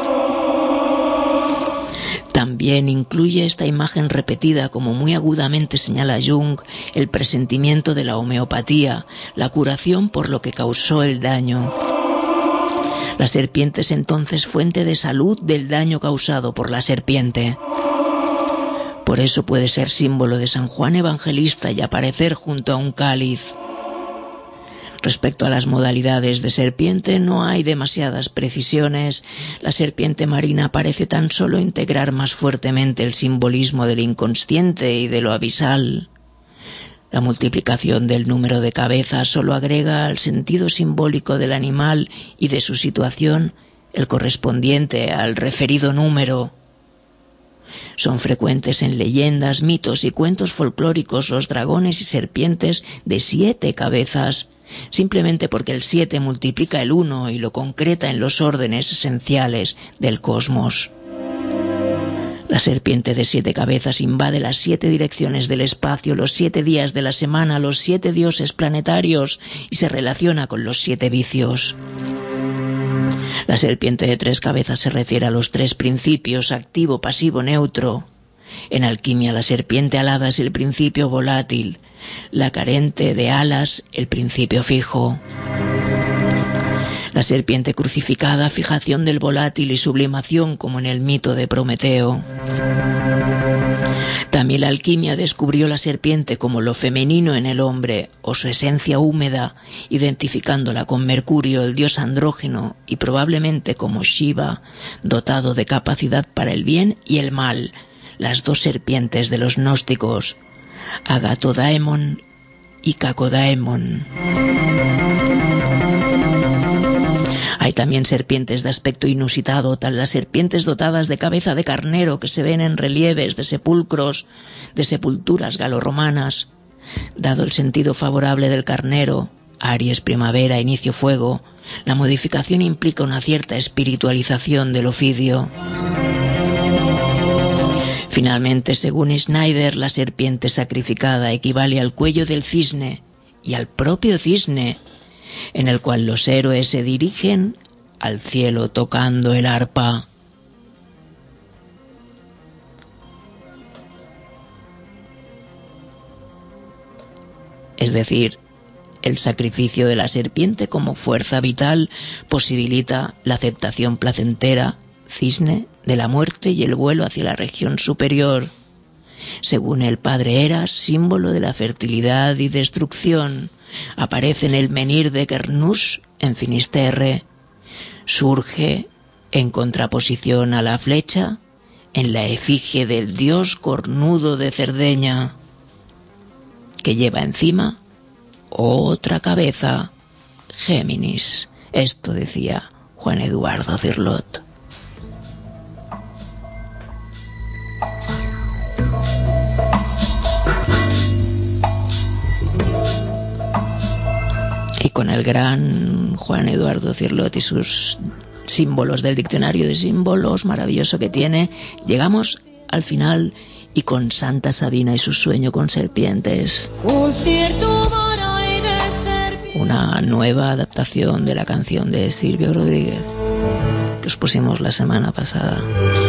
También incluye esta imagen repetida, como muy agudamente señala Jung, el presentimiento de la homeopatía, la curación por lo que causó el daño. La serpiente es entonces fuente de salud del daño causado por la serpiente. Por eso puede ser símbolo de San Juan Evangelista y aparecer junto a un cáliz. Respecto a las modalidades de serpiente no hay demasiadas precisiones. La serpiente marina parece tan solo integrar más fuertemente el simbolismo del inconsciente y de lo abisal. La multiplicación del número de cabezas solo agrega al sentido simbólico del animal y de su situación el correspondiente al referido número. Son frecuentes en leyendas, mitos y cuentos folclóricos los dragones y serpientes de 7 cabezas, simplemente porque el 7 multiplica el 1 y lo concreta en los órdenes esenciales del cosmos. La serpiente de 7 cabezas invade las 7 direcciones del espacio, los 7 días de la semana, los 7 dioses planetarios y se relaciona con los 7 vicios. La serpiente de 3 cabezas se refiere a los 3 principios: activo, pasivo, neutro. En alquimia, la serpiente alada es el principio volátil, la carente de alas el principio fijo. La serpiente crucificada, fijación del volátil y sublimación, como en el mito de Prometeo. También la alquimia descubrió la serpiente como lo femenino en el hombre, o su esencia húmeda, identificándola con Mercurio, el dios andrógeno, y probablemente como Shiva, dotado de capacidad para el bien y el mal, las 2 serpientes de los gnósticos, Agatodaemon y Cacodaemon. Hay también serpientes de aspecto inusitado, tal las serpientes dotadas de cabeza de carnero que se ven en relieves de sepulcros, de sepulturas galorromanas. Dado el sentido favorable del carnero, Aries, primavera, inicio, fuego, la modificación implica una cierta espiritualización del oficio. Finalmente, según Schneider, la serpiente sacrificada equivale al cuello del cisne y al propio cisne, en el cual los héroes se dirigen al cielo tocando el arpa. Es decir, el sacrificio de la serpiente como fuerza vital posibilita la aceptación placentera, cisne, de la muerte y el vuelo hacia la región superior. Según el padre Eras, símbolo de la fertilidad y destrucción, aparece en el menhir de Kernus, en Finisterre. Surge en contraposición a la flecha en la efigie del dios cornudo de Cerdeña, que lleva encima otra cabeza, Géminis. Esto decía Juan Eduardo Cirlot. Y con el gran Juan Eduardo Cirlot y sus símbolos del diccionario de símbolos maravilloso que tiene, llegamos al final, y con Santa Sabina y su sueño con serpientes. Una nueva adaptación de la canción de Silvio Rodríguez que os pusimos la semana pasada.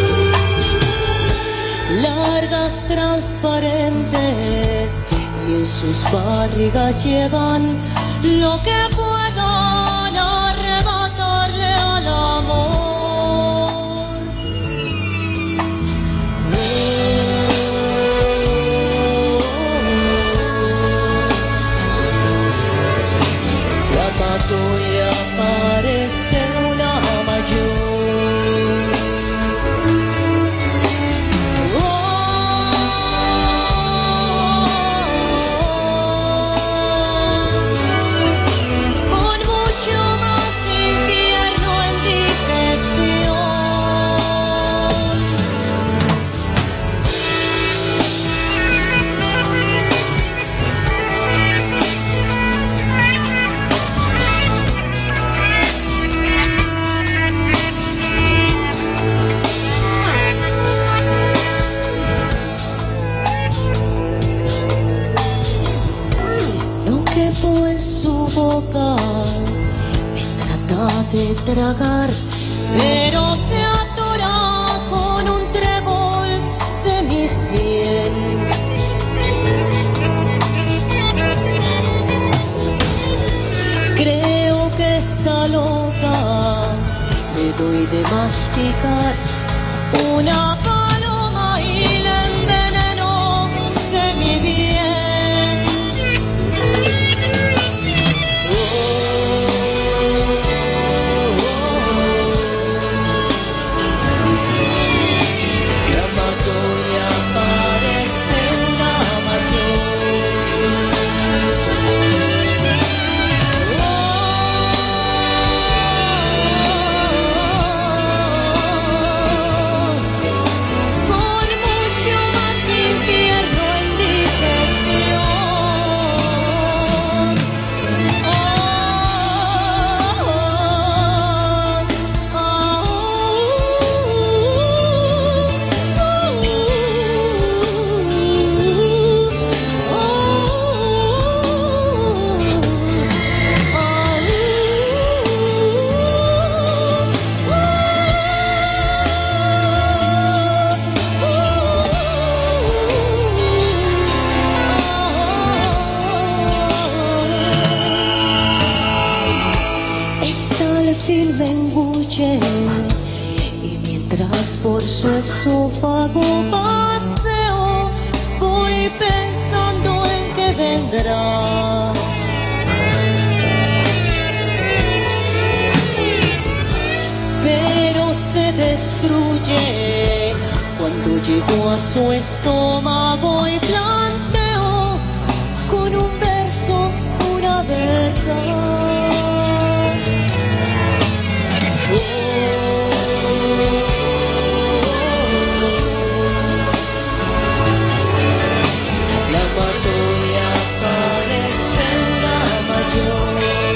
Largas, transparentes, y en sus barrigas llevan lo que puedan arrebatarle al amor. La mató y aparece una mayor. De tragar, pero se atora con un trébol de mi sien. Creo que está loca, le doy de masticar una paloma y la enveneno de mi bien. me engulle y mientras por su esófago paseo voy pensando en que vendrá. Pero se destruye cuando llego a su estómago y planteo con un verso una verdad. La mato y aparece una mayor.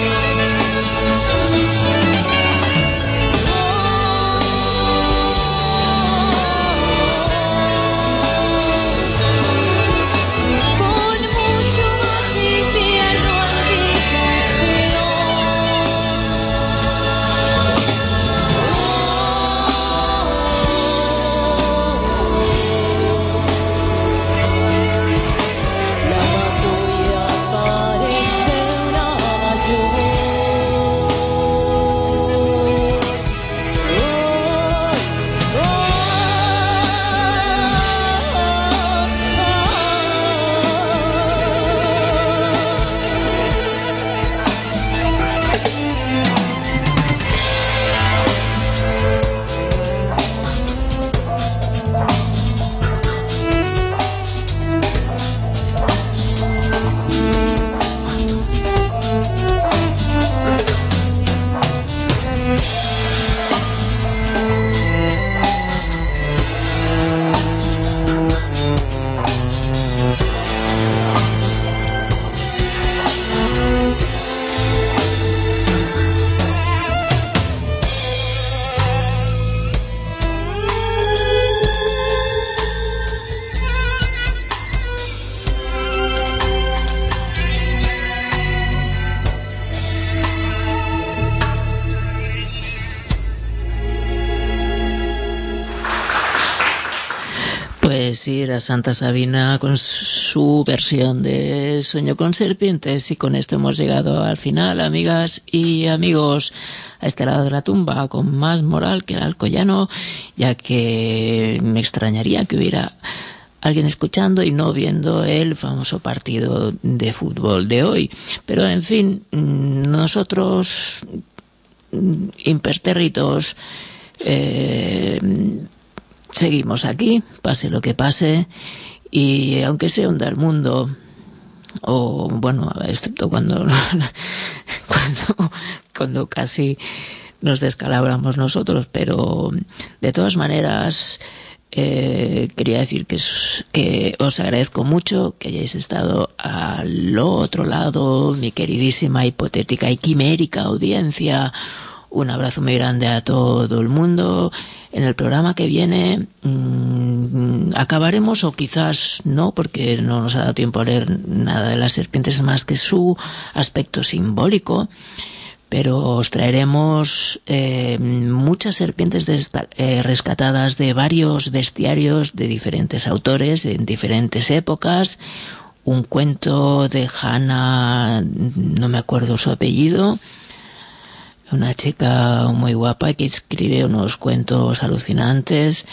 Sí, era Santa Sabina con su versión de Sueño con serpientes, y con esto hemos llegado al final, amigas y amigos, a este lado de la tumba, con más moral que el Alcoyano, ya que me extrañaría que hubiera alguien escuchando y no viendo el famoso partido de fútbol de hoy. Pero en fin, nosotros impertérritos seguimos aquí, pase lo que pase, y aunque se hunda el mundo, o bueno, excepto cuando casi nos descalabramos nosotros, pero de todas maneras quería decir que os agradezco mucho que hayáis estado al otro lado, mi queridísima, hipotética y quimérica audiencia. Un abrazo muy grande a todo el mundo. En el programa que viene acabaremos, o quizás no, porque no nos ha dado tiempo a leer nada de las serpientes más que su aspecto simbólico, pero os traeremos muchas serpientes rescatadas de varios bestiarios de diferentes autores, en diferentes épocas. Un cuento de Hannah, no me acuerdo su apellido, una chica muy guapa que escribe unos cuentos alucinantes,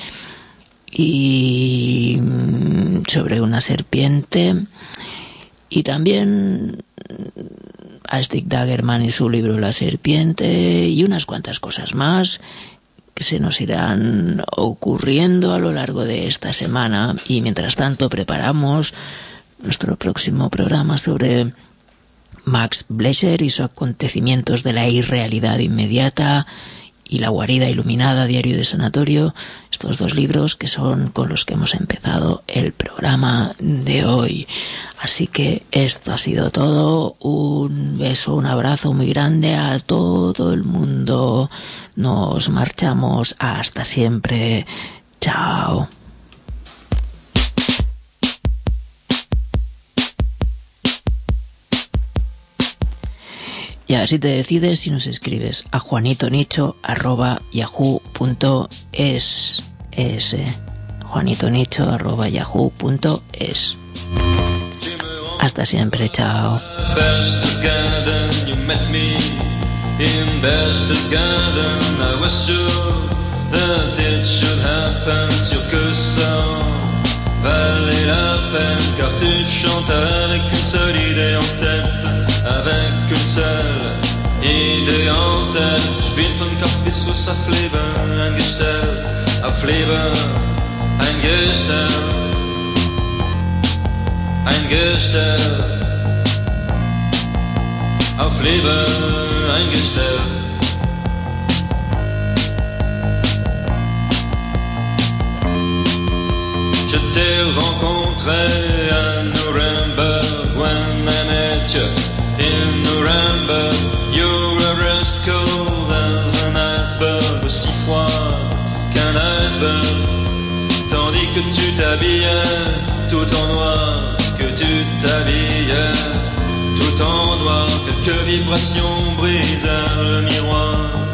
y sobre una serpiente, y también a Stig Dagerman y su libro La serpiente, y unas cuantas cosas más que se nos irán ocurriendo a lo largo de esta semana. Y mientras tanto preparamos nuestro próximo programa sobre Max Blecher y sus acontecimientos de la irrealidad inmediata, y La guarida iluminada, diario de sanatorio, estos dos libros que son con los que hemos empezado el programa de hoy. Así que esto ha sido todo. Un beso, un abrazo muy grande a todo el mundo. Nos marchamos. Hasta siempre. Chao. Ya, si te decides, si nos escribes a juanitonicho@yahoo.es. juanitonicho@yahoo.es. Hasta siempre, chao. in Berchtesgaden. I was sure that it should happen, sûr que ça valait la peine, car tu chantes avec une seule idée en tête, avec une seule idee en tête. Ich bin von Kapissus auf Leben eingestellt, auf Leben eingestellt, eingestellt, auf Leben eingestellt. Je t'ai rencontré à Nuremberg when I met you in Nuremberg. You were as cold as an iceberg, aussi froid qu'un iceberg, tandis que tu t'habillais tout en noir, que tu t'habillais tout en noir. Quelques vibrations brisèrent le miroir,